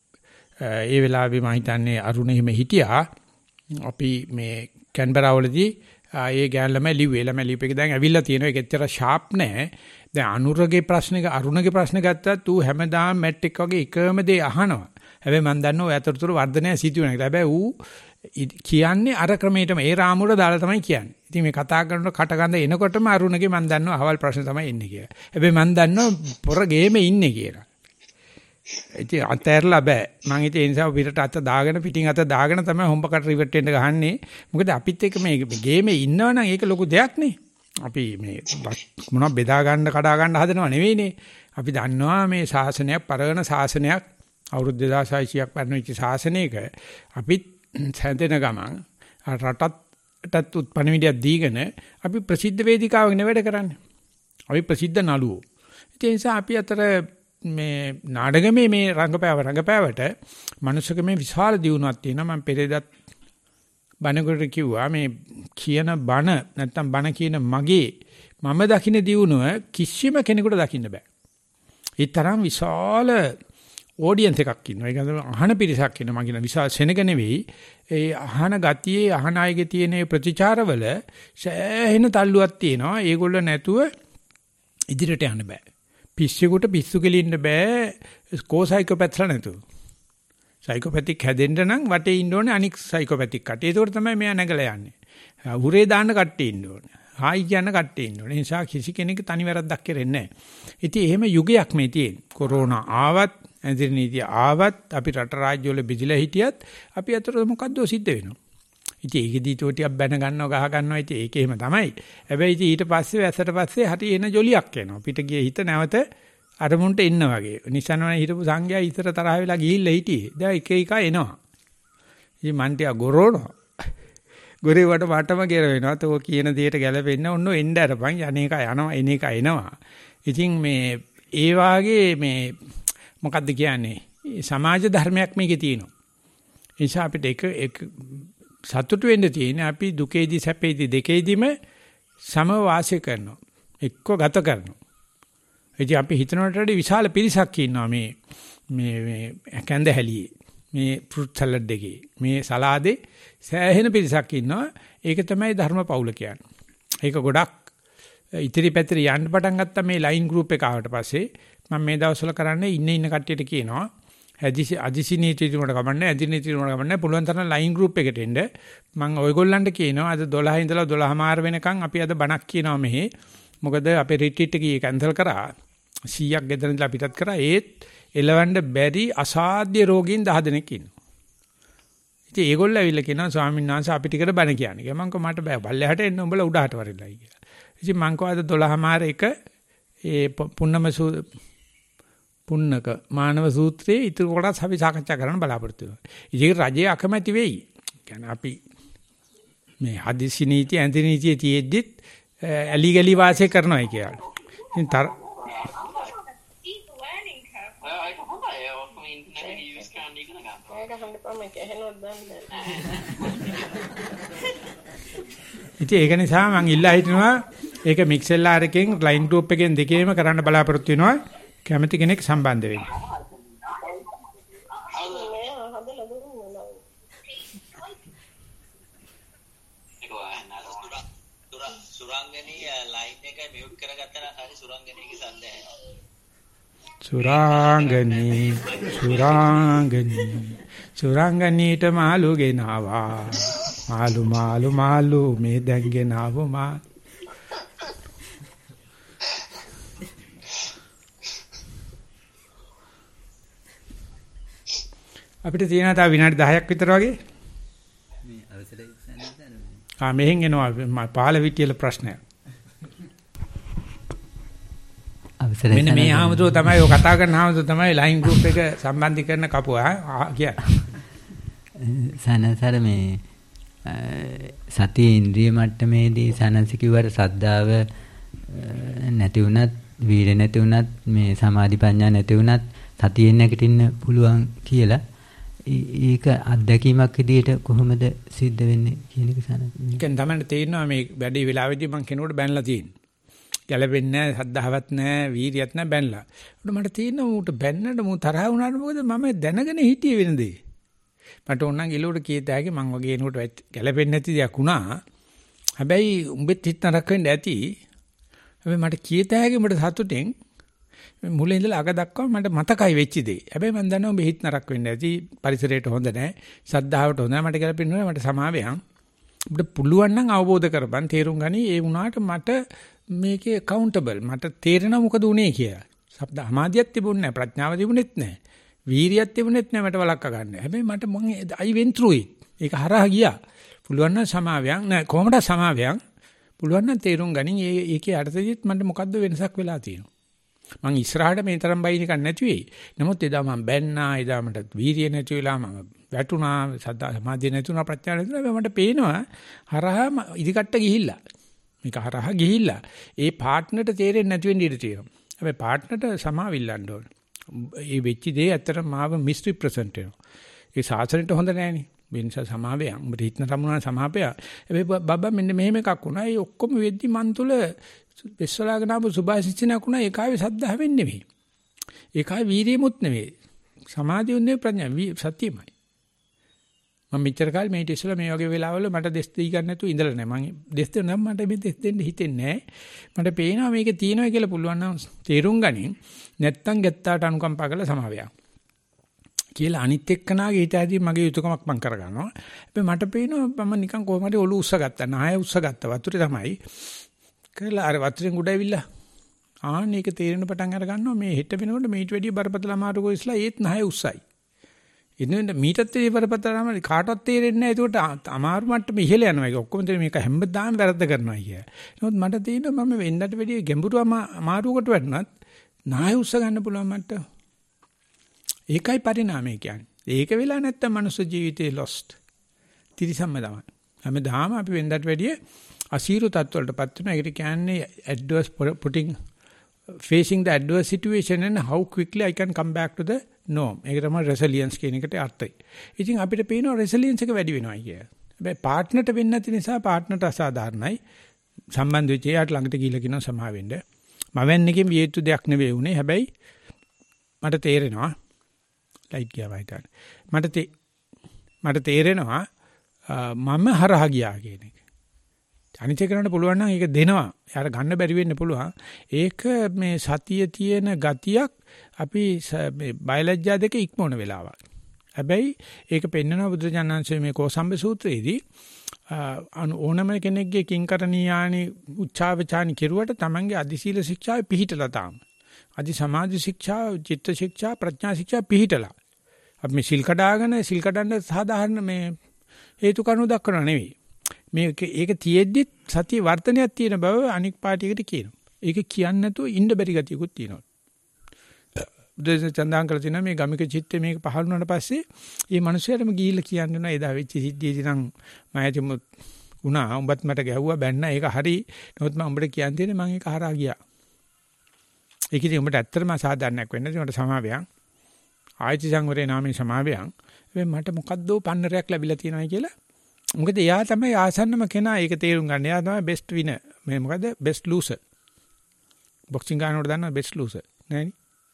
ඒ වෙලාවේ මම හිතන්නේ අරුණ එහෙම හිටියා. අපි මේ කැන්බරාවලදී ඒ ගෑන් ළමයි ලිව්වේ ළමයි ලිව්පේක දැන් ඇවිල්ලා තියෙනවා. ඒක ඇත්තට ෂාප් නැහැ. දැන් අනුරගේ ප්‍රශ්නක අරුණගේ ප්‍රශ්න ගත්තත් ඌ හැමදාම මැට්‍රික් වගේ එකම දේ අහනවා. හැබැයි මම දන්නවා ඔය අතරතුර වර්ධනය සිදු වෙනවා කියලා. හැබැයි ඌ කියන්නේ අර ක්‍රමයටම ඒ රාමුවට දාලා තමයි කියන්නේ. ඉතින් මේ කතා කරනකොට කටගඳ එනකොටම අරුණගේ මම දන්නවා අහවල් ප්‍රශ්න තමයි එන්නේ කියලා. හැබැයි මම දන්නවා පොර ගේමේ ඉන්නේ කියලා. ඉතින් අතෑරලා බෑ. මම ඉතින් ඒ නිසා පිටට අත දාගෙන පිටින් අත දාගෙන තමයි හොම්බකට රිවර්ට් වෙන්න ගහන්නේ. මොකද අපිත් එක්ක මේ ගේමේ ඉන්නවනම් ඒක ලොකු දෙයක් නේ. අපි මේ මොනවා බෙදා ගන්න කඩා ගන්න හදනව නෙවෙයිනේ. අපි දන්නවා මේ ශාසනයක් පරණ ශාසනයක් අවුරුදු දෙදාස් හයසියයක් පරණ වෙච්ච ශාසනයක අපිත් සැඳෙන ගමන් රටත් ටත් උත්පණවිඩයක් දීගෙන අපි ප්‍රසිද්ධ වේදිකාවක නෙවෙයි වැඩ කරන්නේ. අපි ප්‍රසිද්ධ නළුවෝ. ඒ නිසා අපි අතර මේ නාටකමේ මේ රංගපෑව රංගපෑවට මනුස්සකමේ විශාල දියුණුවක් තියෙනවා. මම පෙරේදත් බණකට කිව්වා මේ කියන බණ නැත්තම් බණ කියන මගේ මම දකින්න දියුණුව කිසිම කෙනෙකුට දකින්න බෑ. ඒ තරම් විශාල ඔඩියන්ස් එකක් ඉන්නවා. ඒක තමයි අහන පිරිසක් ඉන්නවා. මම කියන විශාල සෙනග නෙවෙයි. ඒ අහන ගතියේ අහන අයගේ තියෙන ප්‍රතිචාරවල සෑහෙන තල්ලුවක් තියෙනවා. ඒගොල්ල නැතුව ඉදිරියට යන්න බෑ. පිස්සෙකුට පිස්සු කෙලින්න බෑ. කෝසයිකෝපැත්ස්ලා නැතුව. සයිකෝපැතික් හැදෙන්න නම් වටේ ඉන්න ඕනේ අනික් සයිකෝපැතික් කට්ටිය. ඒක තමයි මෙයා නැගලා යන්නේ. උරේ දාන්න කට්ටිය ඉන්න ඕනේ. හායි කියන කට්ටිය ඉන්න ඕනේ. ඒ නිසා කිසි කෙනෙක් තනි වැරද්දක් කරෙන්නේ නැහැ. ඉතින් එහෙම යුගයක් මේ තියෙන්නේ. කොරෝනා ආවත්, ඇඳිරි නීතිය ආවත්, අපි රට රාජ්‍ය වල බෙදිලා හිටියත් අපි අතර මොකද්ද සිද්ධ වෙනවා. ඉතින් ඒකෙදී ටිකක් බැන ගන්නවා, ගහ ගන්නවා. ඉතින් ඒක එහෙම තමයි. හැබැයි ඉතින් ඊට පස්සේ වැස්සට පස්සේ හරි එන ජොලියක් එනවා. පිට ගියේ හිත නැවත අරමුණට එන්න වගේ. නිසනවනේ හිටපු සංඝයා ඉතර තරහ වෙලා ගිහිල්ලා හිටියේ. දැන් එක එක එනවා. ඉතින් මන් ටික ගොරෝනවා. ගොරේ වට වටම ගෙර වෙනවා. තෝ කියන දෙයට ගැලපෙන්න ඔන්න එන්න අරපන්. අනේක යනවා, එනේක එනවා. ඉතින් මේ ඒ වාගේ මේ මොකද්ද කියන්නේ? සමාජ ධර්මයක් මේකේ තියෙනවා. ඒ නිසා අපිට එක එක සතුටු වෙන්න තියෙන්නේ අපි දුකේදී සැපේදී දෙකේදීම සම වාසය කරනවා. එක්ක ගත කරනවා. ඉතින් අපි හිතනකට වඩා විශාල පිරිසක් ඉන්නවා මේ මේ මේ කැඳ හැලියේ මේ ෆෘට් සලාඩ් එකේ මේ සලාදේ සෑහෙන පිරිසක් ඉන්නවා. ඒක තමයි ධර්ම පවුල කියන්නේ. ඒක ගොඩක් ඉතිරි පැතිරි යන්න පටන් ගත්තා මේ ලයින් ගෲප් එක ආවට පස්සේ. මම මේ දවස්වල කරන්නේ ඉන්න ඉන්න කට්ටියට කියනවා හදිසි අදිසි නීති තුනකට කමන්නේ අදි නීති තුනකට කමන්නේ පුළුවන් තරම් ලයින් ගෲප් එකට එන්න. මම ඔයගොල්ලන්ට කියනවා අද දොළහ ඉඳලා දොළහ මාර වෙනකන් අපි අද බණක් කියනවා මෙහි. මොකද අපේ රිට්‍රීට් එක කැන්සල් කරා. සීයක් ගෙදර ඉඳලා පිටත් කරා. ඒත් එලවන්න බැරි අසාධ්‍ය රෝගීන් දහ දෙනෙක් ඉන්නවා. ඉතින් ඒගොල්ලෝ ඇවිල්ලා කියනවා ස්වාමීන් වහන්සේ අපි ටිකට බණ කියන්නේ. මම කිව්වා මට බෑ බල්ලෙහාට එන්න උඹලා උඩහට වරිල්ලයි කියලා. ඉතින් මම කිව්වා අද දොළහ මාර එක ඒ පුන්නම පුන්නක මානව සූත්‍රයේ ඊටු කොටස් අපි සාකච්ඡා කරන්න බලාපොරොත්තු වෙනවා. ඉතින් රජයේ අකමැති වෙයි. කියන්නේ අපි මේ හදිසි නීති ඇඳි නීතිය තියෙද්දිත් ඇලි ගලි වාසය කරනවා කියලා. ඉතින් තර ඉතින් ඒක නිසා මම ඉල්ලා හිටිනවා ඒක මික්සෙල් ආර් එකෙන් ලයින් ගෲප් එකෙන් දෙකේම කරන්න බලාපොරොත්තු වෙනවා. කැමති කෙනෙක් සම්බන්ධ වෙන්න. සුරංගනී ලයින් එක මියුට් කරගත්තා හරි සුරංගනීගේ සද්ද ඇහෙනවා. සුරංගනී සුරංගනී සුරංගනීට මාළු ගෙනාවා. මාළු මාළු මාළු මේ දැන් ගෙනාවු මා අපිට තියෙනවා තව විනාඩි දහයක් විතර වගේ. මේ අවසරයි සම්බන්ධ. ආ මෙහෙන් එනවා පාල විටියල ප්‍රශ්නයක්. අවසරයි. මෙන්න මේ ආමතුරු තමයි ඔය කතා කරන ආමතුරු තමයි ලයින් ගෲප් එක සම්බන්ධීකරන කපුවා කියන්නේ. සනසර මේ සතිය ඉන්ද්‍රිය මට්ටමේදී සනස කිව්වට සද්ධාව නැති වුණත් වීර්ය නැති වුණත් මේ සමාධි ප්‍රඥා නැති වුණත් සතියෙන් නැගිටින්න පුළුවන් කියලා ඒක අත්දැකීමක් විදියට කොහොමද සිද්ධ වෙන්නේ කියන එක සනස. ඒකෙන් තමයි තේරෙනවා මේ වැඩි වෙලාවෙදී මම කෙනෙකුට බැනලා තියෙන්නේ. ගැලපෙන්නේ නැහැ, සද්ධාවත් නැහැ, වීර්යයත් නැහැ බැනලා. උඩ මට තේරෙනවා ඌට බැන්නට මූ තරහ වුණාට මොකද මම දැනගෙන හිටියේ වෙන දේ. මට ඕනනම් එළවට කීයද හැකි මං වගේ එනකොට ගැලපෙන්නේ නැති දෙයක් වුණා. හැබැයි උඹෙත් හිත නරක වෙන්න ඇති. හැබැයි මට කීයද හැකි මට සතුටෙන් මුලින් ඉඳලා අග දක්වා මට මතකයි වෙච්ච දේ. හැබැයි මම දන්නවා උඹ හිත නරක වෙන්න ඇති. පරිසරයට හොඳ නැහැ. සද්ධාවට හොඳ නැහැ. මට ගැලපෙන්නේ නැහැ. මට සමාවෙයන්. අපිට පුළුවන් නම් අවබෝධ කරපන් තේරුම් ගනි. ඒ වුණාට මට මේකේ accountable මට තේරෙනවා මොකද උනේ කියලා. සබ්ද අමාදියක් තිබුණේ නැහැ. ප්‍රඥාව තිබුණෙත් නැහැ. වීරියක් තිබුණෙත් නැහැ මට වළක්වා ගන්න. හැබැයි මට මම I went through it. ඒක හරහා ගියා. පුළුවන් නම් සමාවයන් නෑ කොහොමද සමාවයන්? පුළුවන් නම් තේරුම් ගනින් ඒකේ අර්ථයත් මට මොකද්ද වෙනසක් වෙලා තියෙනවා. මං ඉස්සරහට මේ තරම් බයින් එකක් නැති වෙයි. නමුත් එදා මං බැන්නා, එදා මට වීර්යය නැති වෙලා මම වැටුණා, සද්දා සමාධිය නැති වුණා, ප්‍රඥා නැති වුණා. මට පේනවා හරහා ඉදිකට ගිහිල්ලා. මේක හරහා ගිහිල්ලා ඒ පාර්ට්නර්ට තේරෙන්නේ නැති වෙන්න ඉඩ තියෙනවා. හැබැයි පාර්ට්නර්ට සමාවිල්ලන්න ඕන. ඒ වෙච්ච දේ ඇත්තටම මාව මිස් රිප්‍රසන්ට් වෙනවා. ඒ සාසනෙට හොඳ නැහෙනේ. ඒ නිසා සමාවයක්. උඹට හිතන සමුනා සමාපය. හැබැයි බබා මෙන්න මෙහෙම එකක් වුණා. ඒ ඔක්කොම වෙද්දි මන් තුල බෙස්සලාගෙන ආපු සුභාසිතනක් වුණා. ඒකාවේ සද්ධාවෙන් නෙවෙයි. ඒකාවේ වීරියමුත් නෙවෙයි. සමාධියුත් නෙවෙයි ප්‍රඥා සත්‍යමයි. මම මෙච්චර කාලේ මේ ඉතිසලා මේ වගේ වෙලාවල මට දෙස් දෙයි ගන්න නැතුව ඉඳලා නැහැ. මම දෙස් දෙන්න නම් මට මේ දෙස් දෙන්න හිතෙන්නේ නැහැ. මට පේනවා මේක තියෙනවා කියලා පුළුවන් නම් තේරුම් ගනින්. නැත්තම් ගැත්තාට අනුකම්පා කරලා සමාවයක්. කියලා අනිත් එක්කනාගේ හිත ඇදී මගේ යුතුයකමක් මම කරගන්නවා. හැබැයි මට පේනවා මම නිකන් කොහොම හරි ඔලු උස්ස ගත්තා. නාය උස්ස ගත්තා. වතුරේ තමයි. කියලා අර වතුරෙන් උඩ ඇවිල්ලා. ආන්න ඒක තේරෙන පටන් අර ගන්නවා මේ හෙට වෙනකොට මේට වැඩිය බරපතල අමාරු කොයිස්ලා ඒත් නාය උස්සයි. ඉතින් මීටත් ඒ බරපතලම කාටවත් තේරෙන්නේ නැහැ. ඒකට අමාරු මට්ටම ඉහළ යනවා. ඒක ඔක්කොම තේරෙන්නේ මේක හැමදාම වැරද්ද කරනවා කිය. නමුත් මට තේරෙනවා මම වෙන්නට වැඩිය ගැඹුරු අමාරුවකට වැටුණත් නාය උස්ස ගන්න පුළුවන් මට. ඒකයි පරිණාමය කියන්නේ. ඒක වෙලා නැත්තම් මනුස්ස ජීවිතේ lost. තිරිසම්ම තමයි. හැමදාම අපි වෙනදට වැඩිය අසීරු තත්ත්වවලටපත් වෙනවා. ඒකට කියන්නේ adverse putting facing the adverse situation and how quickly I can come back to the norm. ඒක තමයි resilience කියන එකට අර්ථය. ඉතින් අපිට පේනවා resilience එක වැඩි වෙනවා කිය. හැබැයි partnerට වෙන්නේ නැති නිසා partnerට අසාධාරණයි. සම්බන්ධ වෙච්ච එයාට ළඟට ගිහිල්ලා කියනවා සමා වෙන්න. මම වෙන්නකින් විය යුතු දෙයක් නෙවෙයි උනේ. හැබැයි මට තේරෙනවා ලයිට් ගියා වයිටන්. මට මට තේරෙනවා මම හරහා ගියා කියන එක. අනිත් එක කරන්න පුළුවන් නම් ඒක දෙනවා. යාර ගන්න බැරි වෙන්න පුළුවන්. ඒක මේ සතිය තියෙන ගතියක් අපි මේ බයලජ්ජා දෙක ඉක්මවන වෙලාවක්. හැබැයි ඒක පෙන්වනවා බුදුරජාණන්සේ මේ කෝසම්බ සූත්‍රයේදී ඕනම කෙනෙක්ගේ කිංකරණීයානි උච්චාවචානි කෙරුවට තමන්ගේ අධිශීල ශික්ෂාවේ පිහිටලා තාම. අධි සමාධි ශික්ෂා, චිත්ත ශික්ෂා, ප්‍රඥා ශික්ෂා පිහිටලා. අපි මේ සිල් කඩාගෙන සිල් කඩන්න සාධාරණ මේ හේතු කරුණු දක්වනවා නෙවෙයි. මේක ඒක තියෙද්දි සතිය වර්ධනයක් තියෙන බව අනික් පාටියකට කියනවා. ඒක කියන්නේ නැතුව ඉන්න බැරි ගතියකුත් තියෙනවා. බුදුසසුන චන්දාන් කරලා තිනවා මේ ගමික චිත්තේ මේක පහළ වුණාට පස්සේ මේ මිනිහයාටම ගිහිල්ලා කියන්න වෙනවා එදා වෙච්ච සිද්ධියේදී නම් මම ඇතිම උනා උඹත් මට ගැහුවා බැන්න ඒක හරි. නමුත් මම උඹට කියන්න තියෙන්නේ මම ඒක හරහා ගියා. ඒක ඉතින් උඹට ඇත්තටම අසාධාරණයක් වෙන්න ඉතින් මට සමාවයක්. ආයති සංවරේ නාමයෙන් සමාවයක්. හැබැයි මට මොකද්දෝ පන්නරයක් ලැබිලා තියෙනවා කියලා. මොකද එයා තමයි ආසන්නම කෙනා ඒක තේරුම් ගන්න. එයා තමයි බෙස්ට් විනර්. මේ මොකද බෙස්ට් ලූසර්. බොක්සිං ගන්නකොට දන්නවා බෙස්ට් ලූසර්. නෑනේ.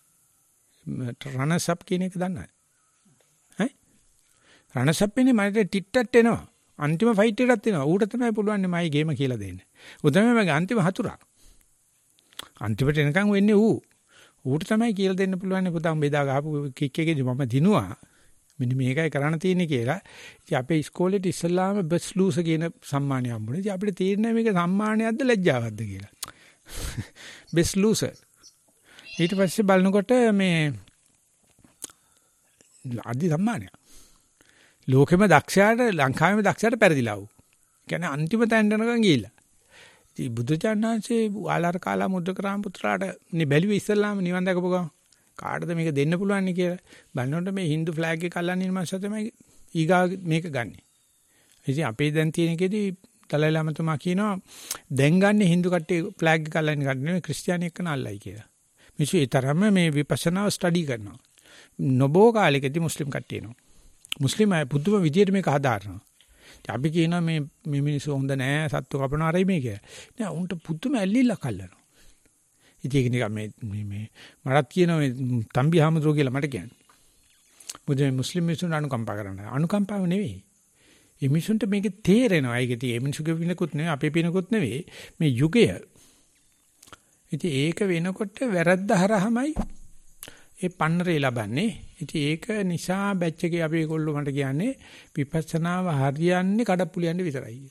රනර්ස් අප් කියන එක දන්නවද? ඈ? රනර්ස් අප් ඉන්නේ මට ටිට්ටත් එනවා. අන්තිම ෆයිට් එකටත් එනවා. ඌට තමයි පුළුවන් මේ මයි ගේම කියලා දෙන්න. ඌ තමයි මගේ අන්තිම හතුරා. අන්තිමට එනකන් වෙන්නේ ඌ. ඌට තමයි කියලා දෙන්න පුළුවන් නේ පුතා බෙදා ගහපු කික් එකේදී මම දිනුවා. මෙන්න මේකයි කරන්න තියෙන්නේ කියලා. ඉතින් අපේ ඉස්කෝලේට ඉස්සල්ලාම බෙස්ට් ලූසර් කියන සම්මානය හම්බුනේ. ඉතින් අපිට තේරෙන්නේ මේක සම්මානයක්ද ලැජ්ජාවක්ද කියලා. Best loser. ඊට පස්සේ බලනකොට මේ අදි සම්මානයක්. ලෝකෙම දක්ෂයාට ලංකාවේම දක්ෂයාට පෙරදිලා වූ. කියන්නේ අන්තිම තැනට යනකම් ගිහිල්ලා. ඉතින් බුදුචානන්සේ ආලාර කාලා මුද්දකරාම පුත්‍රාට නේ බැලුවේ ඉස්සල්ලාම නිවන් දැකපු ගමන් කාටද මේක දෙන්න පුළුවන් නේ කියලා. බලනකොට මේ Hindu flag එක අල්ලන්නේ ඉන්නමස්ස තමයි ඊගා මේක ගන්නෙ. ඉතින් අපේ දැන් තියෙන එකේදී දලයි ලාමතුමා කියනවා දැන් ගන්න Hindu කට්ටිය flag එක අල්ලන්නේ කන්නේ නෙමෙයි ක්‍රිස්තියානි එක්කන අල්ලයි කියලා. මිනිස්සු ඒ තරම්ම මේ විපස්සනාව ස්ටඩි කරනවා. නොබෝ කාලෙකදී මුස්ලිම් කට්ටිය එනවා. මුස්ලිම් අය පුදුම විදියට මේක හදාරනවා. අපි කියනවා මේ මේ මිනිස්සු හොඳ නෑ සත්තු කපනවා අරයි මේ කියලා. නෑ උන්ට පුදුම ඇල්ලිලා කල්ලනවා. ඉතින් ඒක නිකන් මේ මේ මරත් කියනවා මේ තම්බි හාමුදුරුවෝ කියලා මට කියන්නේ. මොකද මේ මුස්ලිම් මිනිස්සුන්ට අනුකම්පා කරන්න. අනුකම්පාව නෙවෙයි. මේ මිනිස්සුන්ට මේක තේරෙනවා. ඒක ඉතින් මේ මිනිස්සුගේ පිනකුත් නෙවෙයි අපේ පිනකුත් නෙවෙයි. මේ යුගය. ඉතින් ඒක වෙනකොට වැරද්ද හරහමයි ඒ පන්නරේ ලබන්නේ. ඉතින් ඒක නිසා බැච් එකේ අපි ඒගොල්ලෝ මට කියන්නේ විපස්සනාව හරියන්නේ කඩප්පුලියන්නේ විතරයි.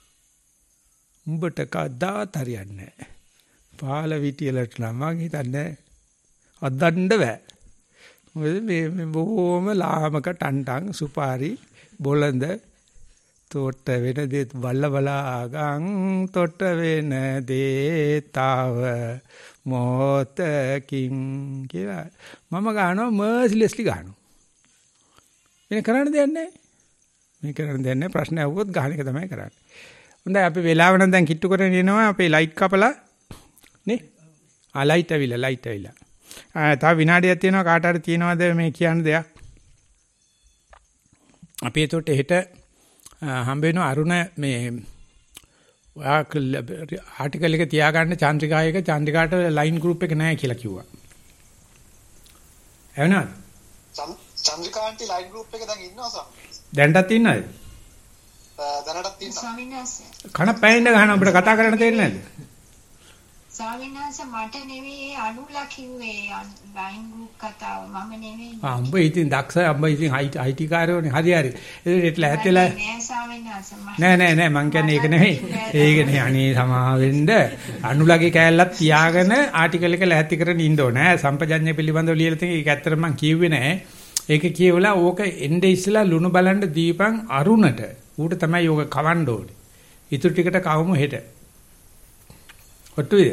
උඹට කවදාවත් හරියන්නේ නැහැ. පාල විටියලට නම් මං හිතන්නේ අදන්න බෑ. මොකද මේ මේ බොහොම ලාමක ටන්ටන් සුපාරි බොළඳ තොට වෙන දේත් බල්ල බලා ගං තොට වෙන දේතාව මොතකින් කියලා මම ගහනවා මර්සිලස්ලි ගහනවා. වෙන කරන්න දෙයක් නැහැ. මේ කරන්න දෙයක් නැහැ. ප්‍රශ්න අහුවොත් ගහන එක තමයි කරන්නේ. හොඳයි අපි වෙලාව නම් දැන් කිට්ටු කරගෙන එනවා. අපේ ලයිට් කපලා නේ. ආ ලයිට් ඇවිල්ලා ලයිට් ඇවිල්ලා. ආ තව විනාඩියක් තියෙනවා කාට හරි තියෙනවද මේ කියන්න දෙයක්? අපි ඒකට හෙට හම්බ වෙන අරුණ මේ ඔයා ආටිකල් එක තියාගන්න චන්ද්‍රිකායක චන්ද්‍රිකාට ලයින් ගෲප් එක නැහැ කියලා කිව්වා. එවනත් චන්ද්‍රිකාන්ති ලයින් ගෲප් එක දැන් ඉන්නවා සම්. දැන්ටත් ඉන්නවද? දැනටත් ඉන්නවා. ස්වාමීන් වහන්සේ. කන පැයින්ද ගහන අපිට කතා කරන්න තේරෙන්නේ නැද්ද? ස්වාමීන් වහන්සේ මට නෙවෙයි අනුලා කිව්වේ ලයින් ගෲප් කතාව මම නෙවෙයි. ආ උඹ ඉතින් දක්ෂ උඹ ඉතින් අයි ටි කාර්යෝනේ හරි හරි. ඒක ලැහත් වෙලා නෑ ස්වාමීන් වහන්සේ. නෑ නෑ නෑ මං කියන්නේ ඒක නෙවෙයි. ඒක නේ අනේ සමාවෙන්න අනුලගේ කෑල්ලක් තියාගෙන ආටිකල් එක ලැහත් කරගෙන ඉන්න ඕනේ. සම්පජඤ්ඤය පිළිබඳව ලියලා තියෙන ඒක ඇත්තට මං කියුවේ නෑ. ඒක කියවලා ඕක එnde ඉස්සලා ලුණු බලන්න දීපන් අරුණට. ඌට තමයි ඕක කවන්න ඕනේ. ඊටු ටිකට කවමු හෙට. ඔට්ටුයි.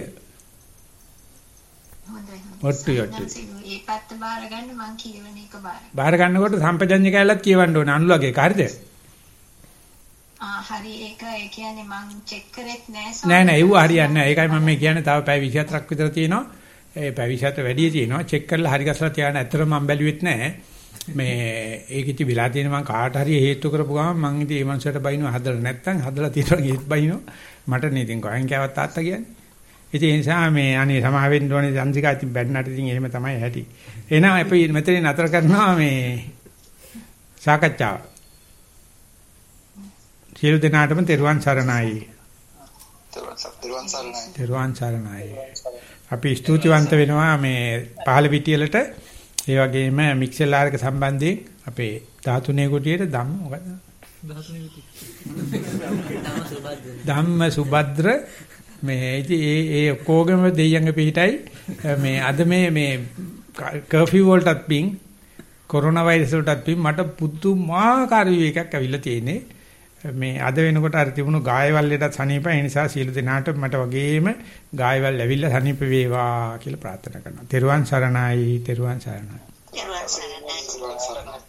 හොඳයි. ඔට්ටුයි ඔට්ටුයි. ඒ පැත්ත බාර ගන්න මං කියවන එක බාර. බාර ගන්නකොට සම්පජඤ්ඤය කැලලත් කියවන්න ඕනේ අනුලගේ හරිද? ආ හරි ඒක ඒ කියන්නේ මං චෙක් කරෙත් නෑ නෑ නෑ ඒව හරියන්නේ නෑ. ඒකයි මම මේ කියන්නේ තව පැය විසි හතරක් විතර තියෙනවා. ඒ පැය විසි හතර වැඩි තියෙනවා. චෙක් කරලා හරි ගස්සලා තියාගෙන ඇත්තටම මම බැලුවෙත් නෑ. මේ ඒක ඉති වෙලා තියෙන මං කාට හරි හේතු කරපු ගමන් මං ඉතින් ඒ මනුස්සයට බයිනවා හදලා නැත්තම් හදලා තියෙනවා ඒත් බයිනවා. මට නේ ඉතින් කොහෙන් කෑවත් තාත්තා කියන්නේ. ඉතින් ඒ නිසා මේ අනේ සමා වෙන්න ඕනේ චන්ද්‍රිකා ඉතින් බැන්නට ඉතින් එහෙම තමයි ඇති. එහෙනම් අපි මෙතනින් නතර කරනවා මේ සාකච්ඡාව. සියලු දෙනාටම තෙරුවන් සරණයි. තෙරුවන් සරණයි. තෙරුවන් සරණයි. අපි ස්තුතිවන්ත වෙනවා මේ පහළ පිටියලට ඒ වගේම මික්සෙලාරක සම්බන්ධයෙන් අපේ ධාතුනේ කුටියට ධම්ම මොකද? ධාතුනේ කුටිය. ධම්ම සුභද්‍ර මේ ඉතින් ඒ ඒ ඔක්කොගම දෙයියන්ගේ පිටයි මේ අද මේ මේ කර්ෆියු වලටත් පිං කොරෝනා වෛරස් වලටත් පිං මට පුදුමාකාර විවේකයක් ඇවිල්ලා තියෙන්නේ මේ අද වෙනකොට අර තිබුණු ගායවල් වලට සනීප ඒ නිසා සියලු දෙනාට මට වගේම ගායවල් ඇවිල්ලා සනීප වේවා කියලා ප්‍රාර්ථනා කරනවා. තෙරුවන් සරණයි. තෙරුවන් සරණයි. තෙරුවන් සරණයි.